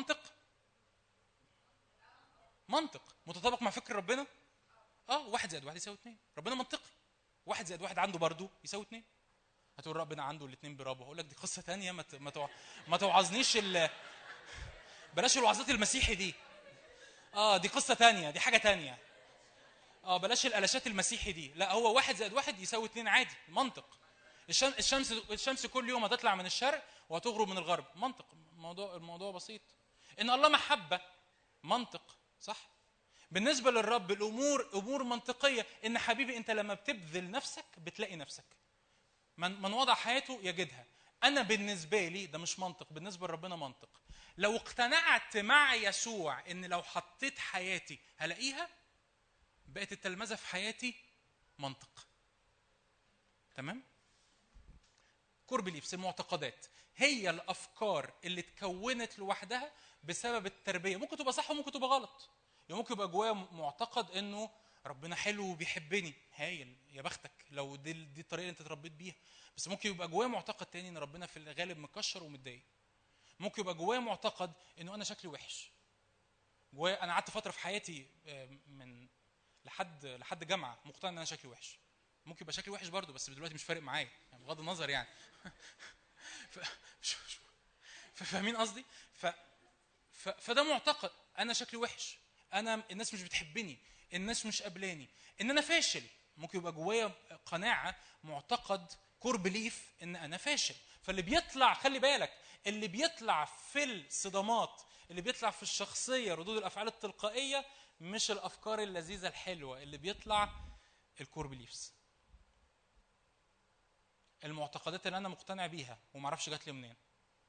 Speaker 5: منطق متطابق مع فكر ربنا. 1 زائد 1 يساوي 2. ربنا منطقي. 1 زائد 1 عنده برضه يساوي 2. هتقول ربنا عنده الاثنين برابه. هقول لك دي قصه ثانيه. ما توعظنيش بلاش الوعظات المسيحي دي. دي قصه ثانيه، دي حاجه ثانيه. بلاش القلاشات المسيحي دي. لا، هو 1 زائد 1 يساوي 2 عادي. منطق. الشمس كل يوم هتطلع من الشرق وهتغرب من الغرب. منطق. الموضوع بسيط. ان الله محبه. منطق. صح. بالنسبه للرب الامور امور منطقيه. ان حبيبي انت لما بتبذل نفسك بتلاقي نفسك. من وضع حياته يجدها. انا بالنسبه لي ده مش منطق، بالنسبه لربنا منطق. لو اقتنعت مع يسوع ان لو حطيت حياتي هلاقيها، بقت التلمذه في حياتي منطق. تمام؟ كور بيليفز، المعتقدات، هي الافكار اللي اتكونت لوحدها بسبب التربيه. ممكن تبقى صح وممكن تبقى غلط. ممكن يبقى جوايا معتقد انه ربنا حلو وبيحبني. هايل، يا بختك لو دي الطريقه اللي انت اتربيت بيها. بس ممكن يبقى جوايا معتقد تاني ان ربنا في الغالب مكشر ومتضايق. ممكن يبقى جوايا معتقد انه انا شكلي وحش. جوايا انا قعدت فتره في حياتي من لحد جامعه مقتنع ان انا شكلي وحش. ممكن يبقى شكلي وحش برضه، بس دلوقتي مش فارق معايا يعني بغض النظر يعني. فاهمين قصدي؟ فده معتقد انا شكلي وحش، انا الناس مش بتحبني، الناس مش قابلاني، ان انا فاشل. ممكن يبقى جوايا قناعه، معتقد، كور بليف ان انا فاشل. فاللي بيطلع، خلي بالك، اللي بيطلع في الصدمات، اللي بيطلع في الشخصيه، ردود الافعال التلقائيه، مش الافكار اللذيذه الحلوه. اللي بيطلع الكور بليفز، المعتقدات اللي انا مقتنع بيها وما اعرفش جات لي منين.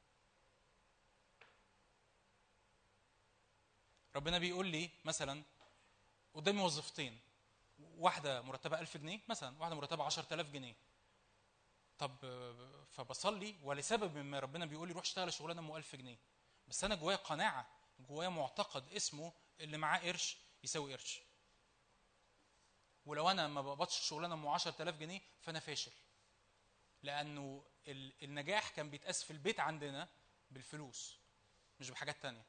Speaker 5: ربنا بيقول لي مثلا قدامي وظيفتين، واحده مرتبه 1000 جنيه مثلا، واحده مرتبه 10000 جنيه. طب فبصلي ولسبب ما ربنا بيقول لي روح اشتغل شغلانه ام 1000 جنيه. بس انا جوايا قناعه، جوايا معتقد اسمه اللي معاه قرش يساوي قرش. ولو انا ما بقبضش شغلانه ام 10000 جنيه فانا فاشل. لانه النجاح كان بيتقاس في البيت عندنا بالفلوس مش بحاجات تانية.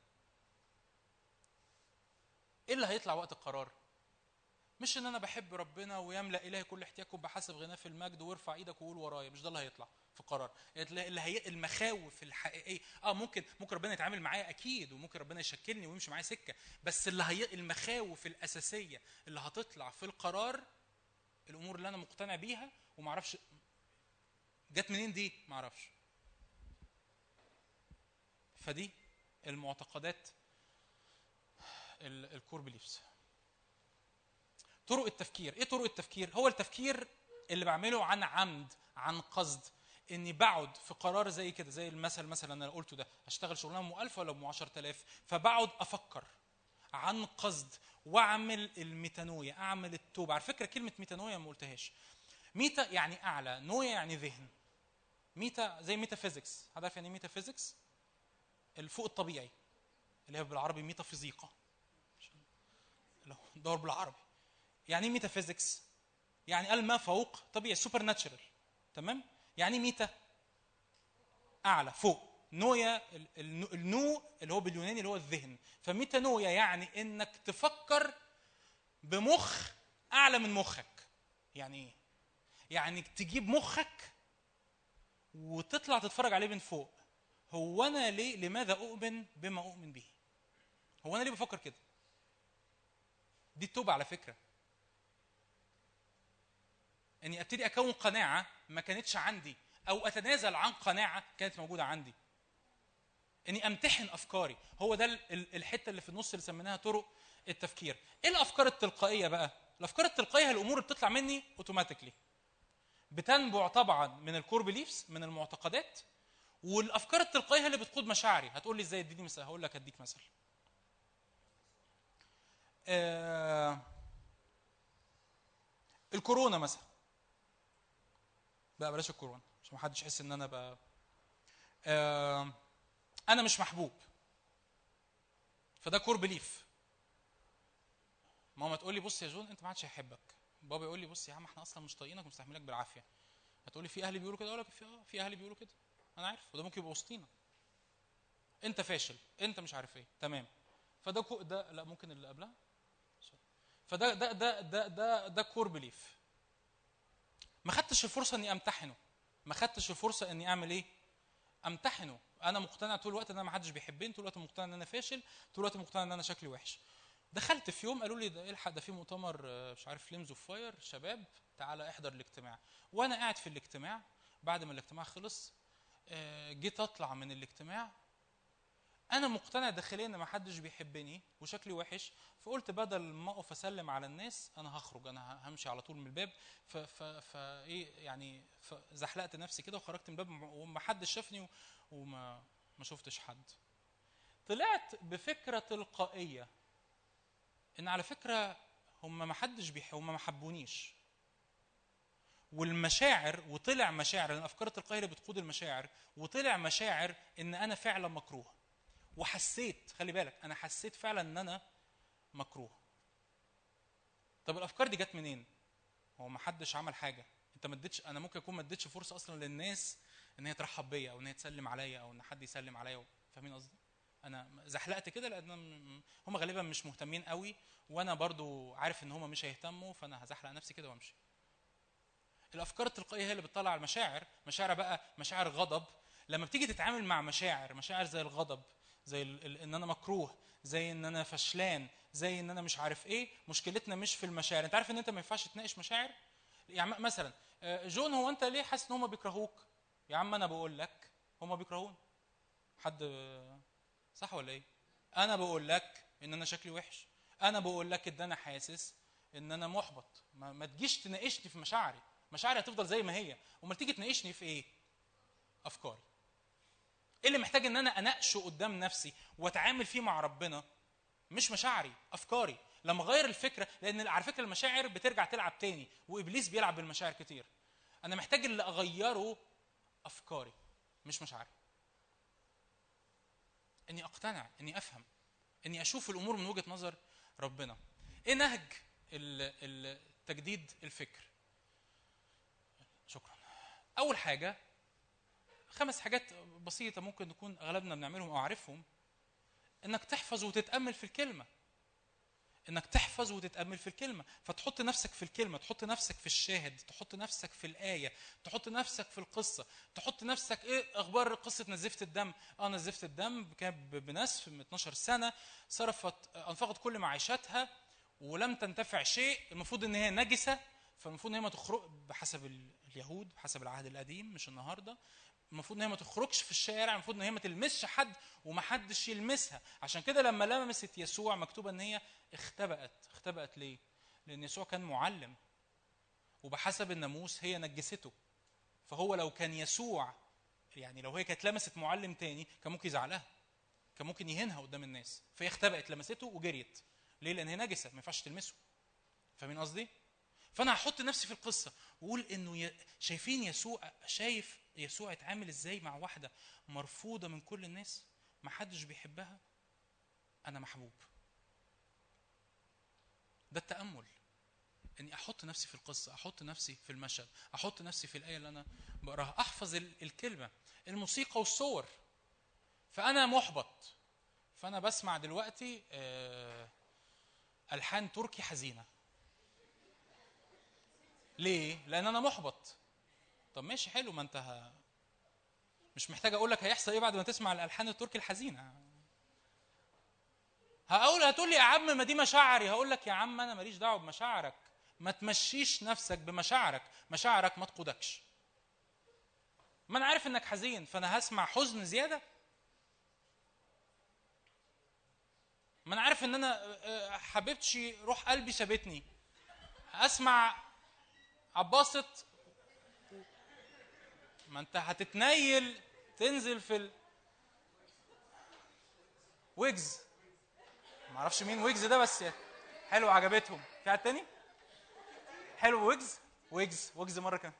Speaker 5: ايه اللي هيطلع وقت القرار؟ مش ان انا بحب ربنا ويملا الهي كل احتياجكم بحسب غناه في المجد وارفع ايدك وقول ورايا. مش ده اللي هيطلع في القرار. اللي هي المخاوف الحقيقيه. ممكن ربنا يتعامل معايا اكيد، وممكن ربنا يشكلني ويمشي معايا سكه، بس اللي هي المخاوف الاساسيه اللي هتطلع في القرار الامور اللي انا مقتنع بيها وما اعرفش جت منين دي، ما اعرفش. فدي المعتقدات، الكور بيليفز. طرق التفكير. ايه طرق التفكير؟ هو التفكير اللي بعمله عن عمد، عن قصد، اني بقعد في قرار زي كده، زي المثل مثلا انا قلته ده، اشتغل شغلانه ام 1000 ولا ام 10000. فبقعد افكر عن قصد واعمل الميتانويا، اعمل التوبه. على فكره كلمه ميتانويا ما قلتهاش. ميتا يعني اعلى، نويا يعني ذهن. ميتا زي ميتافيزيكس. حد عارف يعني ايه ميتافيزيكس؟ الفوق الطبيعي، اللي هي بالعربي ميتافيزيقا، لو دور بالعربي. يعني ميتافيزيكس يعني ما فوق طبيعي، سوبر ناتشرال. تمام؟ يعني ميتا اعلى، فوق. نويا النو اللي هو باليوناني اللي هو الذهن. فميتا نويا يعني انك تفكر بمخ اعلى من مخك. يعني ايه؟ يعني تجيب مخك وتطلع تتفرج عليه من فوق. هو انا لماذا اؤمن بما اؤمن به؟ هو انا ليه بفكر كده؟ دي التوبه على فكره. اني ابتدي اكون قناعه ما كانتش عندي، او اتنازل عن قناعه كانت موجوده عندي. اني امتحن افكاري. هو ده الحته اللي في النص اللي سميناها طرق التفكير. ايه الافكار التلقائيه بقى؟ الافكار التلقائيه هي الامور اللي بتطلع مني اوتوماتيكلي، بتنبع طبعا من الكور بيليفز، من المعتقدات. والافكار التلقائيه اللي بتقود مشاعري. هتقول لي ازاي؟ اديني مثال. هقول لك اديك مثل.
Speaker 7: الكورونا مثلا بقى، بلاش الكورونا عشان ما حدش يحس ان انا بقى انا مش محبوب، فده كور بليف. ماما تقول لي بص يا جون انت ما حدش هيحبك، بابا يقول لي بص يا عم احنا اصلا مش طايقينك ومستحملينك بالعافيه، هتقول لي في اهلي بيقولوا كده، اقول لك في اهلي بيقولوا كده، انا عارف، وده ممكن يبقى وسطينا، انت فاشل، انت مش عارف ايه، تمام. فده ده لا ممكن اللي قبلها، فده ده ده ده ده ده كور بليف. ما خدتش الفرصه اني امتحنه، ما خدتش الفرصه اني اعمل ايه؟ امتحنه. انا مقتنع طول الوقت ان انا ما حدش بيحبني، طول الوقت مقتنع ان انا فاشل، طول الوقت مقتنع ان انا شكلي وحش. دخلت في يوم قالوا لي ده الحق ده في مؤتمر مش عارف فليمز اوف فاير شباب، تعالى احضر الاجتماع. وانا قاعد في الاجتماع، بعد ما الاجتماع خلص جيت اطلع من الاجتماع، انا مقتنع داخليا ان ما حدش بيحبني وشكلي وحش، فقلت بدل ما اقف اسلم على الناس انا هخرج، انا همشي على طول من الباب. ايه يعني، زحلقت نفسي كده وخرجت من الباب وما حدش شافني وما شفتش حد. طلعت بفكره تلقائيه ان على فكره هم ما حبونيش، والمشاعر، وطلع مشاعر، لان الافكار التلقائيه اللي بتقود المشاعر، وطلع مشاعر ان انا فعلا مكروه، وحسيت، خلي بالك انا حسيت فعلا ان انا مكروه. طب الافكار دي جت منين؟ هو ما حدش عمل حاجه، انت ما اديتش، انا ممكن اكون ما اديتش فرصه اصلا للناس ان هي ترحب بيا او ان هي تسلم عليا او ان حد يسلم عليا، فاهمين قصدي؟ انا زحلقت كده لان هم غالبا مش مهتمين قوي، وانا برضو عارف ان هم مش هيهتموا، فانا هزحلق نفسي كده وامشي. الافكار التلقائيه هي اللي بتطلع المشاعر، مشاعر بقى مشاعر غضب. لما بتيجي تتعامل مع مشاعر زي الغضب، زي ان انا مكروه، زي ان انا فشلان، زي ان انا مش عارف ايه، مشكلتنا مش في المشاعر. انت عارف ان انت ما ينفعش تناقش مشاعر؟ يعني مثلا جون، هو انت ليه حاسس ان هم بيكرهوك؟ يا عم انا بقول لك هم بيكرهون، حد صح ولا ايه؟ انا بقول لك ان انا شكلي وحش، انا بقول لك ان انا حاسس ان انا محبط. ما تجيش تناقشني في مشاعري، مشاعري هتفضل زي ما هي. امال تيجي تناقشني في ايه؟ افكاري. ايه اللي محتاج ان انا اناقشه قدام نفسي واتعامل فيه مع ربنا؟ مش مشاعري، افكاري. لما اغير الفكره، لان على فكره المشاعر بترجع تلعب تاني، وابليس بيلعب بالمشاعر كتير. انا محتاج اللي اغيره افكاري مش مشاعري، اني اقتنع، اني افهم، اني اشوف الامور من وجهه نظر ربنا. ايه نهج تجديد الفكر؟ شكرا. اول حاجه 5 حاجات بسيطه ممكن نكون اغلبنا بنعملهم او عارفهم. انك تحفظ وتتامل في الكلمه، انك تحفظ وتتامل في الكلمه، فتحط نفسك في الكلمه، تحط نفسك في الشاهد، تحط نفسك في الايه، تحط نفسك في القصه، تحط نفسك ايه اخبار قصه نزفت الدم. نزفت الدم كانت بنسف من 12 سنه، انفقت كل معيشتها ولم تنتفع شيء. المفروض ان هي نجسه، فالمفروض ان هي ما تخرج بحسب اليهود، بحسب العهد القديم مش النهارده. المفروض ان هي ما تخرجش في الشارع، المفروض ان هي ما تلمسش حد وما حدش يلمسها. عشان كده لما لمست يسوع مكتوبه ان هي اختبأت ليه؟ لان يسوع كان معلم، وبحسب الناموس هي نجسته. فهو لو كان يسوع، يعني لو هي كانت لمست معلم تاني كان ممكن يزعلها، كان ممكن يهينها قدام الناس. فهي اختبأت، لمسته وجريت. ليه؟ لان هي نجسه، ما ينفعش تلمسه. فاهمين قصدي؟ فانا هحط نفسي في القصه واقول انه شايفين يسوع، شايف يسوع اتعامل ازاي مع واحده مرفوضه من كل الناس، ما حدش بيحبها، انا محبوب. ده التامل، اني احط نفسي في القصه، احط نفسي في المشهد، احط نفسي في الايه اللي انا بقراها، احفظ الكلمه. الموسيقى والصور، فانا محبط، فانا بسمع دلوقتي الحان تركي حزينه. ليه؟ لان انا محبط. طب ماشي حلو، ما انت مش محتاج اقول لك هيحصل ايه بعد ما تسمع الالحان التركي الحزينه. هتقول لي يا عم ما دي مشاعري، هقول لك يا عم انا ماليش دعوه بمشاعرك. ما تمشيش نفسك بمشاعرك، مشاعرك ما تقودكش. ما انا عارف انك حزين، فانا هسمع حزن زياده؟ ما انا عارف ان انا حبيبتي روح قلبي سابتني، اسمع عباسط؟ ما انت هتتنيل تنزل في ويجز، ما اعرفش مين ويجز ده، بس يعني حلو عجبتهم. في حد تاني؟ حلو. ويجز مره كمان.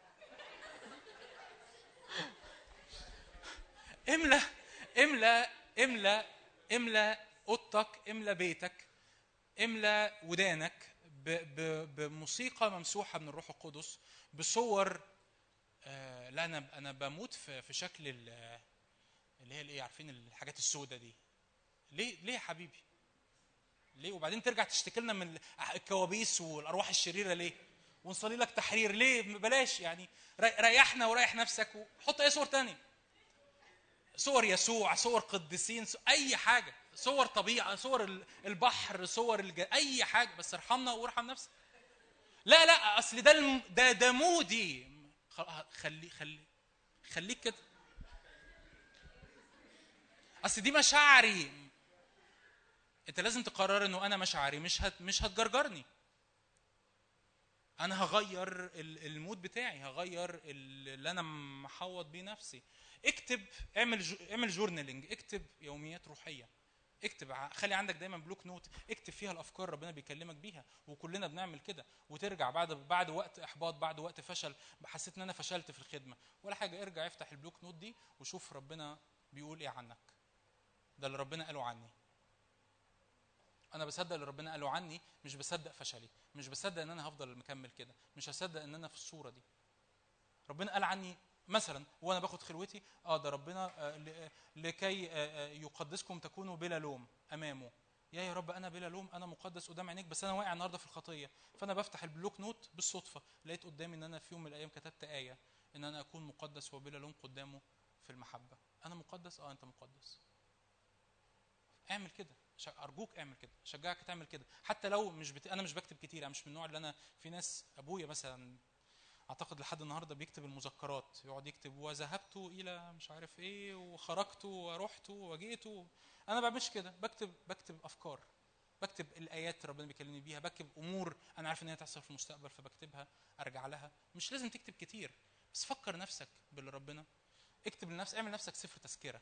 Speaker 7: املى اوضتك، املى بيتك، املى ودانك بموسيقى ممسوحه من الروح القدس، بصور. لا انا بموت في شكل اللي هي الايه، عارفين الحاجات السوداء دي. ليه يا حبيبي؟ ليه؟ وبعدين ترجع تشتكي لنا من الكوابيس والارواح الشريره ليه؟ ونصلي لك تحرير ليه؟ بلاش يعني، ريحنا وريح نفسك وحط اي صور تانية، صور يسوع، صور قديسين، اي حاجه، صور طبيعه، صور البحر، صور اي حاجه، بس ارحمنا وارحم نفسك. لا اصل ده مودي. خليك كده، اصل دي مشاعري. انت لازم تقرر انه انا مشاعري مش هتجرجرني. انا هغير المود بتاعي، هغير اللي انا محوط بيه نفسي. اكتب، اعمل جورنالينج، اكتب يوميات روحيه. اكتب، خلي عندك دايما بلوك نوت، اكتب فيها الافكار ربنا بيكلمك بيها، وكلنا بنعمل كده. وترجع بعد وقت احباط، بعد وقت فشل، حسيت ان انا فشلت في الخدمه ولا حاجه، ارجع افتح البلوك نوت دي وشوف ربنا بيقول ايه عنك. ده اللي ربنا قاله عني. انا بصدق اللي ربنا قاله عني، مش بصدق فشلي، مش بصدق ان انا هفضل مكمل كده، مش هصدق ان انا في الصوره دي. ربنا قال عني مثلا وانا باخد خلوتي، ده ربنا لكي يقدسكم تكونوا بلا لوم امامه. يا رب انا بلا لوم، انا مقدس قدام عينيك، بس انا واقع النهارده في الخطيه. فانا بفتح البلوك نوت بالصدفه، لقيت قدامي ان انا في يوم من الايام كتبت ايه ان انا اكون مقدس وبلا لوم قدامه في المحبه. انا مقدس، انت مقدس. اعمل كده، ارجوك اعمل كده، شجعك تعمل كده. حتى لو انا مش بكتب كتير، انا مش من النوع اللي انا، في ناس، ابويا مثلا اعتقد لحد النهارده بيكتب المذكرات، يقعد يكتب وذهبت الى مش عارف ايه وخرجت ورحت وجيت. انا ما بعملش كده، بكتب افكار، بكتب الايات ربنا بيكلمني بيها، بكتب امور انا عارف ان هي تحصل في المستقبل فبكتبها ارجع لها. مش لازم تكتب كتير، بس فكر نفسك باللي ربنا. اكتب لنفسك، اعمل نفسك سفر تذكره.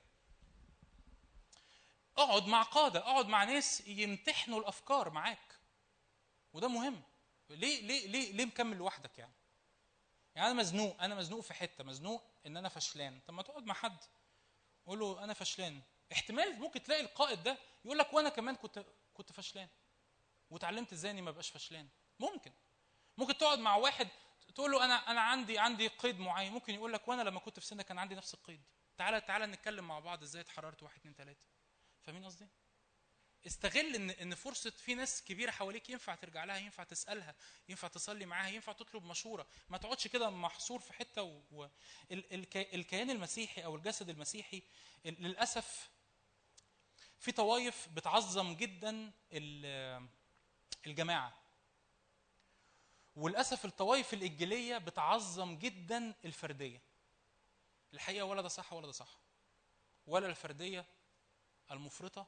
Speaker 7: اقعد مع قاده، اقعد مع ناس يمتحنوا الافكار معاك، وده مهم. ليه مكمل لوحدك يعني انا مزنوق في حته، مزنوق ان انا فشلان. طب ما تقعد مع حد قول له انا فشلان. احتمال ممكن تلاقي القائد ده يقول لك وانا كمان كنت فشلان وتعلمت ازاي اني ما ابقاش فشلان. ممكن تقعد مع واحد تقول له انا عندي قيد معين، ممكن يقول لك وانا لما كنت في سنك كان عندي نفس القيد. تعالى نتكلم مع بعض ازاي اتحررت 1 2 3. فاهمين قصدي؟ استغل ان فرصه في ناس كبيره حواليك، ينفع ترجع لها، ينفع تسالها، ينفع تصلي معاها، ينفع تطلب مشوره. ما تقعدش كده محصور في حته. الكيان المسيحي او الجسد المسيحي للاسف في طوائف بتعظم جدا الجماعه، وللاسف الطوائف الانجيليه بتعظم جدا الفرديه. الحقيقه ولا ده صح ولا ده صح، ولا الفرديه المفرطه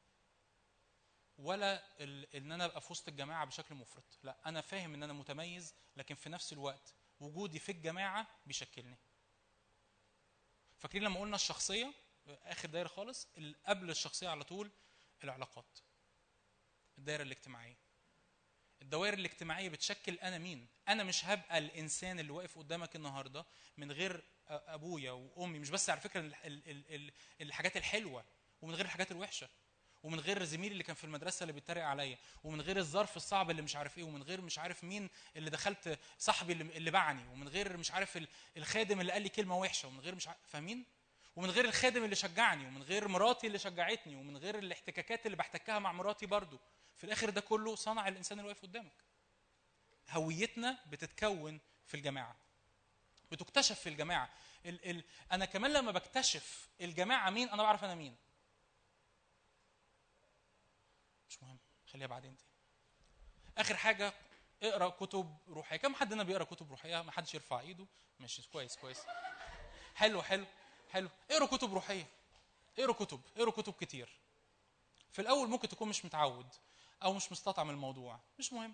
Speaker 7: ولا ان انا ابقى في وسط الجماعه بشكل مفرط. لا، انا فاهم ان انا متميز، لكن في نفس الوقت وجودي في الجماعه بيشكلني. فاكرين لما قلنا الشخصيه اخر دايره خالص، قبل الشخصيه على طول العلاقات، الدايره الاجتماعيه. الدوائر الاجتماعيه بتشكل انا مين. انا مش هبقى الانسان اللي واقف قدامك النهارده من غير ابويا وامي، مش بس على فكره الحاجات الحلوه، ومن غير الحاجات الوحشه، ومن غير زميلي اللي كان في المدرسه اللي بيتريق عليا، ومن غير الظرف الصعب اللي مش عارف ايه، ومن غير مش عارف مين اللي دخلت صاحبي اللي باعني، ومن غير مش عارف الخادم اللي قال لي كلمه وحشه، ومن غير مش عارف، فاهمين؟ ومن غير الخادم اللي شجعني، ومن غير مراتي اللي شجعتني، ومن غير الاحتكاكات اللي بحتكها مع مراتي برضو. في الاخر ده كله صنع الانسان اللي واقف قدامك. هويتنا بتتكون في الجماعه، بتكتشف في الجماعه. انا كمان لما بكتشف الجماعه مين، انا بعرف انا مين. مش مهم، خليها بعدين دي. اخر حاجه، اقرا كتب روحيه. كم حد هنا بيقرا كتب روحيه؟ ما حدش يرفع ايده. ماشي، كويس. حلو. اقرا كتب روحيه، اقرا كتب كتير. في الاول ممكن تكون مش متعود او مش مستطعم الموضوع، مش مهم.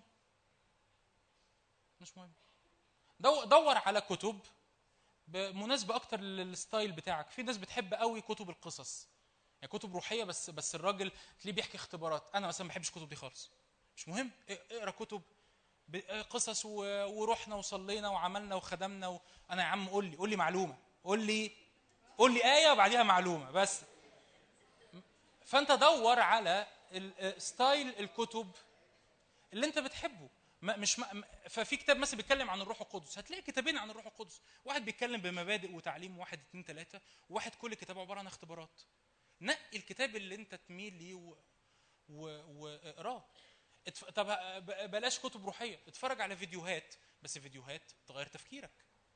Speaker 7: دور على كتب مناسبه اكتر للستايل بتاعك. في ناس بتحب قوي كتب القصص، يعني كتب روحيه، بس الراجل تلاقيه بيحكي اختبارات. انا مثلا ما بحبش الكتب دي خالص. مش مهم، اقرا كتب قصص ورحنا وصلينا وعملنا وخدمنا انا يا عم قول لي معلومه، قول لي ايه وبعديها معلومه بس. فانت دور على ستايل الكتب اللي انت بتحبه. ففي كتاب مثلا بيتكلم عن الروح القدس، هتلاقي كتابين عن الروح القدس، واحد بيتكلم بمبادئ وتعليم، 1 2 3، وواحد كل كتاب عباره عن اختبارات. نقي الكتاب اللي انت تميل ليه واقراه. طب بلاش كتب روحيه، اتفرج على فيديوهات، بس فيديوهات تغير تفكيرك.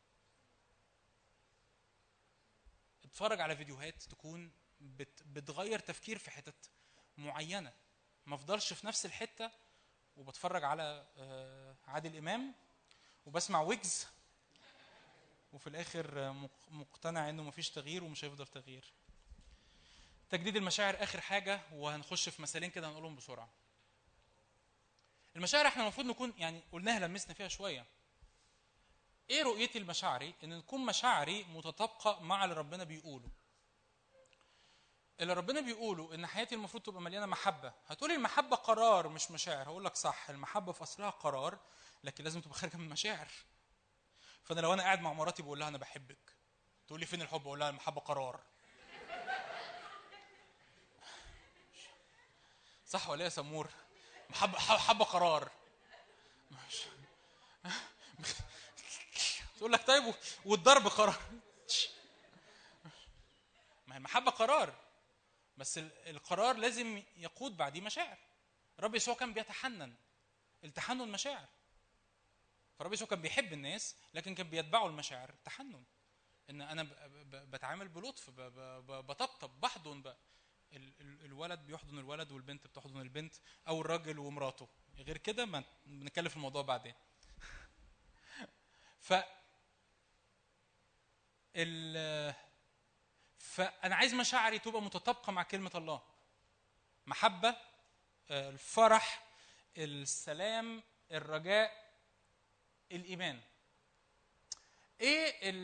Speaker 7: اتفرج على فيديوهات تكون بتغير تفكير في حتت معينه. ما افضلش في نفس الحته وبتفرج على عادل امام وبسمع ويجز وفي الاخر مقتنع انه مفيش تغيير ومش هيفضل تغيير. تجديد المشاعر اخر حاجه، وهنخش في مثالين كده هنقولهم بسرعه. المشاعر احنا المفروض نكون يعني قلناها لمسنا فيها شويه. ايه رؤيتي المشاعري؟ ان نكون مشاعري متطابقه مع اللي ربنا بيقوله. اللي ربنا بيقوله ان حياتي المفروض تبقى مليانه محبه. هتقولي المحبه قرار مش مشاعر، هقول لك صح، المحبه في اصلها قرار لكن لازم تبقى خارجه من مشاعر. فانا لو انا قاعد مع مراتي بقول لها انا بحبك، تقول لي فين الحب؟ اقول لها المحبه قرار. صح ولا يا سمور؟ محبه قرار. تقول لك طيب والضرب قرار. ما هي المحبه قرار، بس القرار لازم يقود بعديه مشاعر. الرب يسوع كان بيتحنن، التحنن مشاعر. فالرب يسوع كان بيحب الناس لكن كان بيتبعه المشاعر التحنن، ان انا بتعامل بلطف، بطبطب، بحضن بقى. الولد بيحضن الولد والبنت بتحضن البنت، او الراجل ومراته. غير كده ما بنتكلم في الموضوع بعدين. فانا عايز مشاعري تبقى متطابقه مع كلمه الله. محبه، الفرح، السلام، الرجاء، الايمان. ايه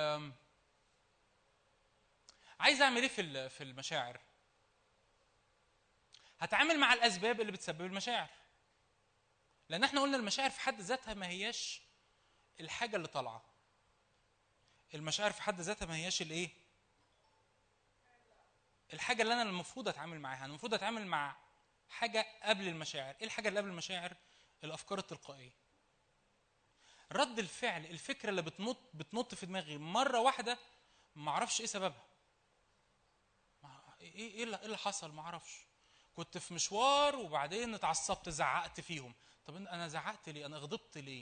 Speaker 7: عايز اعمل ايه في المشاعر؟ هتعامل مع الاسباب اللي بتسبب المشاعر، لان احنا قلنا المشاعر في حد ذاتها ما هياش الحاجه اللي طالعه. المشاعر في حد ذاتها ما هياش الايه، الحاجه اللي انا المفروض اتعامل معاها. انا المفروض اتعامل مع حاجه قبل المشاعر. ايه الحاجه اللي قبل المشاعر؟ الافكار التلقائيه، رد الفعل، الفكره اللي بتنط في دماغي مره واحده ما اعرفش ايه سببها. ايه اللي حصل؟ ما اعرفش. كنت في مشوار وبعدين اتعصبت، زعقت فيهم. طب انا زعقت ليه؟ انا غضبت ليه؟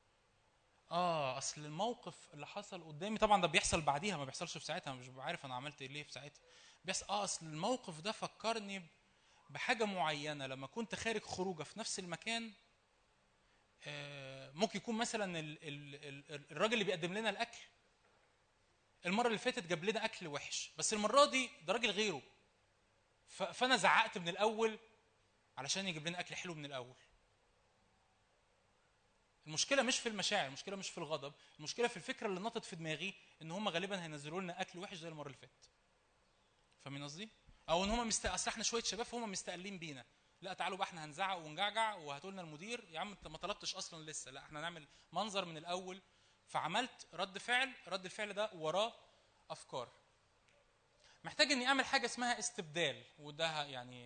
Speaker 7: اصل الموقف اللي حصل قدامي، طبعا ده بيحصل بعديها ما بيحصلش في ساعتها، مش عارف انا عملت ليه في ساعتها. بس اصل الموقف ده فكرني بحاجه معينه لما كنت خارج خروجه في نفس المكان. ممكن يكون مثلا الراجل اللي بيقدم لنا الاكل المره اللي فاتت جاب لنا اكل وحش، بس المره دي ده راجل غيره، فانا زعقت من الاول علشان يجيب لنا اكل حلو من الاول. المشكله مش في المشاعر، المشكله مش في الغضب، المشكله في الفكره اللي نطت في دماغي ان هم غالبا هينزلوا لنا اكل وحش زي المره اللي فاتت. فاهمين قصدي؟ او ان هم اصل احنا شويه شباب فهم مستقلين بينا، لا تعالوا بقى احنا هنزعق ونجعجع وهاتوا لنا المدير. يا عم انت ما طلبتش اصلا لسه، لا احنا نعمل منظر من الاول. فعملت رد فعل، رد الفعل ده وراه افكار. محتاج اني اعمل حاجه اسمها استبدال، وده يعني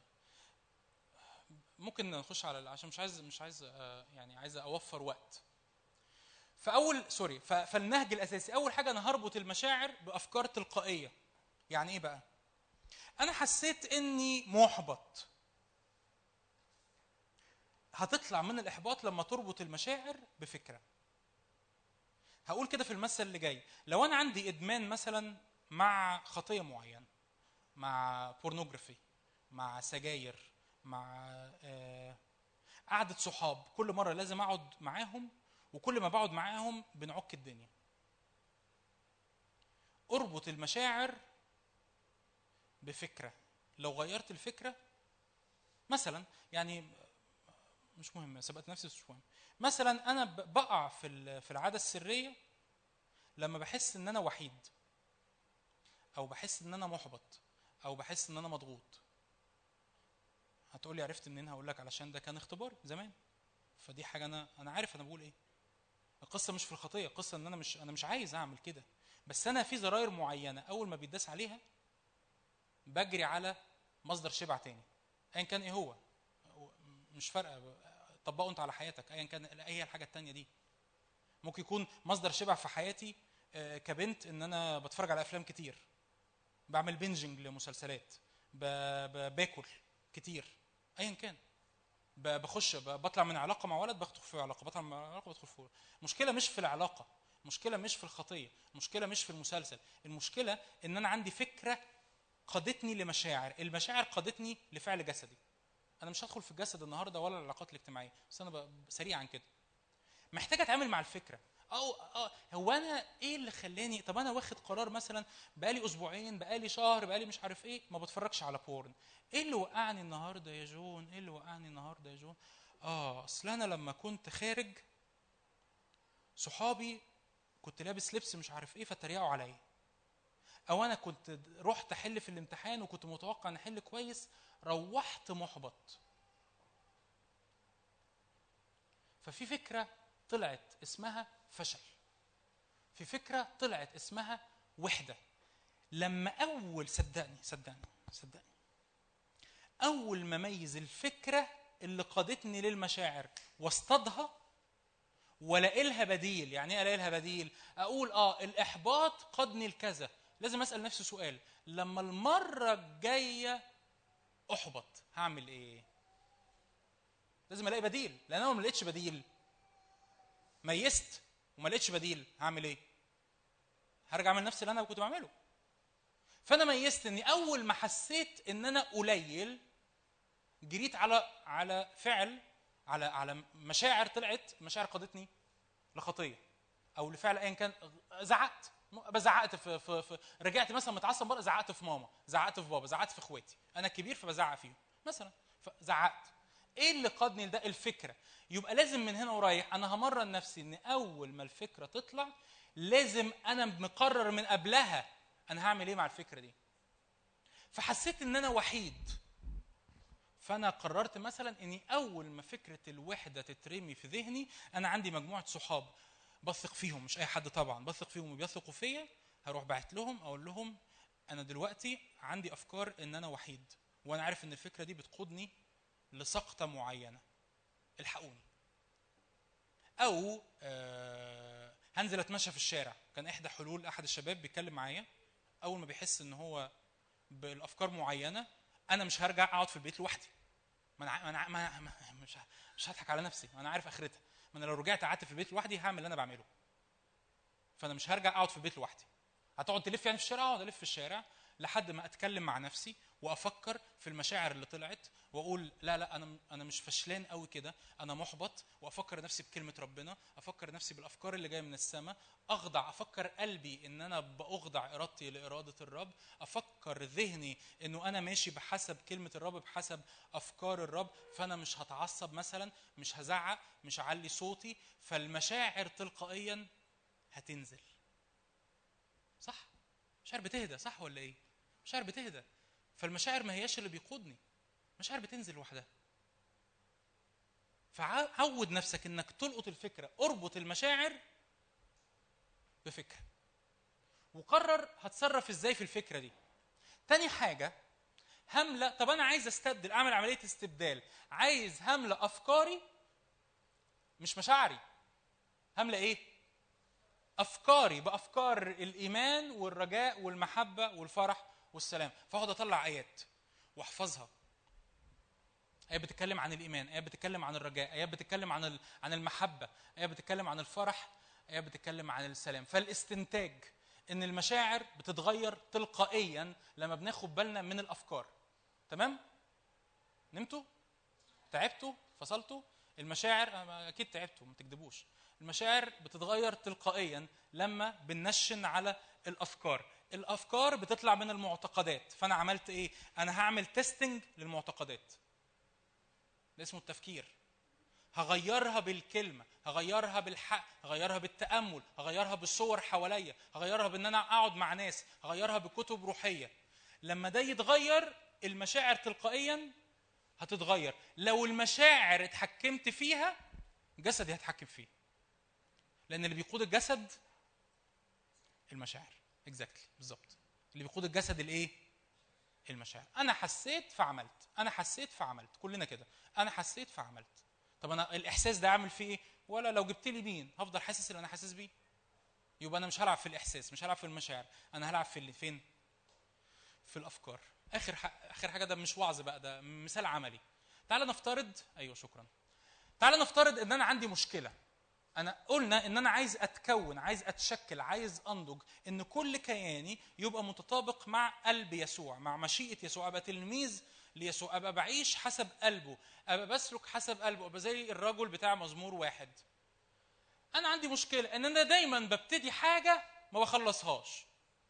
Speaker 7: ممكن نخش على، عشان مش عايز يعني عايز اوفر وقت. فالنهج الاساسي اول حاجه انا هربط المشاعر بافكار تلقائيه. يعني ايه بقى؟ انا حسيت اني محبط. هتطلع من الاحباط لما تربط المشاعر بفكره. هقول كده في المثل اللي جاي، لو انا عندي ادمان مثلا مع خطيه معينه، مع بورنوجرافي، مع سجاير، مع قعدة صحاب، كل مرة لازم اقعد معاهم وكل ما بقعد معاهم بنعك الدنيا. اربط المشاعر بفكرة. لو غيرت الفكرة مثلا، يعني مش مهم، سبقت نفسي مش مهم. مثلا انا بقع في العادة السرية لما بحس ان انا وحيد، او بحس ان انا محبط، او بحس ان انا مضغوط. هتقولي عرفت منين؟ هقول لك علشان ده كان اختبار زمان. فدي حاجه انا عارف انا بقول ايه. القصه مش في الخطيه، القصه ان انا مش عايز اعمل كده، بس انا في زراير معينه اول ما بيتداس عليها بجري على مصدر شبع تاني ايا كان ايه هو. مش فارقه، طبقه انت على حياتك ايا كان ايه هي الحاجه التانيه دي. ممكن يكون مصدر شبع في حياتي كبنت ان انا بتفرج على افلام كتير، بعمل بينجنج لمسلسلات، باكل كتير ايا كان، بطلع من علاقه مع ولد بدخل في علاقه، بطلع من علاقه بدخل في. المشكله مش في العلاقه، المشكله مش في الخطيه، المشكله مش في المسلسل، المشكله ان انا عندي فكره قادتني لمشاعر، المشاعر قادتني لفعل جسدي. انا مش هدخل في الجسد النهارده ولا العلاقات الاجتماعيه، بس انا سريعا كده محتاج اتعامل مع الفكره. هو انا ايه اللي خلاني، طب انا واخد قرار مثلا بقالي اسبوعين، بقالي شهر، بقالي مش عارف ايه ما بتفرجش على بورن. ايه اللي وقعني النهارده يا جون؟ ايه اللي وقعني النهارده يا جون؟ اصل انا لما كنت خارج صحابي كنت لابس لبس مش عارف ايه فتريقوا عليا، او انا كنت رحت احل في الامتحان وكنت متوقع ان احل كويس روحت محبط. ففي فكره طلعت اسمها فشل، في فكره طلعت اسمها وحده. لما صدقني اول ما اميز الفكره اللي قادتني للمشاعر واصطادها ولاقي لها بديل. يعني ايه الاقي لها بديل؟ اقول الاحباط قادني لكذا، لازم اسال نفسي سؤال، لما المره الجايه احبط هعمل ايه؟ لازم الاقي بديل، لان انا ما لقيتش بديل، ميزت وما لقيتش بديل، هعمل ايه؟ هرجع اعمل نفس اللي انا كنت بعمله. فانا ميزت اني اول ما حسيت ان انا قليل جريت على فعل، على مشاعر، طلعت مشاعر قادتني لخطيه او لفعل ايا كان. زعقت، في رجعت مثلا متعصب بره، زعقت في ماما، زعقت في بابا، زعقت في اخواتي، انا الكبير فبزعق فيهم مثلا، فزعقت. ايه اللي قادني لده؟ الفكره. يبقى لازم من هنا ورايح انا همرن نفسي ان اول ما الفكره تطلع لازم انا مقرر من قبلها انا هعمل ايه مع الفكره دي. فحسيت ان انا وحيد، فانا قررت مثلا اني اول ما فكره الوحده تترمي في ذهني، انا عندي مجموعه صحاب بثق فيهم، مش اي حد طبعا، بثق فيهم وبيثقوا فيا، هروح باعت لهم اقول لهم انا دلوقتي عندي افكار ان انا وحيد، وانا عارف ان الفكره دي بتقودني لسقطه معينه، الحقوني. او هنزل اتمشى في الشارع. كان احدى حلول احد الشباب بيتكلم معايا، اول ما بيحس ان هو بالافكار معينه، انا مش هرجع اقعد في البيت لوحدي، مش هضحك على نفسي، انا عارف اخرتها، ما انا لو رجعت قعدت في البيت لوحدي هعمل اللي انا بعمله، فانا مش هرجع اقعد في البيت لوحدي. هتقعد تلف يعني في الشارع؟ اقعد الف في الشارع لحد ما اتكلم مع نفسي وافكر في المشاعر اللي طلعت واقول لا انا مش فشلان قوي كده، انا محبط، وافكر نفسي بكلمه ربنا، افكر نفسي بالافكار اللي جايه من السماء، اخضع، افكر قلبي ان انا باخضع ارادتي لاراده الرب، افكر ذهني انه انا ماشي بحسب كلمه الرب، بحسب افكار الرب، فانا مش هتعصب مثلا، مش هزعق، مش هعلي صوتي، فالمشاعر تلقائيا هتنزل. صح؟ مشاعر بتهدى، صح ولا ايه؟ مشاعر بتهدى، فالمشاعر ما هياش اللي بيقودني، مشاعر بتنزل لوحدها. فعود نفسك انك تلقط الفكره، اربط المشاعر بفكره وقرر هتصرف ازاي في الفكره دي. تاني حاجه هملة، طب انا عايز استبدل، اعمل عمليه استبدال، عايز هملة افكاري مش مشاعري. هملة ايه؟ افكاري بافكار الايمان والرجاء والمحبه والفرح والسلام. فاقعد اطلع ايات واحفظها، ايات بتتكلم عن الايمان، ايات بتتكلم عن الرجاء، ايات بتتكلم عن المحبه، ايات بتتكلم عن الفرح، ايات بتتكلم عن السلام. فالاستنتاج ان المشاعر بتتغير تلقائيا لما بناخد بالنا من الافكار. تمام؟ نمتوا؟ تعبتوا؟ فصلتوا؟ المشاعر اكيد تعبتوا، ما تكذبوش. المشاعر بتتغير تلقائيا لما بننشن على الافكار. الافكار بتطلع من المعتقدات. فانا عملت ايه؟ انا هعمل تيستنج للمعتقدات، ده اسمه التفكير. هغيرها بالكلمه، هغيرها بالحق، هغيرها بالتامل، هغيرها بالصور حواليا، هغيرها بان انا اقعد مع ناس، هغيرها بكتب روحيه. لما ده يتغير المشاعر تلقائيا هتتغير. لو المشاعر اتحكمت فيها جسدي هتحكم فيه، لان اللي بيقود الجسد المشاعر. اكزاكتلي بالظبط، اللي بيقود الجسد الايه؟ المشاعر. انا حسيت فعملت، انا حسيت فعملت، كلنا كده، انا حسيت فعملت. طب انا الاحساس ده اعمل فيه ايه؟ ولا لو جبت لي مين هفضل حاسس اللي انا حاسس بيه. يبقى انا مش هلعب في الاحساس، مش هلعب في المشاعر، انا هلعب في اللي فين؟ في الافكار. اخر حاجه، ده مش وعظ بقى، ده مثال عملي. تعال نفترض، ايوه شكرا، تعال نفترض ان انا عندي مشكله. انا قلنا ان انا عايز اتكون، عايز اتشكل، عايز انضج، ان كل كياني يبقى متطابق مع قلب يسوع، مع مشيئه يسوع، ابقى تلميذ ليسوع، ابقى بعيش حسب قلبه، ابقى بسلك حسب قلبه، ابقى زي الرجل بتاع مزمور 1. انا عندي مشكله ان انا دايما ببتدي حاجه ما بخلصهاش.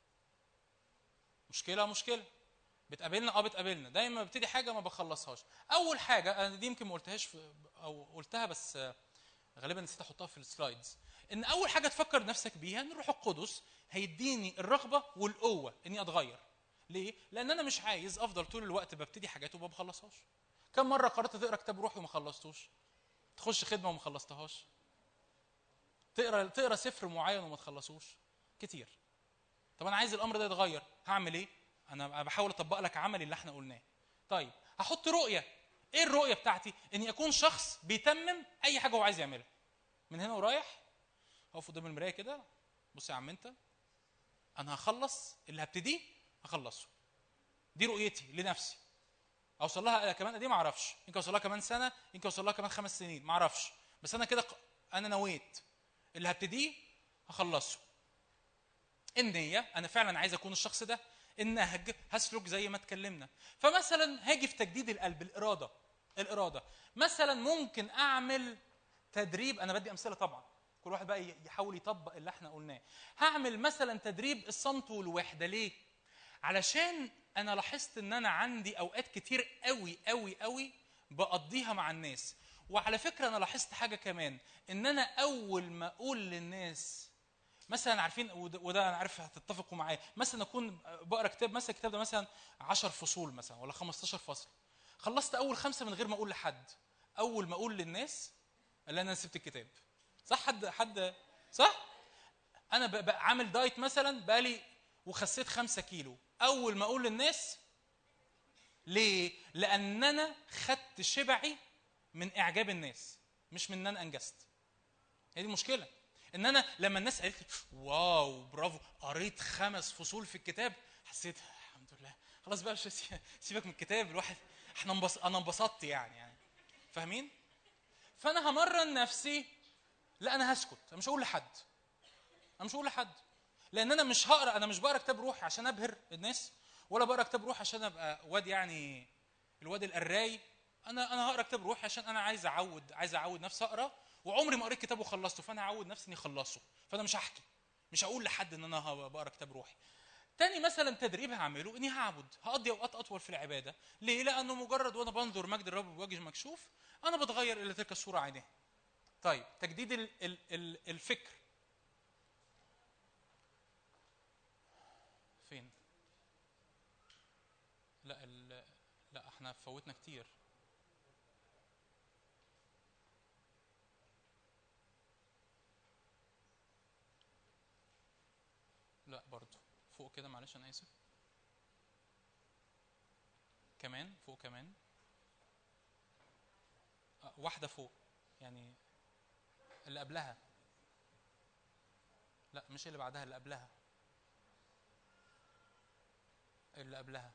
Speaker 7: مشكله بتقابلنا، بتقابلنا دايما ببتدي حاجه ما بخلصهاش. اول حاجه انا دي يمكن ما قلتهاش او قلتها بس غالبا نسيت احطها في السلايدز، ان اول حاجه تفكر نفسك بيها ان الروح القدس هيديني الرغبه والقوه اني اتغير. ليه؟ لان انا مش عايز افضل طول الوقت ببتدي حاجات وما بخلصهاش. كم مره قررت تقرا كتاب روحي وما خلصتوش؟ تخش خدمه وما خلصتهاش؟ تقرا سفر معين وما تخلصوش؟ كتير. طب انا عايز الامر ده يتغير، هعمل ايه؟ انا بحاول اطبق لك عملي اللي احنا قلناه. طيب هحط رؤيه. ايه الرؤيه بتاعتي؟ اني اكون شخص بيتمم اي حاجه هو عايز يعملها. من هنا ورايح اقف قدام المرايه كده، بص يا عم انت، انا هخلص اللي هبتديه هخلصه. دي رؤيتي لنفسي. اوصل لها كمان قد ايه ما اعرفش، يمكن اوصل لها كمان سنه، يمكن اوصل لها كمان 5 سنين، ما اعرفش، بس انا كده انا نويت اللي هبتديه هخلصه. النيه انا فعلا عايز اكون الشخص ده. النهج هسلك زي ما اتكلمنا. فمثلا هاجي في تجديد القلب، الاراده مثلا ممكن اعمل تدريب. انا بدي امثله طبعا، كل واحد بقى يحاول يطبق اللي احنا قلناه. هعمل مثلا تدريب الصمت والوحده. ليه؟ علشان انا لاحظت ان انا عندي اوقات كتير قوي قوي قوي بقضيها مع الناس. وعلى فكره انا لاحظت حاجه كمان، ان انا اول ما اقول للناس مثلا، عارفين وده انا عارف هتتفقوا معايا، مثلا اكون بقرا كتاب، مثلا الكتاب ده مثلا 10 فصول مثلا ولا 15 فصل، خلصت اول 5 من غير ما اقول لحد. اول ما اقول للناس اللي انا سبت الكتاب. صح؟ حد صح؟ انا بقى عامل دايت مثلا بقالي وخسيت 5 كيلو. اول ما اقول للناس. ليه؟ لان انا خدت شبعي من اعجاب الناس، مش من ان انا انجزت. هي دي المشكله، ان انا لما الناس قالت لي واو برافو قريت 5 فصول في الكتاب، حسيت الحمد لله خلاص بقى، مش سيبك من الكتاب، الواحد انا انبسطت يعني فاهمين؟ فانا همرن نفسي، لا انا هسكت، انا مش هقول لحد، لان انا مش هقرا، انا مش بقرا كتاب روحي عشان ابهر الناس، ولا بقرا كتاب روحي عشان ابقى واد يعني الواد القراي. انا هقرا كتاب روحي عشان انا عايز اعود نفسي اقرا، وعمري ما قريت كتاب وخلصته، فانا هعود نفسي اني اخلصه. فانا مش هحكي، مش هقول لحد ان انا بقرا كتاب روحي. تاني مثلا تدريب هعمله اني هقضي اوقات اطول في العباده. ليه؟ لانه مجرد وانا بنظر مجد الرب بوجه مكشوف انا بتغير الى تلك الصوره عينيه. طيب تجديد الفكر فين؟ لا احنا فوتنا كتير. لا برضو فوق كده، معلش انا اسف. كمان فوق كمان واحده فوق، يعني اللي قبلها. لا مش اللي بعدها، اللي قبلها.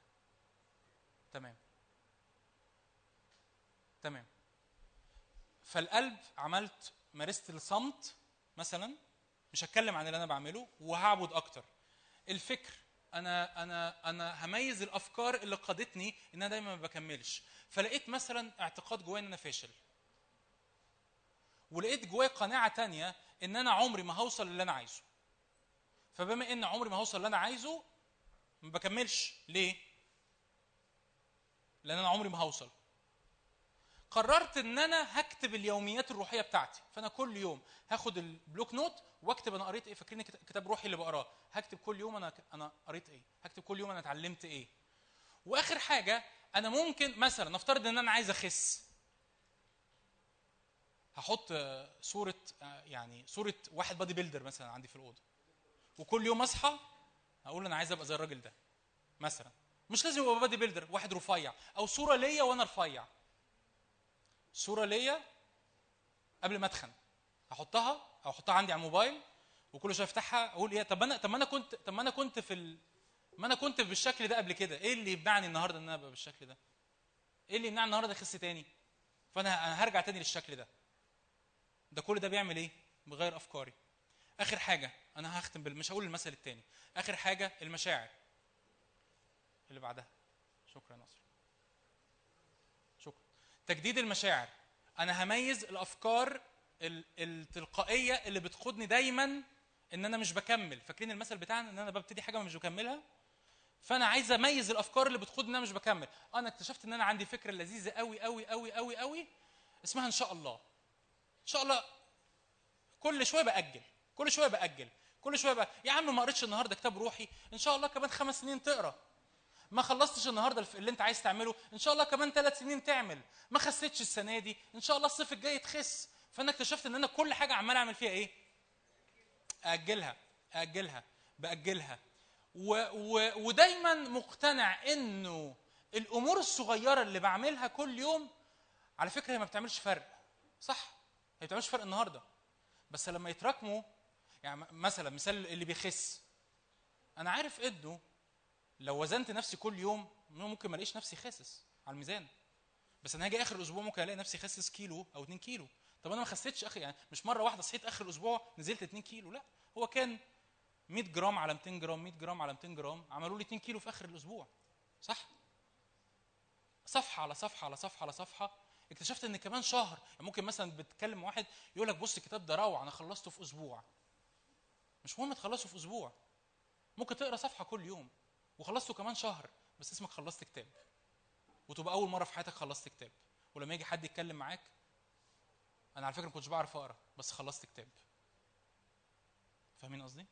Speaker 7: تمام. فالقلب مارست الصمت مثلا، مش هتكلم عن اللي انا بعمله وهعبد اكتر. الفكر، انا هميز الافكار اللي قادتني ان انا دايما ما بكملش. فلقيت مثلا اعتقاد جوايا ان انا فاشل، ولقيت جوايا قناعه تانية ان انا عمري ما هوصل للي انا عايزه. فبما ان عمري ما هوصل للي انا عايزه ما بكملش. ليه؟ لان انا عمري ما هوصل. قررت ان انا هكتب اليوميات الروحيه بتاعتي. فانا كل يوم هاخد البلوك نوت واكتب انا قريت ايه. فاكرين كتاب روحي اللي بقراه؟ هكتب كل يوم انا قريت ايه، هكتب كل يوم انا اتعلمت ايه. واخر حاجه انا ممكن مثلا نفترض ان انا عايز اخس، هحط صوره، يعني صوره واحد بادي بيلدر مثلا عندي في الاوضه، وكل يوم اصحى اقول انا عايز ابقى زي الراجل ده مثلا. مش لازم يبقى بادي بيلدر، واحد رفيع، او صوره ليا وانا رفيع، صوره ليا قبل ما اتخن احطها، او احطها عندي على الموبايل، وكل شويه افتحها اقول ايه، طب ما انا كنت بالشكل ده قبل كده، ايه اللي يمنعني النهارده ان انا ابقى بالشكل ده؟ ايه اللي يمنعني النهارده اخس تاني؟ فانا هرجع تاني للشكل ده. ده كل ده بيعمل ايه؟ بغير افكاري. اخر حاجه انا هختم مش هقول المثل التاني، اخر حاجه المشاعر اللي بعدها. شكرا ناصر. شكرا. تجديد المشاعر. انا هميز الافكار التلقائيه اللي بتقودني دايما ان انا مش بكمل. فاكرين المثل بتاعنا ان انا ببتدي حاجه مش بكملها؟ فانا عايز اميز الافكار اللي بتقودني ان انا مش بكمل. انا اكتشفت ان انا عندي فكره لذيذه قوي قوي قوي قوي قوي اسمها ان شاء الله. ان شاء الله. كل شويه باجل، كل شويه باجل، كل شويه بقى يا عم ما قريتش النهارده كتاب روحي، ان شاء الله كمان 5 سنين تقرا. ما خلصتش النهارده اللي انت عايز تعمله، ان شاء الله كمان 3 سنين تعمل. ما خسيتش السنه دي، ان شاء الله الصيف الجاي تخس. فانا اكتشفت ان انا كل حاجه عمال اعمل فيها ايه؟ اجلها اجلها باجلها. ودايما مقتنع انه الامور الصغيره اللي بعملها كل يوم على فكره هي ما بتعملش فرق. صح، هي ما بتعملش فرق النهارده، بس لما يتراكموا. يعني مثلا مثال اللي بيخس، انا عارف انه لو وزنت نفسي كل يوم ممكن ما الاقيش نفسي خاسس على الميزان، بس انا هاجي اخر الاسبوع ممكن الاقي نفسي خاسس كيلو او 2 كيلو. طب انا ما خسيتش يعني مش مره واحده صحيت اخر الاسبوع نزلت 2 كيلو، لا، هو كان 100 جرام على 200 جرام 100 جرام على 200 جرام عملوا لي 2 كيلو في اخر الاسبوع. صح؟ صفحه على صفحه على صفحه على صفحه. اكتشفت ان كمان شهر يعني ممكن مثلا بتكلم واحد يقول لك بص الكتاب ده روعه انا خلصته في اسبوع. مش مهم تخلصه في اسبوع، ممكن تقرا صفحه كل يوم وخلصته كمان شهر، بس اسمك خلصت كتاب، وتبقى اول مره في حياتك خلصت كتاب. ولما يجي حد يتكلم معاك، انا على فكره ما كنتش بعرف اقرا بس خلصت كتاب. فاهمين قصدي؟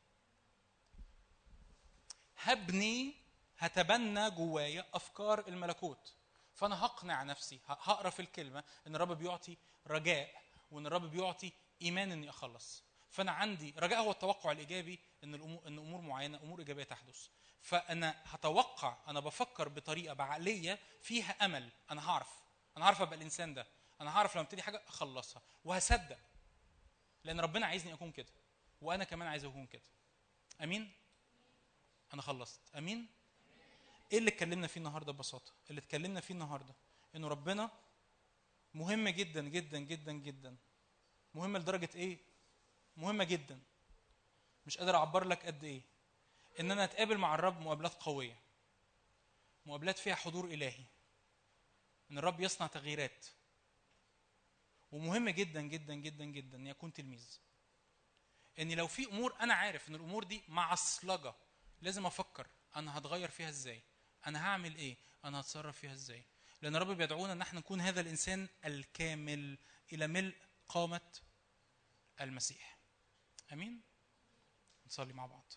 Speaker 7: هتبنى جوايا افكار الملكوت. فانا هقنع نفسي، هقرا في الكلمه ان الرب بيعطي رجاء، وان الرب بيعطي ايمان اني اخلص. فانا عندي رجاء، هو التوقع الايجابي ان امور معينه، امور ايجابيه تحدث. فانا هتوقع، انا بفكر بطريقه بعقليه فيها امل. انا هعرف ابقى الانسان ده. انا هعرف لما ابتدي حاجه اخلصها، وهصدق لان ربنا عايزني اكون كده، وانا كمان عايز اكون كده. امين. انا خلصت. امين. ايه اللي اتكلمنا فيه النهارده ببساطه؟ اللي اتكلمنا فيه النهارده انه ربنا مهم جدا جدا جدا جدا. مهم لدرجه ايه؟ مهمه جدا مش قادر اعبر لك قد ايه. ان انا اتقابل مع الرب مقابلات قويه، مقابلات فيها حضور الهي، ان الرب يصنع تغييرات. ومهم جدا جدا جدا جدا ان يكون تلميذ. اني لو في امور انا عارف ان الامور دي معصلجه، لازم افكر انا هتغير فيها ازاي، انا هعمل ايه، انا هتصرف فيها ازاي. لان الرب بيدعونا ان احنا نكون هذا الانسان الكامل الى ملء قامه المسيح. امين. نصلي مع بعض.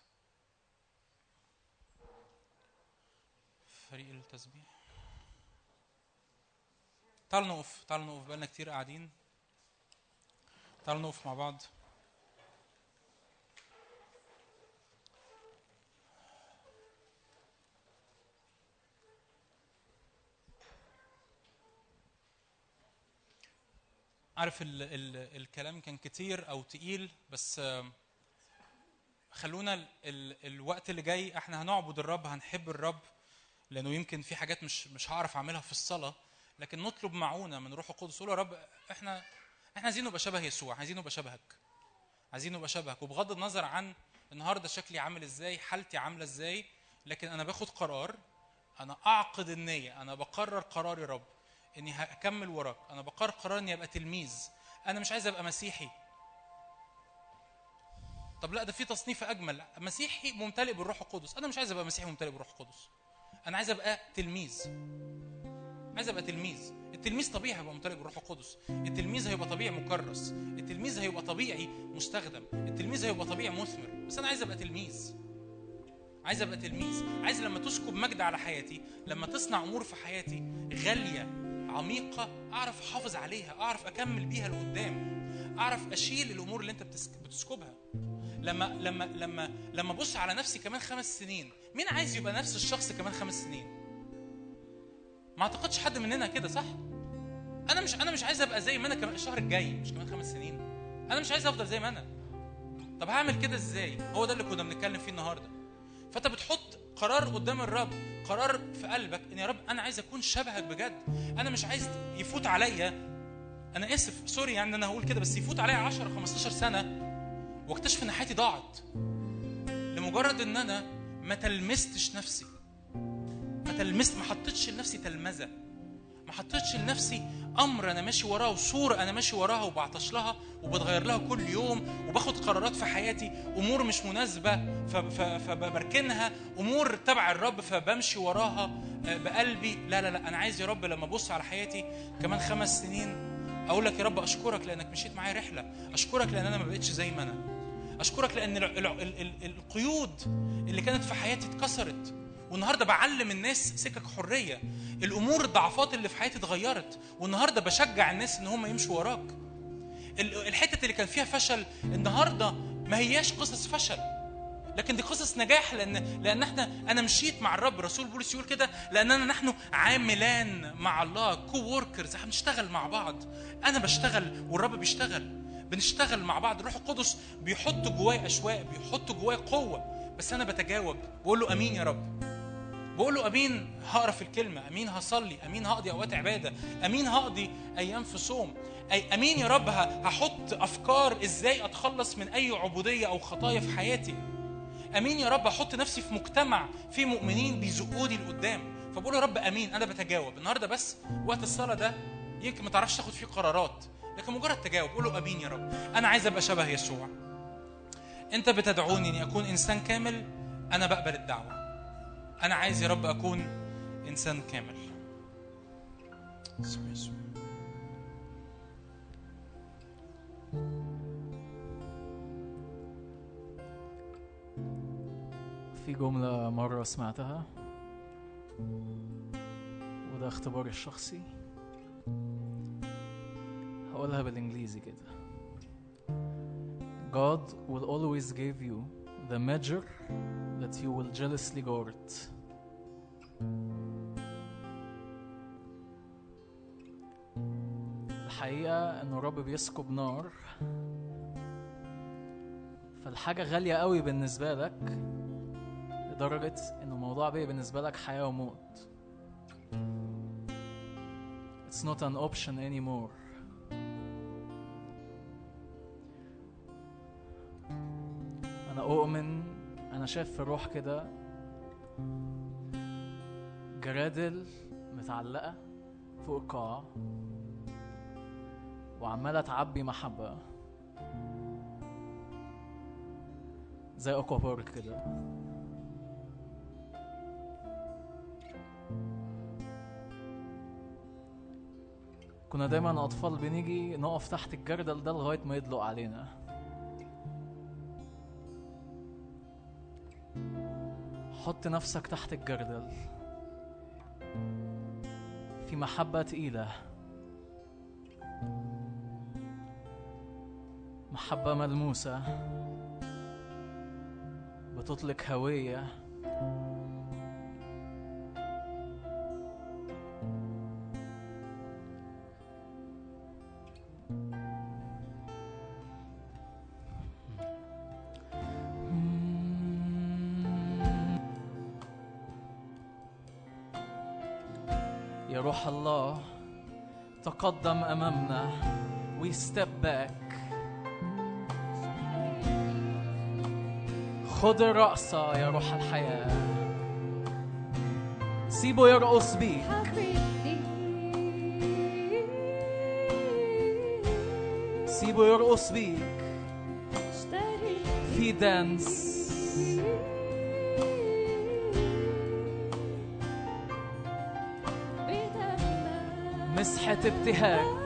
Speaker 7: فريق التسبيح، تعالوا نقف بقالنا كتير قاعدين. تعالوا نقف مع بعض. عارف الكلام كان كتير او تقيل، بس خلونا الوقت اللي جاي احنا هنعبد الرب، هنحب الرب، لانه يمكن في حاجات مش هعرف اعملها في الصلاه، لكن نطلب معونه من روح القدس. قول يا رب احنا عايزين نبقى شبه يسوع، عايزين نبقى شبهك، وبغض النظر عن النهارده شكلي عامل ازاي، حالتي عامله ازاي، لكن انا باخد قرار، انا اعقد النيه، انا بقرر قراري رب اني هكمل وراك. انا بقرر قرار اني ابقى تلميذ. انا مش عايز ابقى مسيحي. طب لا، ده في تصنيف اجمل، مسيحي ممتلئ بالروح القدس. انا مش عايز ابقى مسيحي ممتلئ بالروح القدس، انا عايز ابقى تلميذ. التلميذ طبيعي هيبقى ممتلئ بالروح القدس، التلميذ هيبقى طبيعي مكرس، التلميذ هيبقى طبيعي مستخدم، التلميذ هيبقى طبيعي مثمر. بس انا عايز ابقى تلميذ، عايز ابقى تلميذ، عايز لما تسكب مجد على حياتي، لما تصنع امور في حياتي غاليه عميقه، اعرف احافظ عليها، اعرف اكمل بيها لقدام، اعرف اشيل الامور اللي انت بتسكبها. لما ابص على نفسي كمان 5 سنين، مين عايز يبقى نفس الشخص كمان 5 سنين؟ ما اعتقدش حد مننا كده، صح؟ انا مش عايز ابقى زي ما انا كمان الشهر الجاي، مش كمان 5 سنين. انا مش عايز افضل زي ما انا. طب هعمل كده ازاي؟ هو ده اللي كنا بنتكلم فيه النهارده. فانت بتحط قرار قدام الرب، قرار في قلبك ان يا رب انا عايز اكون شبهك بجد. انا مش عايز يفوت عليا، انا اسف سوري يعني انا هقول كده، بس يفوت عليا 10 15 سنه واكتشف ان حياتي ضاعت لمجرد ان انا ما تلمستش نفسي، ما حطيتش لنفسي تلمذه، ما حطيتش لنفسي امر انا ماشي وراه وصوره انا ماشي وراها وبعطش لها وبتغير لها كل يوم، وباخد قرارات في حياتي امور مش مناسبه فبركنها، امور تبع الرب فبمشي وراها بقلبي. لا لا لا، انا عايز يا رب لما ابص على حياتي كمان 5 سنين اقول لك يا رب اشكرك لانك مشيت معايا رحله، اشكرك لان انا ما بقتش زي ما انا، اشكرك لان القيود اللي كانت في حياتي اتكسرت، والنهارده بعلم الناس سكك حريه، الامور الضعفات اللي في حياتي اتغيرت، والنهارده بشجع الناس ان هم يمشوا وراك. الحته اللي كان فيها فشل النهارده ما هياش قصص فشل، لكن دي قصص نجاح، لان انا مشيت مع الرب. رسول بولس يقول كده لاننا نحن عاملان مع الله، كو وركرز، احنا بنشتغل مع بعض، انا بشتغل والرب بيشتغل، بنشتغل مع بعض. الروح القدس بيحط جواي اشواق، بيحط جواي قوه، بس انا بتجاوب بقول له امين يا رب، بقول له امين هقرا في الكلمه، امين هصلي، امين هقضي اوقات عباده، امين هقضي ايام في صوم، امين يا رب هحط افكار ازاي اتخلص من اي عبوديه او خطايا في حياتي، امين يا رب احط نفسي في مجتمع فيه مؤمنين بيزقوني لقدام. فبقول يا رب امين، انا بتجاوب النهارده. بس وقت الصلاه ده يمكن ما تعرفش تاخد فيه قرارات، لكن مجرد تجاوب، قول له امين يا رب، انا عايز ابقى شبه يسوع. انت بتدعوني اني اكون انسان كامل، انا بقبل الدعوه، انا عايز يا رب اكون انسان كامل. اسم يسوع.
Speaker 2: في جملة مرة سمعتها وده اختباري الشخصي، هقولها بالإنجليزي كده: God will always give you the measure that you will jealously guard. الحقيقة إنه الرب بيسكب نار، فالحاجة غالية قوي بالنسبة لك لدرجة إنه الموضوع بيه بالنسبة لك حياة وموت. It's not an option anymore. أنا أؤمن، أنا شايف في الروح كده جرادل متعلقة فوق القاع وعمالة تعبي محبة زي أكوا بارك كده. كنا دايما أطفال بنيجي نقف تحت الجردل ده لغاية ما يدلق علينا. حط نفسك تحت الجردل، في محبة تقيلة، محبة ملموسة بتطلق هوية. يا روح الله تقدم أمامنا. We step back. خد الرأسة يا روح الحياة، سيبه يرقص بيك. سيبه يرقص بيك في دانس. مسحة ابتهاج.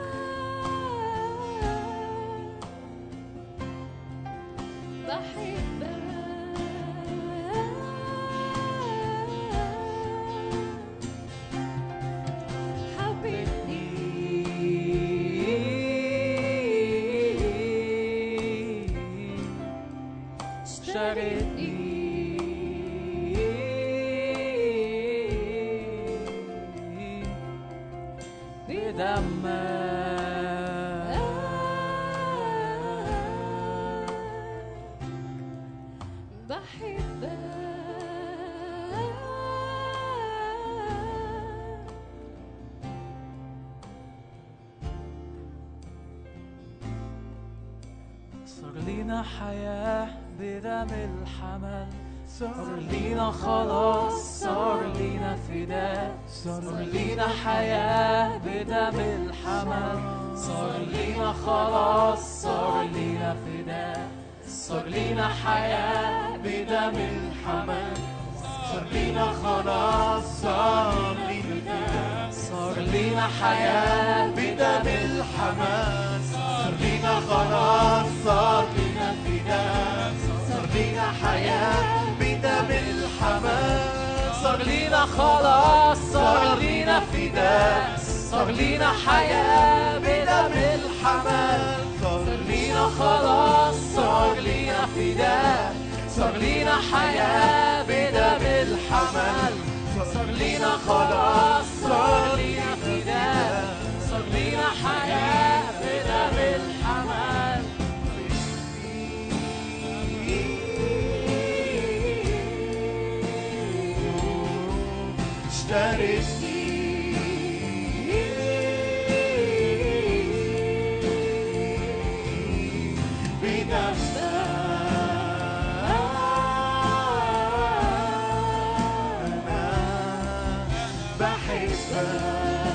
Speaker 2: صار لينا حياة بدم الحمل، صار لينا خلاص، صار لينا فداء، صار لينا حياة بدم الحمل، صار لينا خلاص، صار لينا فداء، صار لينا حياة بدم الحمل، صار لينا خلاص، صار لينا فداء، صار لينا حياة بدم الحمل، صار لينا خلاص، صار لينا فداء، صار لينا حياة بدم الحمل، صار لينا خلاص، صار لينا فداء، صار لينا حياة بدم الحمل، صار لينا خلاص، صار لينا فداء، صار لينا حياة بدم الحمل، صار لينا خلاص، صار لينا فداء، صار لينا حياة بدم الحمل. اشتريتني بدمك، أنا بحبك،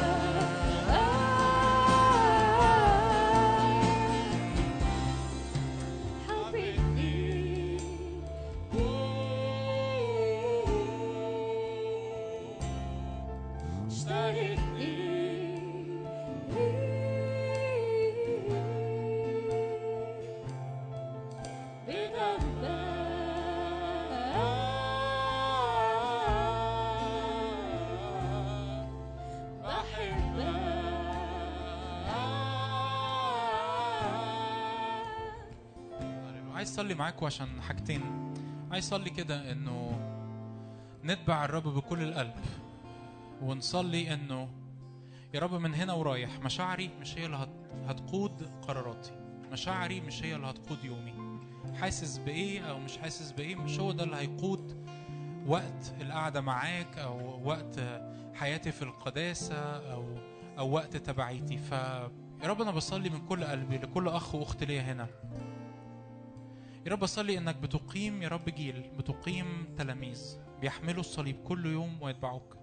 Speaker 5: عايز اصلي معاكم عشان حاجتين. عايز اصلي كده انه نتبع الرب بكل القلب، ونصلي انه يا رب من هنا ورايح مشاعري مش هي اللي هتقود قراراتي، مشاعري مش هي اللي هتقود يومي، حاسس بايه او مش حاسس بايه مش هو ده اللي هيقود وقت القعده معاك او وقت حياتي في القداسه او وقت تبعيتي. فيا رب انا بصلي من كل قلبي لكل اخ واخت ليا هنا، يا رب أصلي إنك بتقيم يا رب جيل، بتقيم تلاميذ بيحملوا الصليب كل يوم ويتبعوك.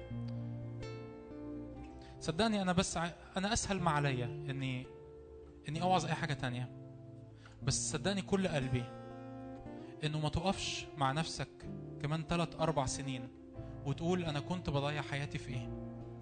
Speaker 5: صدقني أنا بس أنا أسهل ما عليا إني أوعظ أي حاجة تانية، بس صدقني كل قلبي إنه ما تقفش مع نفسك كمان 3-4 سنين وتقول أنا كنت بضيع حياتي في إيه.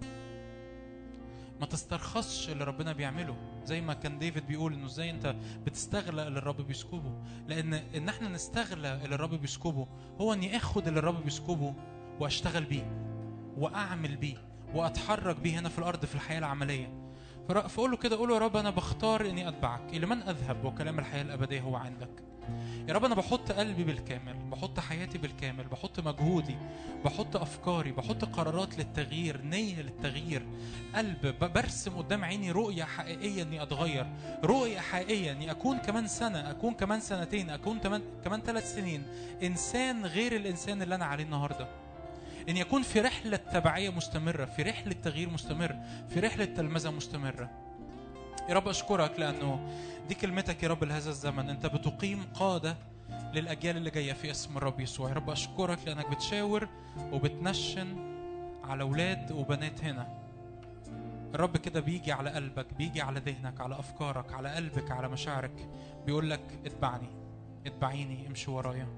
Speaker 5: ما تسترخصش اللي ربنا بيعمله، زي ما كان ديفيد بيقول انه ازاي انت بتستغلى اللي الرب بيسكبه، لان احنا نستغلى اللي الرب بيسكبه هو اني اخد اللي الرب بيسكبه واشتغل بيه واعمل بيه واتحرك بيه هنا في الارض في الحياه العمليه. فقول له كده، قول له يا رب انا بختار اني اتبعك، الى من اذهب وكلام الحياه الابديه هو عندك. يا رب انا بحط قلبي بالكامل، بحط حياتي بالكامل، بحط مجهودي، بحط افكاري، بحط قرارات للتغيير، نية للتغيير، قلب برسم قدام عيني رؤية حقيقية اني اتغير، رؤية حقيقية اني اكون كمان سنة، اكون كمان سنتين، اكون كمان 3 سنين انسان غير الانسان اللي انا عليه النهاردة، اني اكون في رحلة تبعية مستمرة، في رحلة تغيير مستمر، في رحلة تلمذة مستمرة. يا رب أشكرك لأنه دي كلمتك يا رب لهذا الزمن، أنت بتقيم قادة للأجيال اللي جاية في اسم الرب يسوع. يا رب أشكرك لأنك بتشاور وبتنشن على أولاد وبنات هنا. الرب كده بيجي على قلبك، بيجي على ذهنك، على أفكارك، على قلبك، على مشاعرك، بيقول لك اتبعني، اتبعيني، امشي ورايا.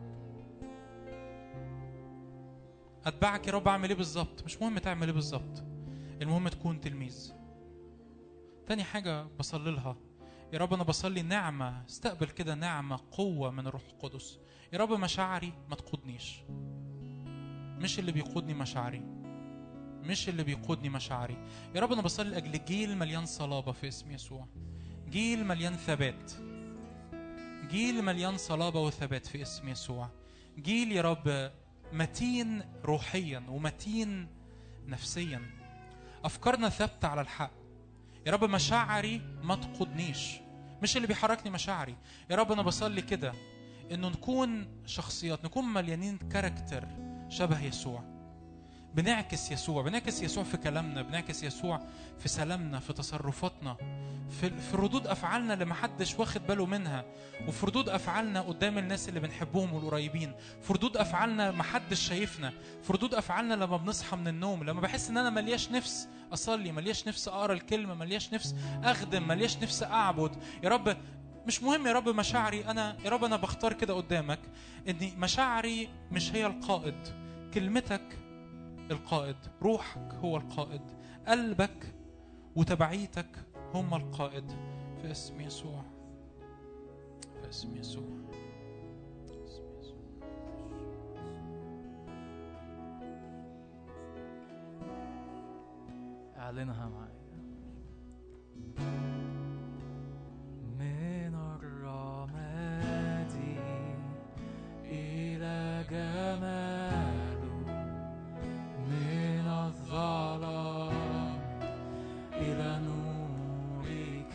Speaker 5: أتبعك يا رب. أعمل إيه بالظبط؟ مش مهم تعمل إيه بالظبط، المهم تكون تلميذ. تاني حاجة بصلي لها، يا رب أنا بصلي نعمة، استقبل كده نعمة، قوة من الروح القدس. يا رب مشاعري ما تقودنيش، مش اللي بيقودني مشاعري، مش اللي بيقودني مشاعري. يا رب أنا بصلي لأجل جيل مليان صلابة في اسم يسوع، جيل مليان ثبات، جيل مليان صلابة وثبات في اسم يسوع، جيل يا رب متين روحيا ومتين نفسيا، أفكارنا ثابتة على الحق، يا رب مشاعري ما تقودنيش، مش اللي بيحركني مشاعري. يا رب أنا بصلي كده إنه نكون شخصيات، نكون مليانين كاركتر شبه يسوع، بنعكس يسوع، بنعكس يسوع في كلامنا، بنعكس يسوع في سلامنا، في تصرفاتنا، في ردود أفعالنا اللي محدش واخد باله منها، وفي ردود أفعالنا قدام الناس اللي بنحبهم والقريبين، في ردود أفعالنا محدش شايفنا، في ردود أفعالنا لما بنصحى من النوم، لما بحس إن أنا ملياش نفس أصلي، ملياش نفس أقرأ الكلمة، ملياش نفس أخدم، ملياش نفس أعبد. يا رب مش مهم يا رب مشاعري أنا، يا رب أنا بختار كده قدامك إني مشاعري مش هي القائد، كلمتك القائد، روحك هو القائد، قلبك وتبعيتك هم القائد. في اسم يسوع، في اسم يسوع، في اسم يسوع.
Speaker 2: اعلنها معايا. من الرماد إلى جماله، من الظلام إلى نورك،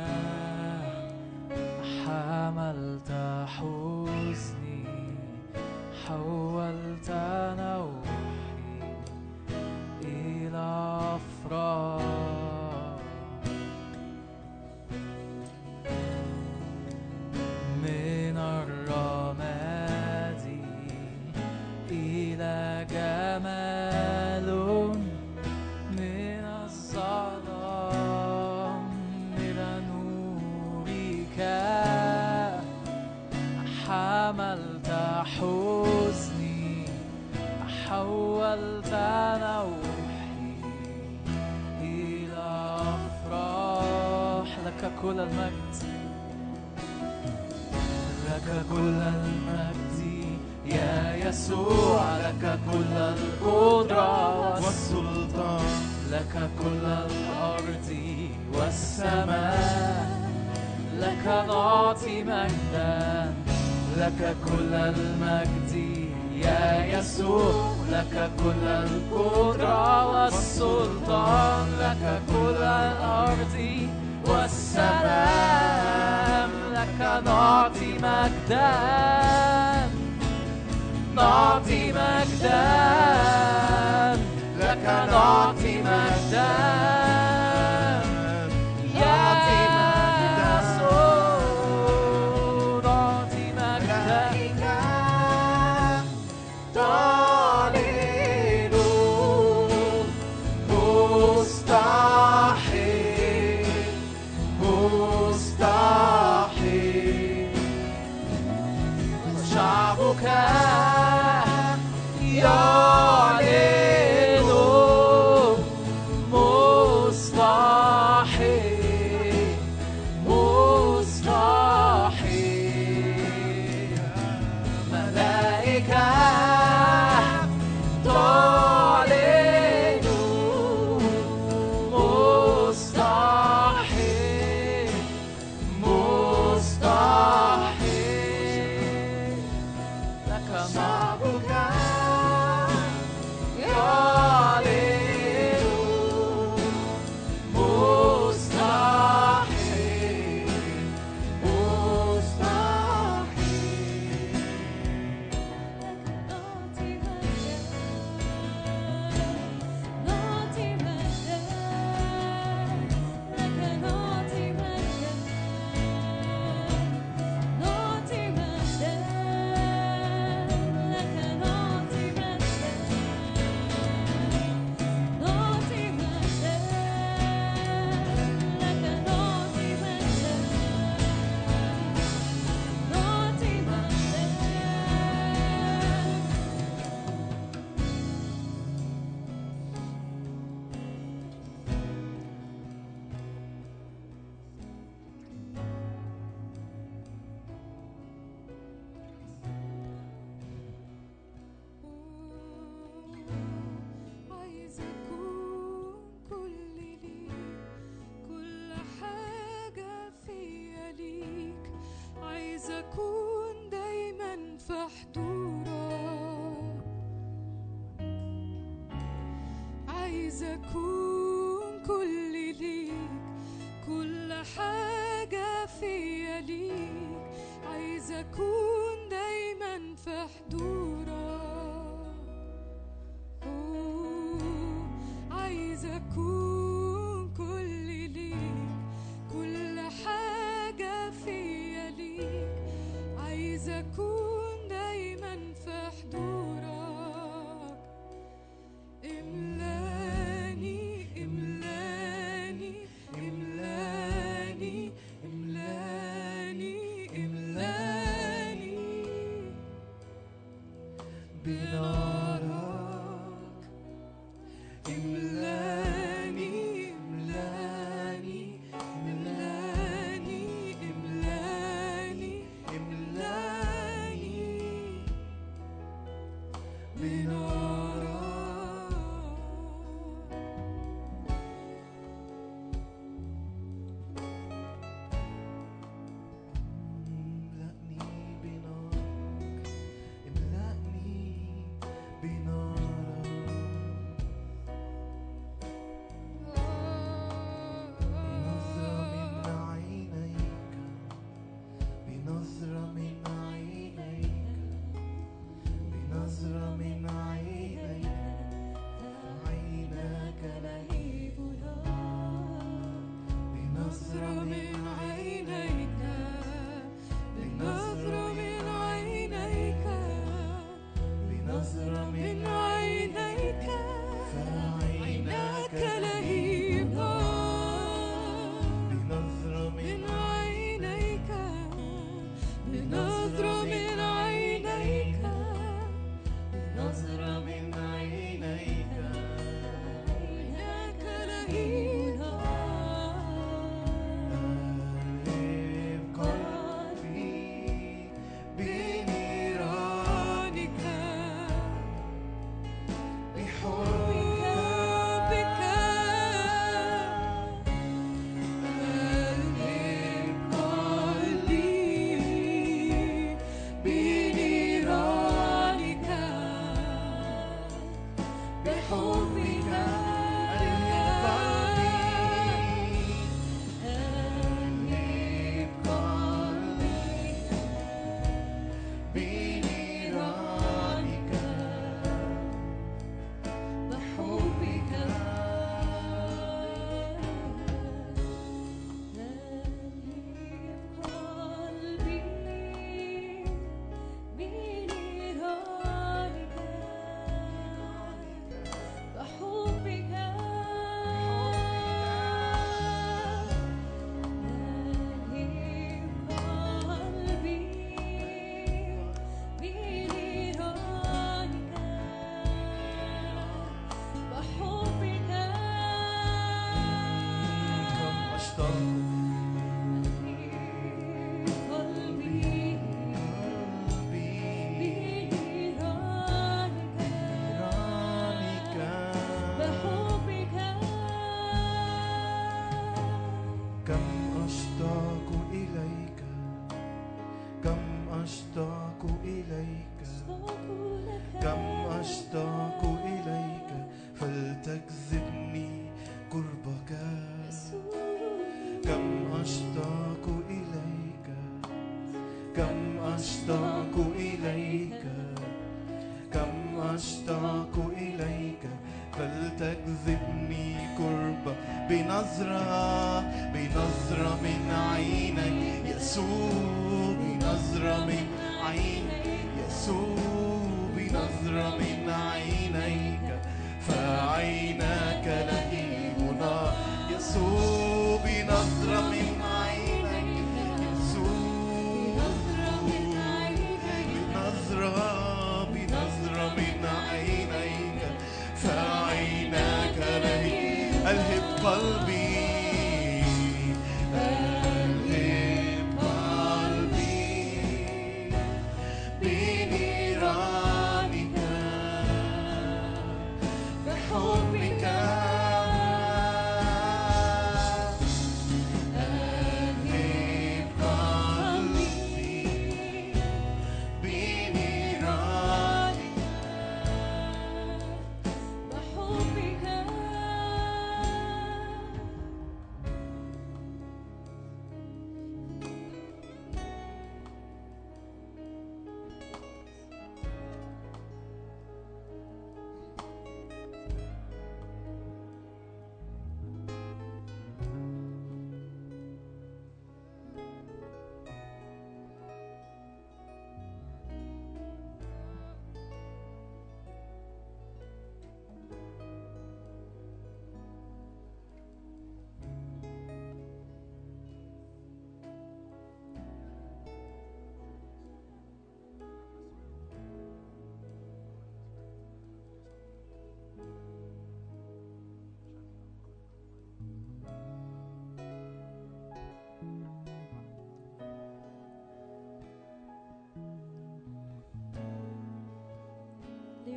Speaker 2: حملت حزني، حولت نوحي إلى أفراح. من الرماد إلى جمال، من الظلام إلى نورك، حملت حزني، حولت نوحي إلى أفراح. لك كل المجد، لك كل المجد يا يسوع، لك كل القدرة والسلطان، لك كل الأرض والسماء، لك نعطي مجدا، لك كل المجد يا يسوع، لك كل القدرة والسلطان، لك كل الأرض والسماء، لك نعطي مجدا، نعطي مجدا، لك نعطي مجدا يا يسوع، نعطي مجدا. تعلن مستحيل، مستحيل، شعبك يعلن مستحيل، مستحيل، ملائكة تعلن مستحيل، مستحيل، لك شعبك يعلن مستحيل، مستحيل،
Speaker 6: نعطي مجدا، لك نعطي مجدا، نعطي مجدا، لك نعطي مجدا، نعطي مجدا، لك نعطي مجدا، نعطي مجدا. عايز أكون كل ليك، كل حاجة فيا ليك، عايز أكون دايما في حضورك، عايز أكون كل ليك، كل حاجة فيا ليك، عايزة أكون دايما في حضورك. عايزة أكون كل ليك، كل حاجة فيا ليك، عايزة أكون دايما في حضورك. املاني املاني املاني املاني املاني بنارك. املاني املاني املاني املاني املاني بنارك.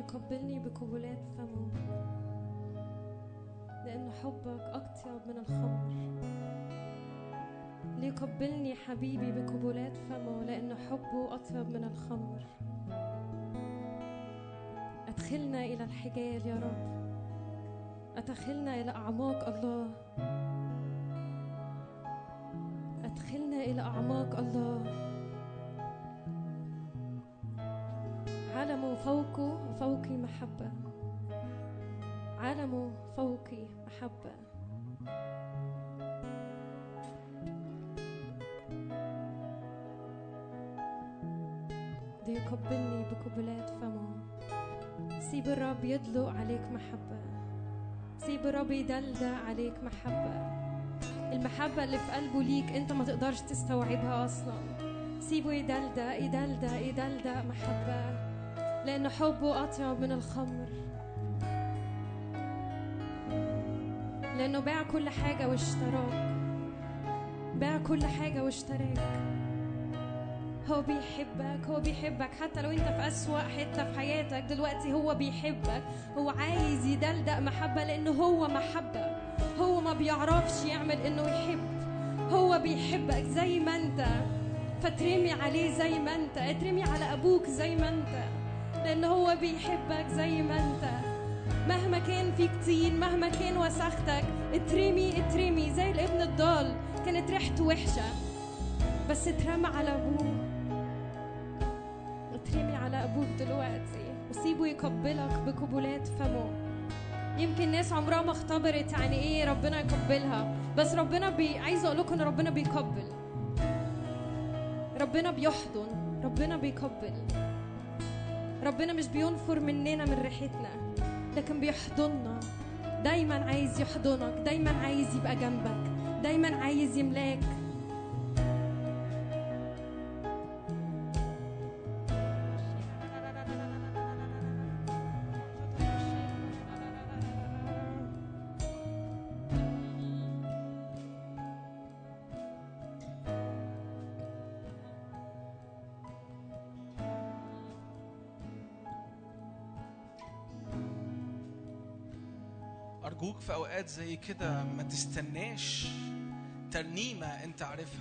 Speaker 8: ليقبلني بقبلات فمه، لأن حبك أطيب من الخمر. ليقبلني حبيبي بقبلات فمه، لأن حبه أطيب من الخمر. أدخلنا إلى الحجال يا رب، أدخلنا إلى أعماق الله، أدخلنا إلى أعماق الله. عالمه فوقه وفوقي محبة، عالمه فوقي محبة. ليقبلني بقبلات فمه. سيب الرب يدلق عليك محبة، سيب الرب يدلدق عليك محبة. المحبة اللي في قلبه ليك انت ما تقدرش تستوعبها اصلا. سيبه يدلدق يدلدق يدلدق محبة، لأن حبه أطيب من الخمر. لأنه باع كل حاجة واشتراك، باع كل حاجة واشتراك. هو بيحبك، هو بيحبك حتى لو انت في أسوأ حتة في حياتك دلوقتي. هو بيحبك، هو عايز يدلدق محبة، لأنه هو محبة. هو ما بيعرفش يعمل انه يحب، هو بيحبك زي ما انت. فترمي عليه زي ما انت، اترمي على أبوك زي ما انت، لأن هو بيحبك زي ما انت. مهما كان فيك طين، مهما كان وسختك، اترمي اترمي زي الابن الضال. كانت ريحته وحشة بس اترمى على أبوه. اترمي على أبوك دلوقتي وسيبه يقبلك بقبلات فمه. يمكن ناس عمرها ما اختبرت يعني ايه ربنا يقبلها، بس ربنا عايزه اقول لكم ان ربنا بيقبل، ربنا بيحضن، ربنا بيقبل. ربنا مش بينفر مننا من ريحتنا، لكن بيحضننا. دايما عايز يحضنك، دايما عايز يبقى جنبك، دايما عايز يملاك.
Speaker 6: أرجوك في أوقات زي كده ما تستناش ترنيمة أنت عارفها،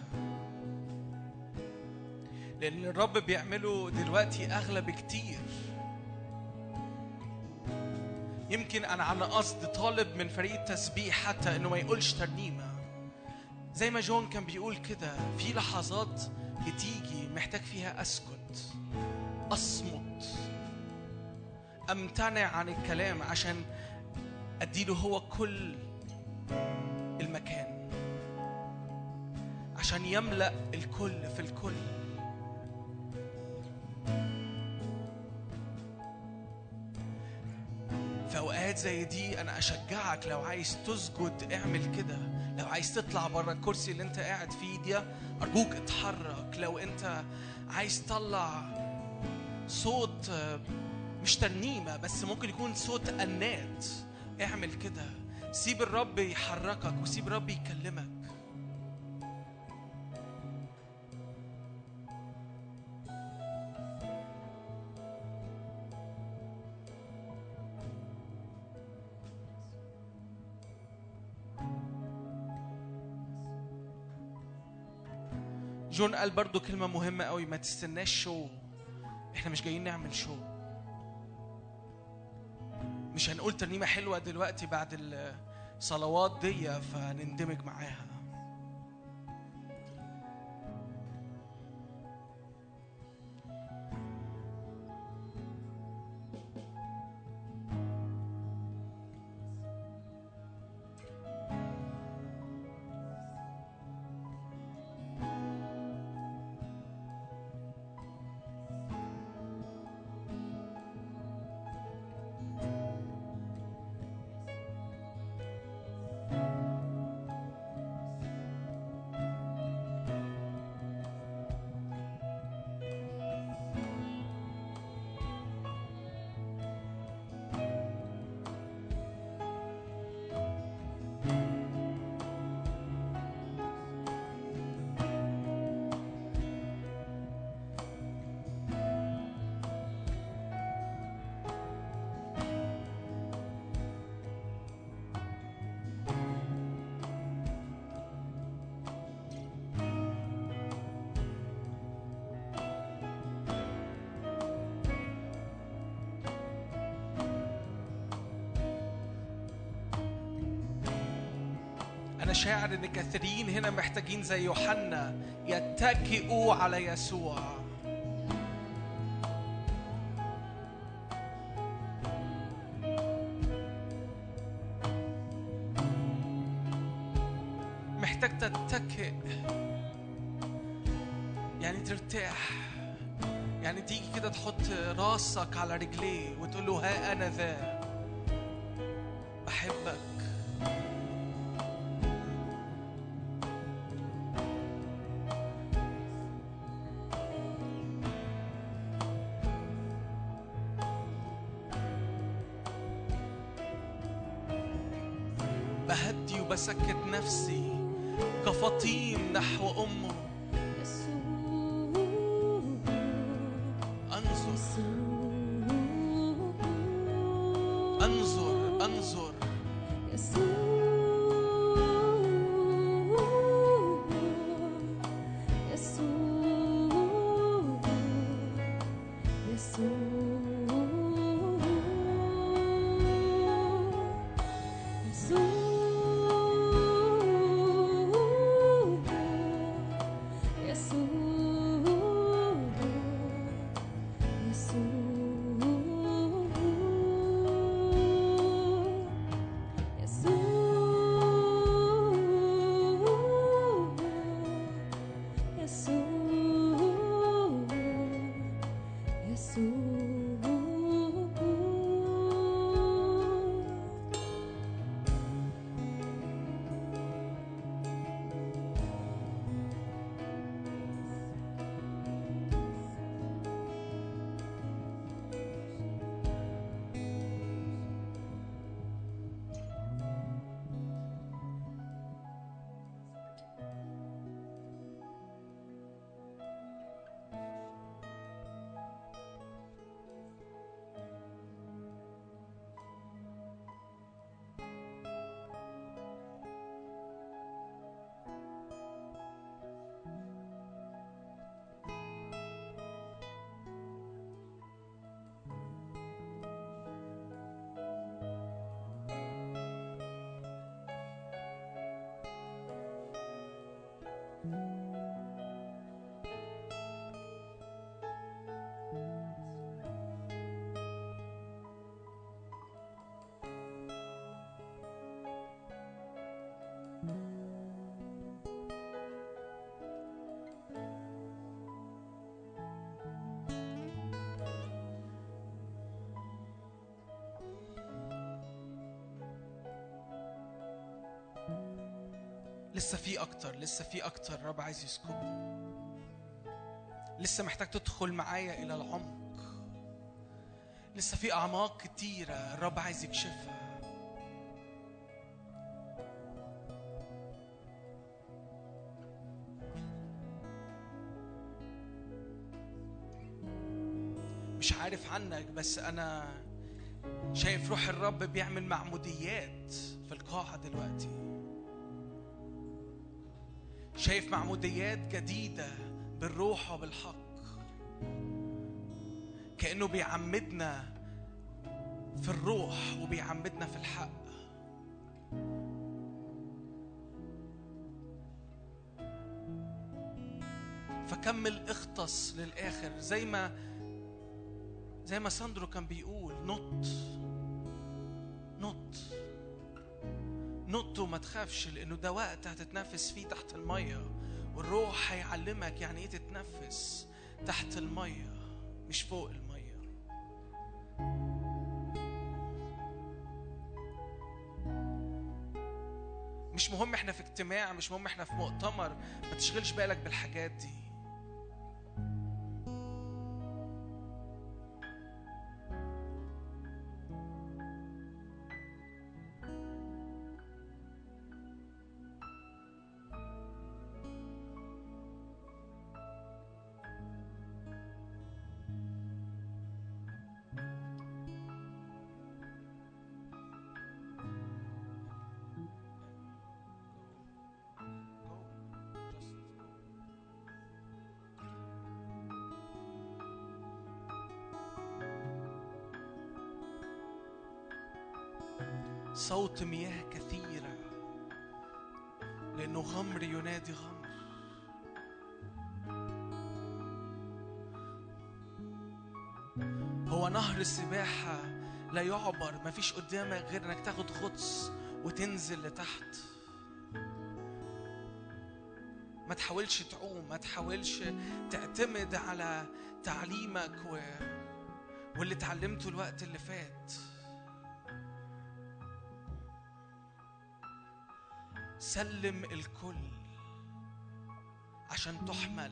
Speaker 6: لأن الرب بيعمله دلوقتي أغلى بكتير. يمكن أنا عن قصد طالب من فريق التسبيح حتى إنه ما يقولش ترنيمة، زي ما جون كان بيقول كده. في لحظات بتيجي محتاج فيها أسكت، أصمت، أمتنع عن الكلام عشان أديله هو كل المكان، عشان يملأ الكل في الكل. في أوقات زي دي أنا أشجعك، لو عايز تسجد اعمل كده. لو عايز تطلع برا الكرسي اللي انت قاعد فيه دي أرجوك اتحرك. لو انت عايز تطلع صوت مش ترنيمة بس ممكن يكون صوت أنات، اعمل كده. سيب الرب يحركك وسيب الرب يكلمك. جون قال برضو كلمة مهمة قوي، ما تستناش شو. احنا مش جايين نعمل شو، مش هنقول ترنيمة حلوة دلوقتي بعد الصلوات دي فنندمج معاها. شاعر ان كثيرين هنا محتاجين زي يوحنا يتكئوا على يسوع. محتاج تتكئ، يعني ترتاح، يعني تيجي كده تحط راسك على رجليه وتقول له ها أنا ذا بحبك. بهدي وبسكت نفسي كفطيم نحو أمه. انظر لسه في أكتر الرب عايز يسكب. لسه محتاج تدخل معايا إلى العمق. لسه في أعماق كتيرة الرب عايز يكشفها. مش عارف عنك، بس أنا شايف روح الرب بيعمل معموديات في القاعة دلوقتي. شايف معموديات جديدة بالروح وبالحق، كأنه بيعمدنا في الروح وبيعمدنا في الحق. فكمل اغطس للآخر، زي ما ساندرو كان بيقول، نط وما تخافش، لأنه ده وقت هتتنفس فيه تحت المية، والروح هيعلمك يعني ايه تتنفس تحت المية مش فوق المية. مش مهم احنا في اجتماع، مش مهم احنا في مؤتمر، ما تشغلش بالك بالحاجات دي. صوت مياه كثيرة لأنه غمر ينادي غمر. هو نهر السباحة لا يعبر، مفيش قدامك غير انك تاخد غطس وتنزل لتحت. ما تحاولش تعوم، ما تحاولش تعتمد على تعليمك واللي اتعلمته الوقت اللي فات. سلم الكل عشان تحمل.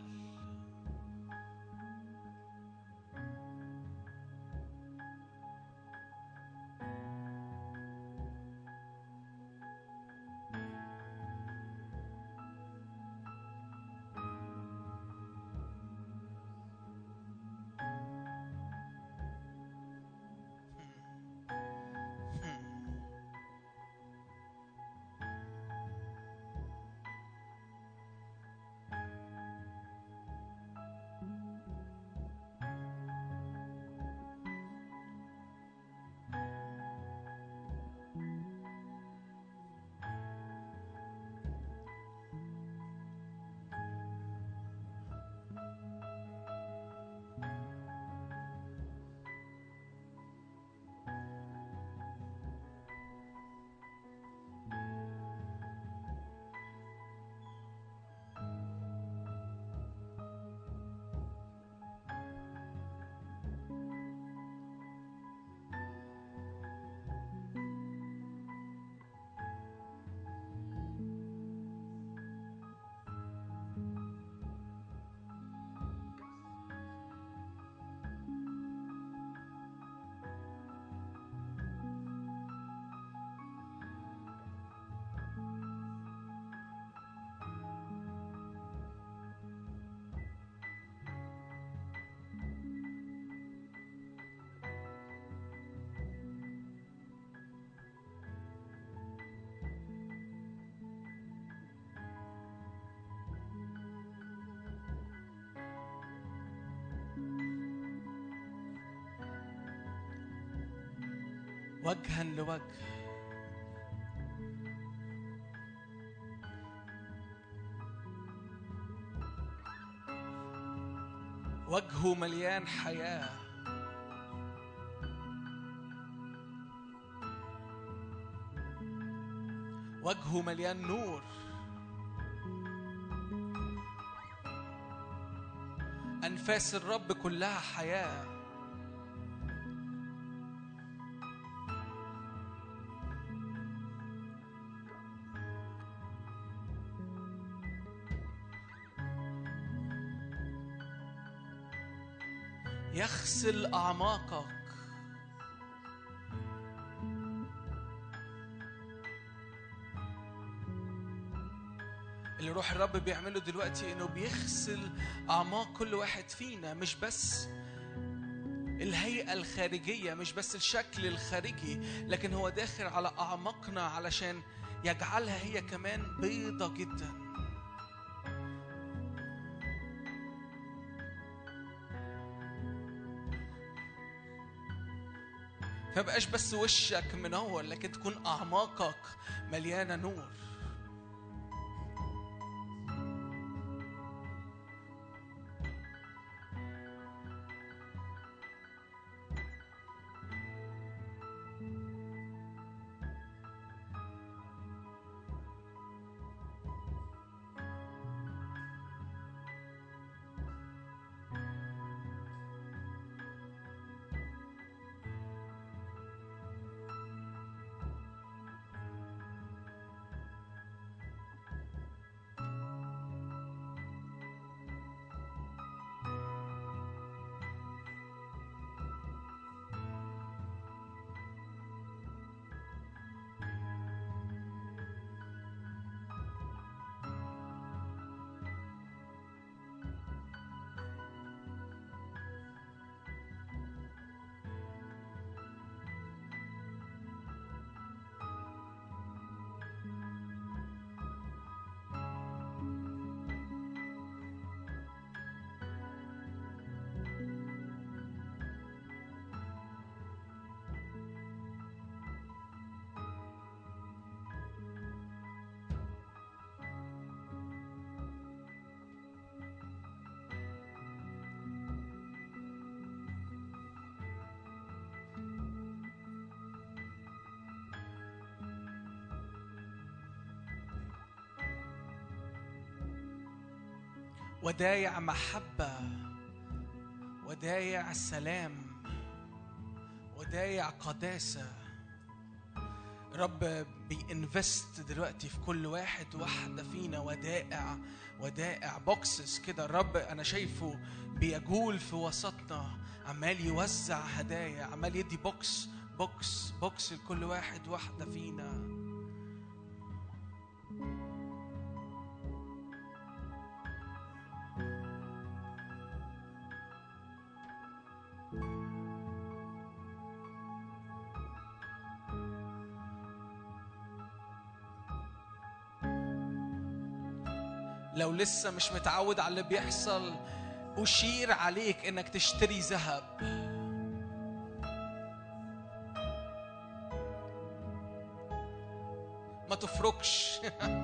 Speaker 6: وجها لوجه. وجهه مليان حياة. وجهه مليان نور. أنفاس الرب كلها حياة. يغسل أعماقك. اللي روح الرب بيعمله دلوقتي إنه بيغسل أعماق كل واحد فينا، مش بس الهيئة الخارجية، مش بس الشكل الخارجي، لكن هو داخل على أعماقنا علشان يجعلها هي كمان بيضة جدا. فمبقاش بس وشك منور، لكن تكون أعماقك مليانة نور. ودايع محبة، ودايع سلام، ودايع قداسة. رب بينفست دلوقتي في كل واحد واحدة فينا ودائع بوكسز كده. الرب أنا شايفه بيجول في وسطنا، عمال يوزع هدايا، عمال يدي بوكس لكل واحد واحدة فينا. لو لسه مش متعود على اللي بيحصل، أشير عليك إنك تشتري ذهب. ما تفركش.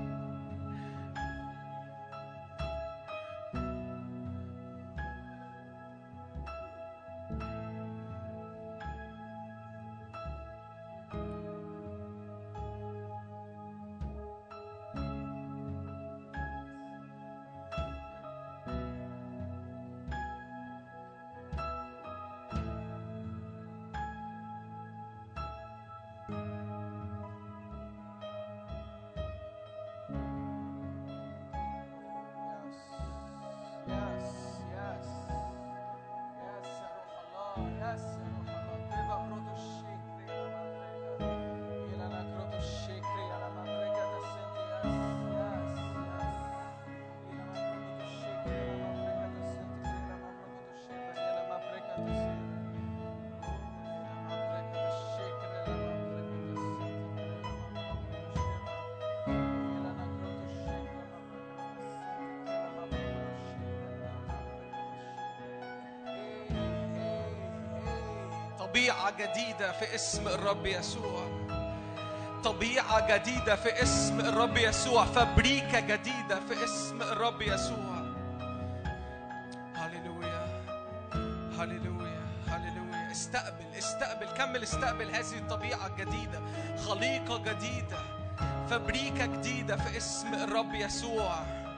Speaker 6: طبيعة جديدة في اسم الرب يسوع، طبيعة جديدة في اسم الرب يسوع، فبريكة جديدة في اسم الرب يسوع. هاليلويا هاليلويا هاليلويا. استقبل كمل استقبل هذه الطبيعة الجديدة، خليقة جديدة، فبريكة جديدة في اسم الرب يسوع.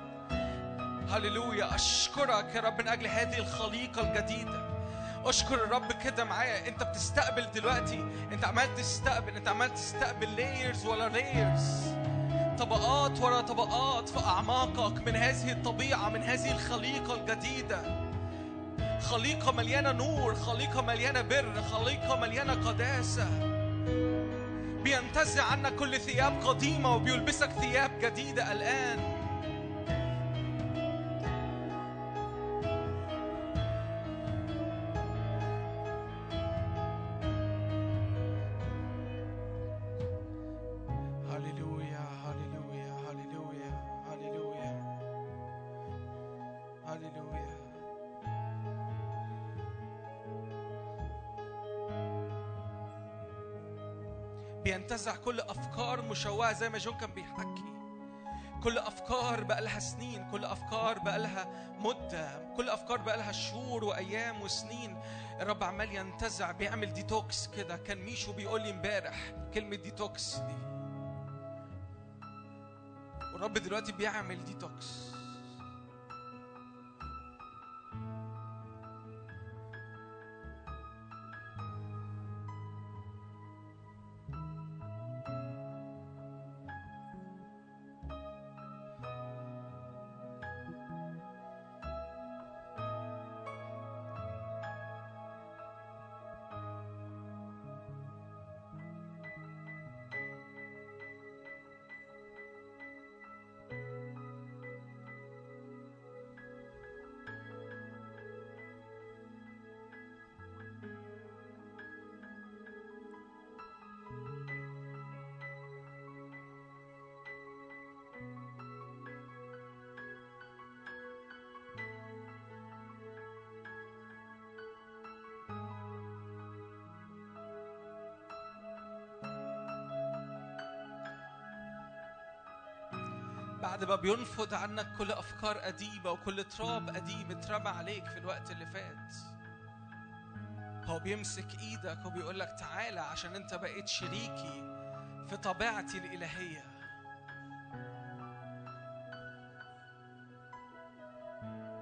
Speaker 6: هاليلويا. أشكرك يا رب من أجل هذه الخليقة الجديدة. أشكر الرب كده معايا. أنت بتستقبل دلوقتي، أنت عمال تستقبل layers ولا layers، طبقات ورا طبقات في أعماقك من هذه الطبيعة، من هذه الخليقة الجديدة. خليقة مليانة نور، خليقة مليانة بر، خليقة مليانة قداسة. بينتزع عنك كل ثياب قديمة وبيلبسك ثياب جديدة الآن. بينتزع كل أفكار مشوهة زي ما جون كان بيحكي. كل أفكار بقى لها سنين، كل أفكار بقى لها مدة، كل أفكار بقى لها شهور وأيام وسنين. الرب عمال ينتزع، بيعمل ديتوكس كده. كان ميشو بيقول لي امبارح كلمة ديتوكس دي، والرب دلوقتي بيعمل ديتوكس. بعد ما بينفض عنك كل أفكار قديمة وكل تراب قديم اترمى عليك في الوقت اللي فات، هو بيمسك إيدك وبيقول لك تعالى عشان أنت بقيت شريكي في طبيعتي الإلهية.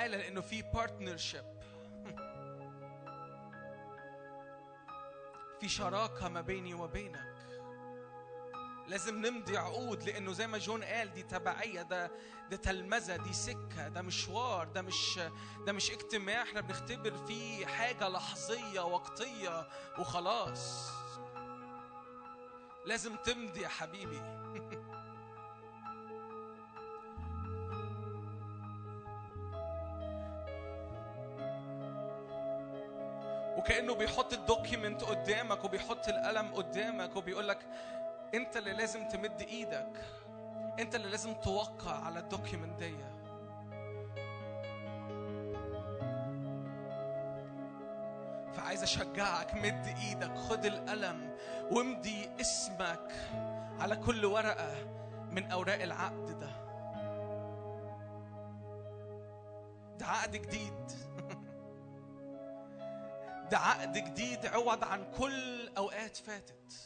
Speaker 6: تعالى لأنه في بارتنرشيب، في شراكة ما بيني وبينك. لازم نمضي عقود، لأنه زي ما جون قال دي تبعية، ده تلمذة، دي سكة، ده مشوار، ده مش اجتماع احنا بنختبر فيه حاجة لحظية وقتية وخلاص. لازم تمضي يا حبيبي. وكأنه بيحط الدوكيمنت قدامك وبيحط القلم قدامك وبيقولك انت اللي لازم تمد ايدك، انت اللي لازم توقع على الدوكيمنت دي. فعايز اشجعك، مد ايدك، خد القلم وامضي اسمك على كل ورقة من اوراق العقد ده. ده عقد جديد. ده عقد جديد عوض عن كل اوقات فاتت.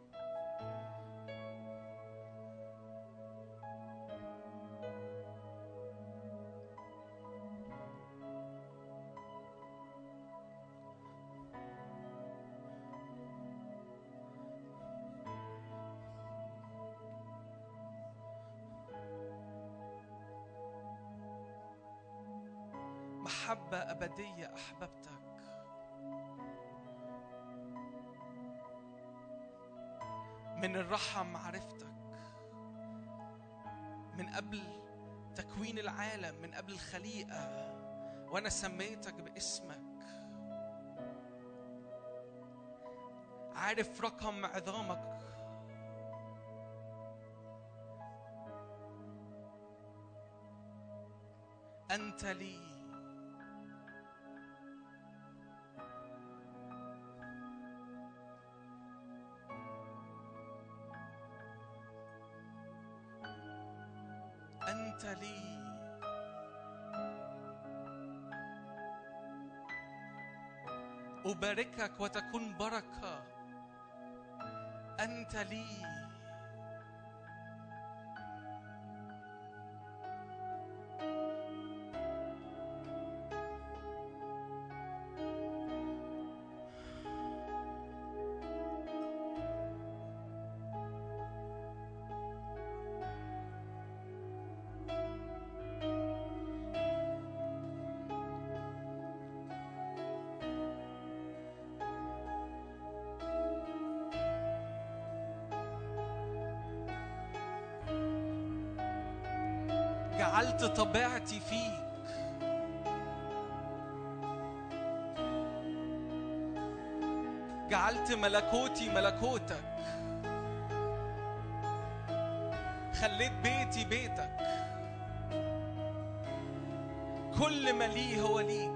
Speaker 6: محبة أبدية أحببتك، من الرحم معرفتك، من قبل تكوين العالم، من قبل الخليقة، وأنا سميتك باسمك. عارف رقم عظامك، أنت لي. أنت لي. أباركك وتكون بركة. أنت لي. جعلت طبيعتي فيك. جعلت ملكوتي ملكوتك. خليت بيتي بيتك. كل ما لي هو ليك.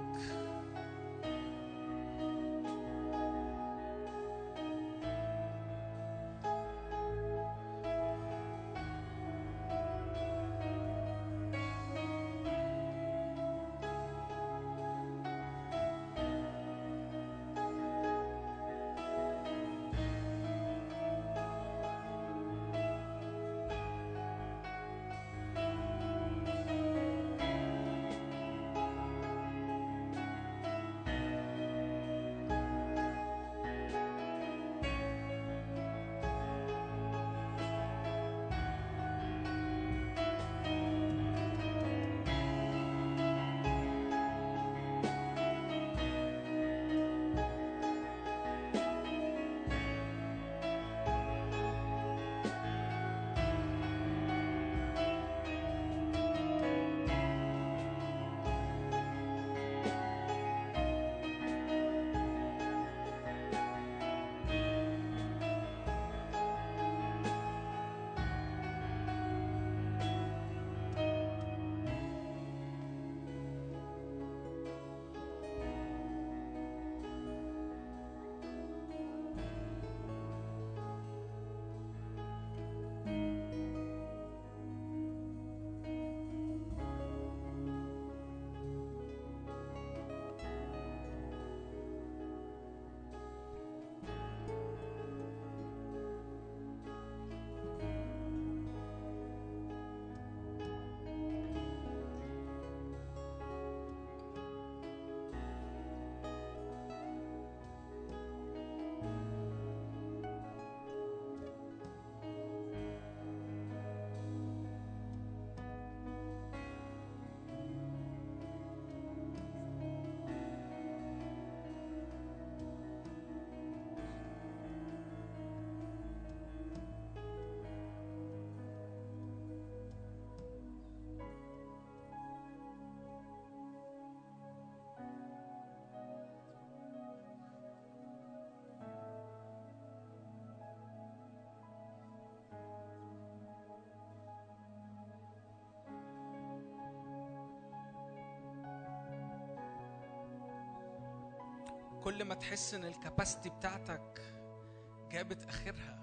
Speaker 6: كل ما تحس ان الكاباسيتي بتاعتك جابت اخرها،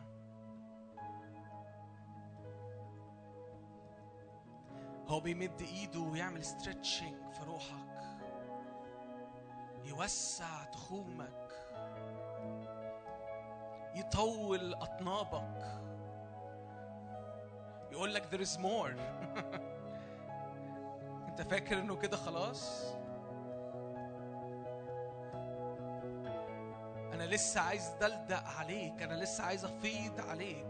Speaker 6: هو بيمد ايده ويعمل ستريتشنج في روحك، يوسع تخومك، يطول اطنابك، يقول لك there is more. انت فاكر انه كده خلاص؟ انا لسه عايز دلدق عليك، انا لسه عايز افيض عليك.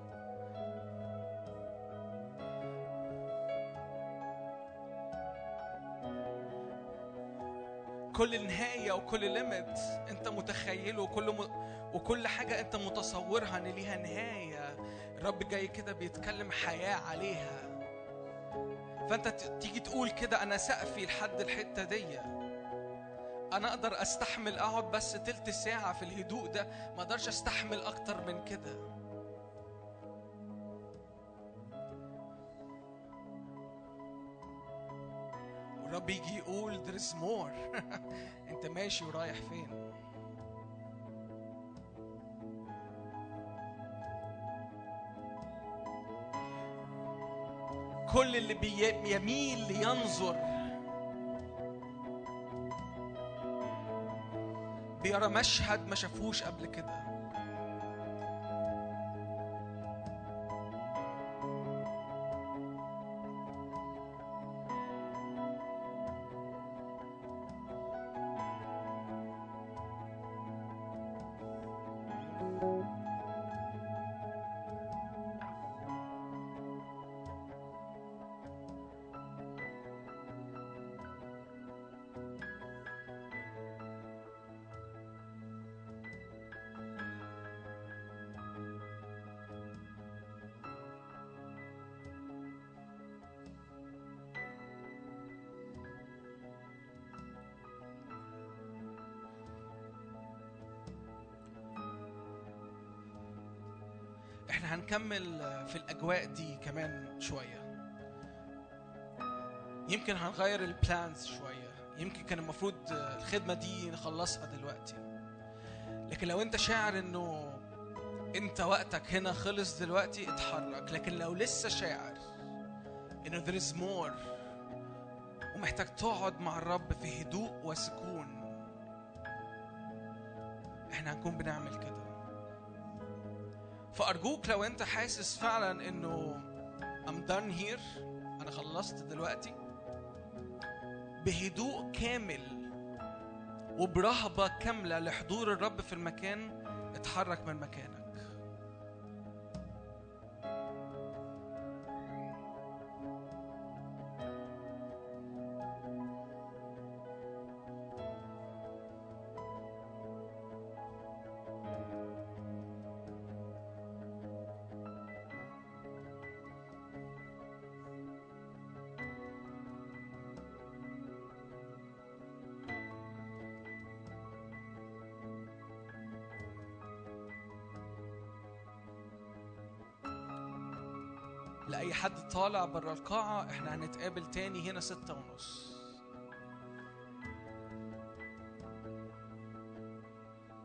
Speaker 6: كل نهاية وكل ليميت انت متخيله، وكل حاجة انت متصورها ان ليها نهاية، الرب جاي كده بيتكلم حياة عليها. فانت تيجي تقول كده انا سقفي لحد الحتة دي، انا اقدر استحمل اقعد بس تلت ساعة في الهدوء ده، ما اقدرش استحمل اكتر من كده. والرب يجي يقول there is more. انت ماشي ورايح فين؟ كل اللي بيميل لينظر بيرى مشهد ما شافوش قبل كده. احنا هنكمل في الأجواء دي كمان شوية، يمكن هنغير البلانز شوية، يمكن كان المفروض الخدمة دي نخلصها دلوقتي، لكن لو انت شاعر انه انت وقتك هنا خلص دلوقتي اتحرك. لكن لو لسه شاعر انه there is more ومحتاج تقعد مع الرب في هدوء وسكون، احنا هنكون بنعمل كده. فأرجوك لو أنت حاسس فعلا إنه I'm done here، أنا خلصت دلوقتي، بهدوء كامل وبرهبة كاملة لحضور الرب في المكان، اتحرك من مكانك. لأي حد طالع برا القاعة، احنا هنتقابل تاني هنا 6:30.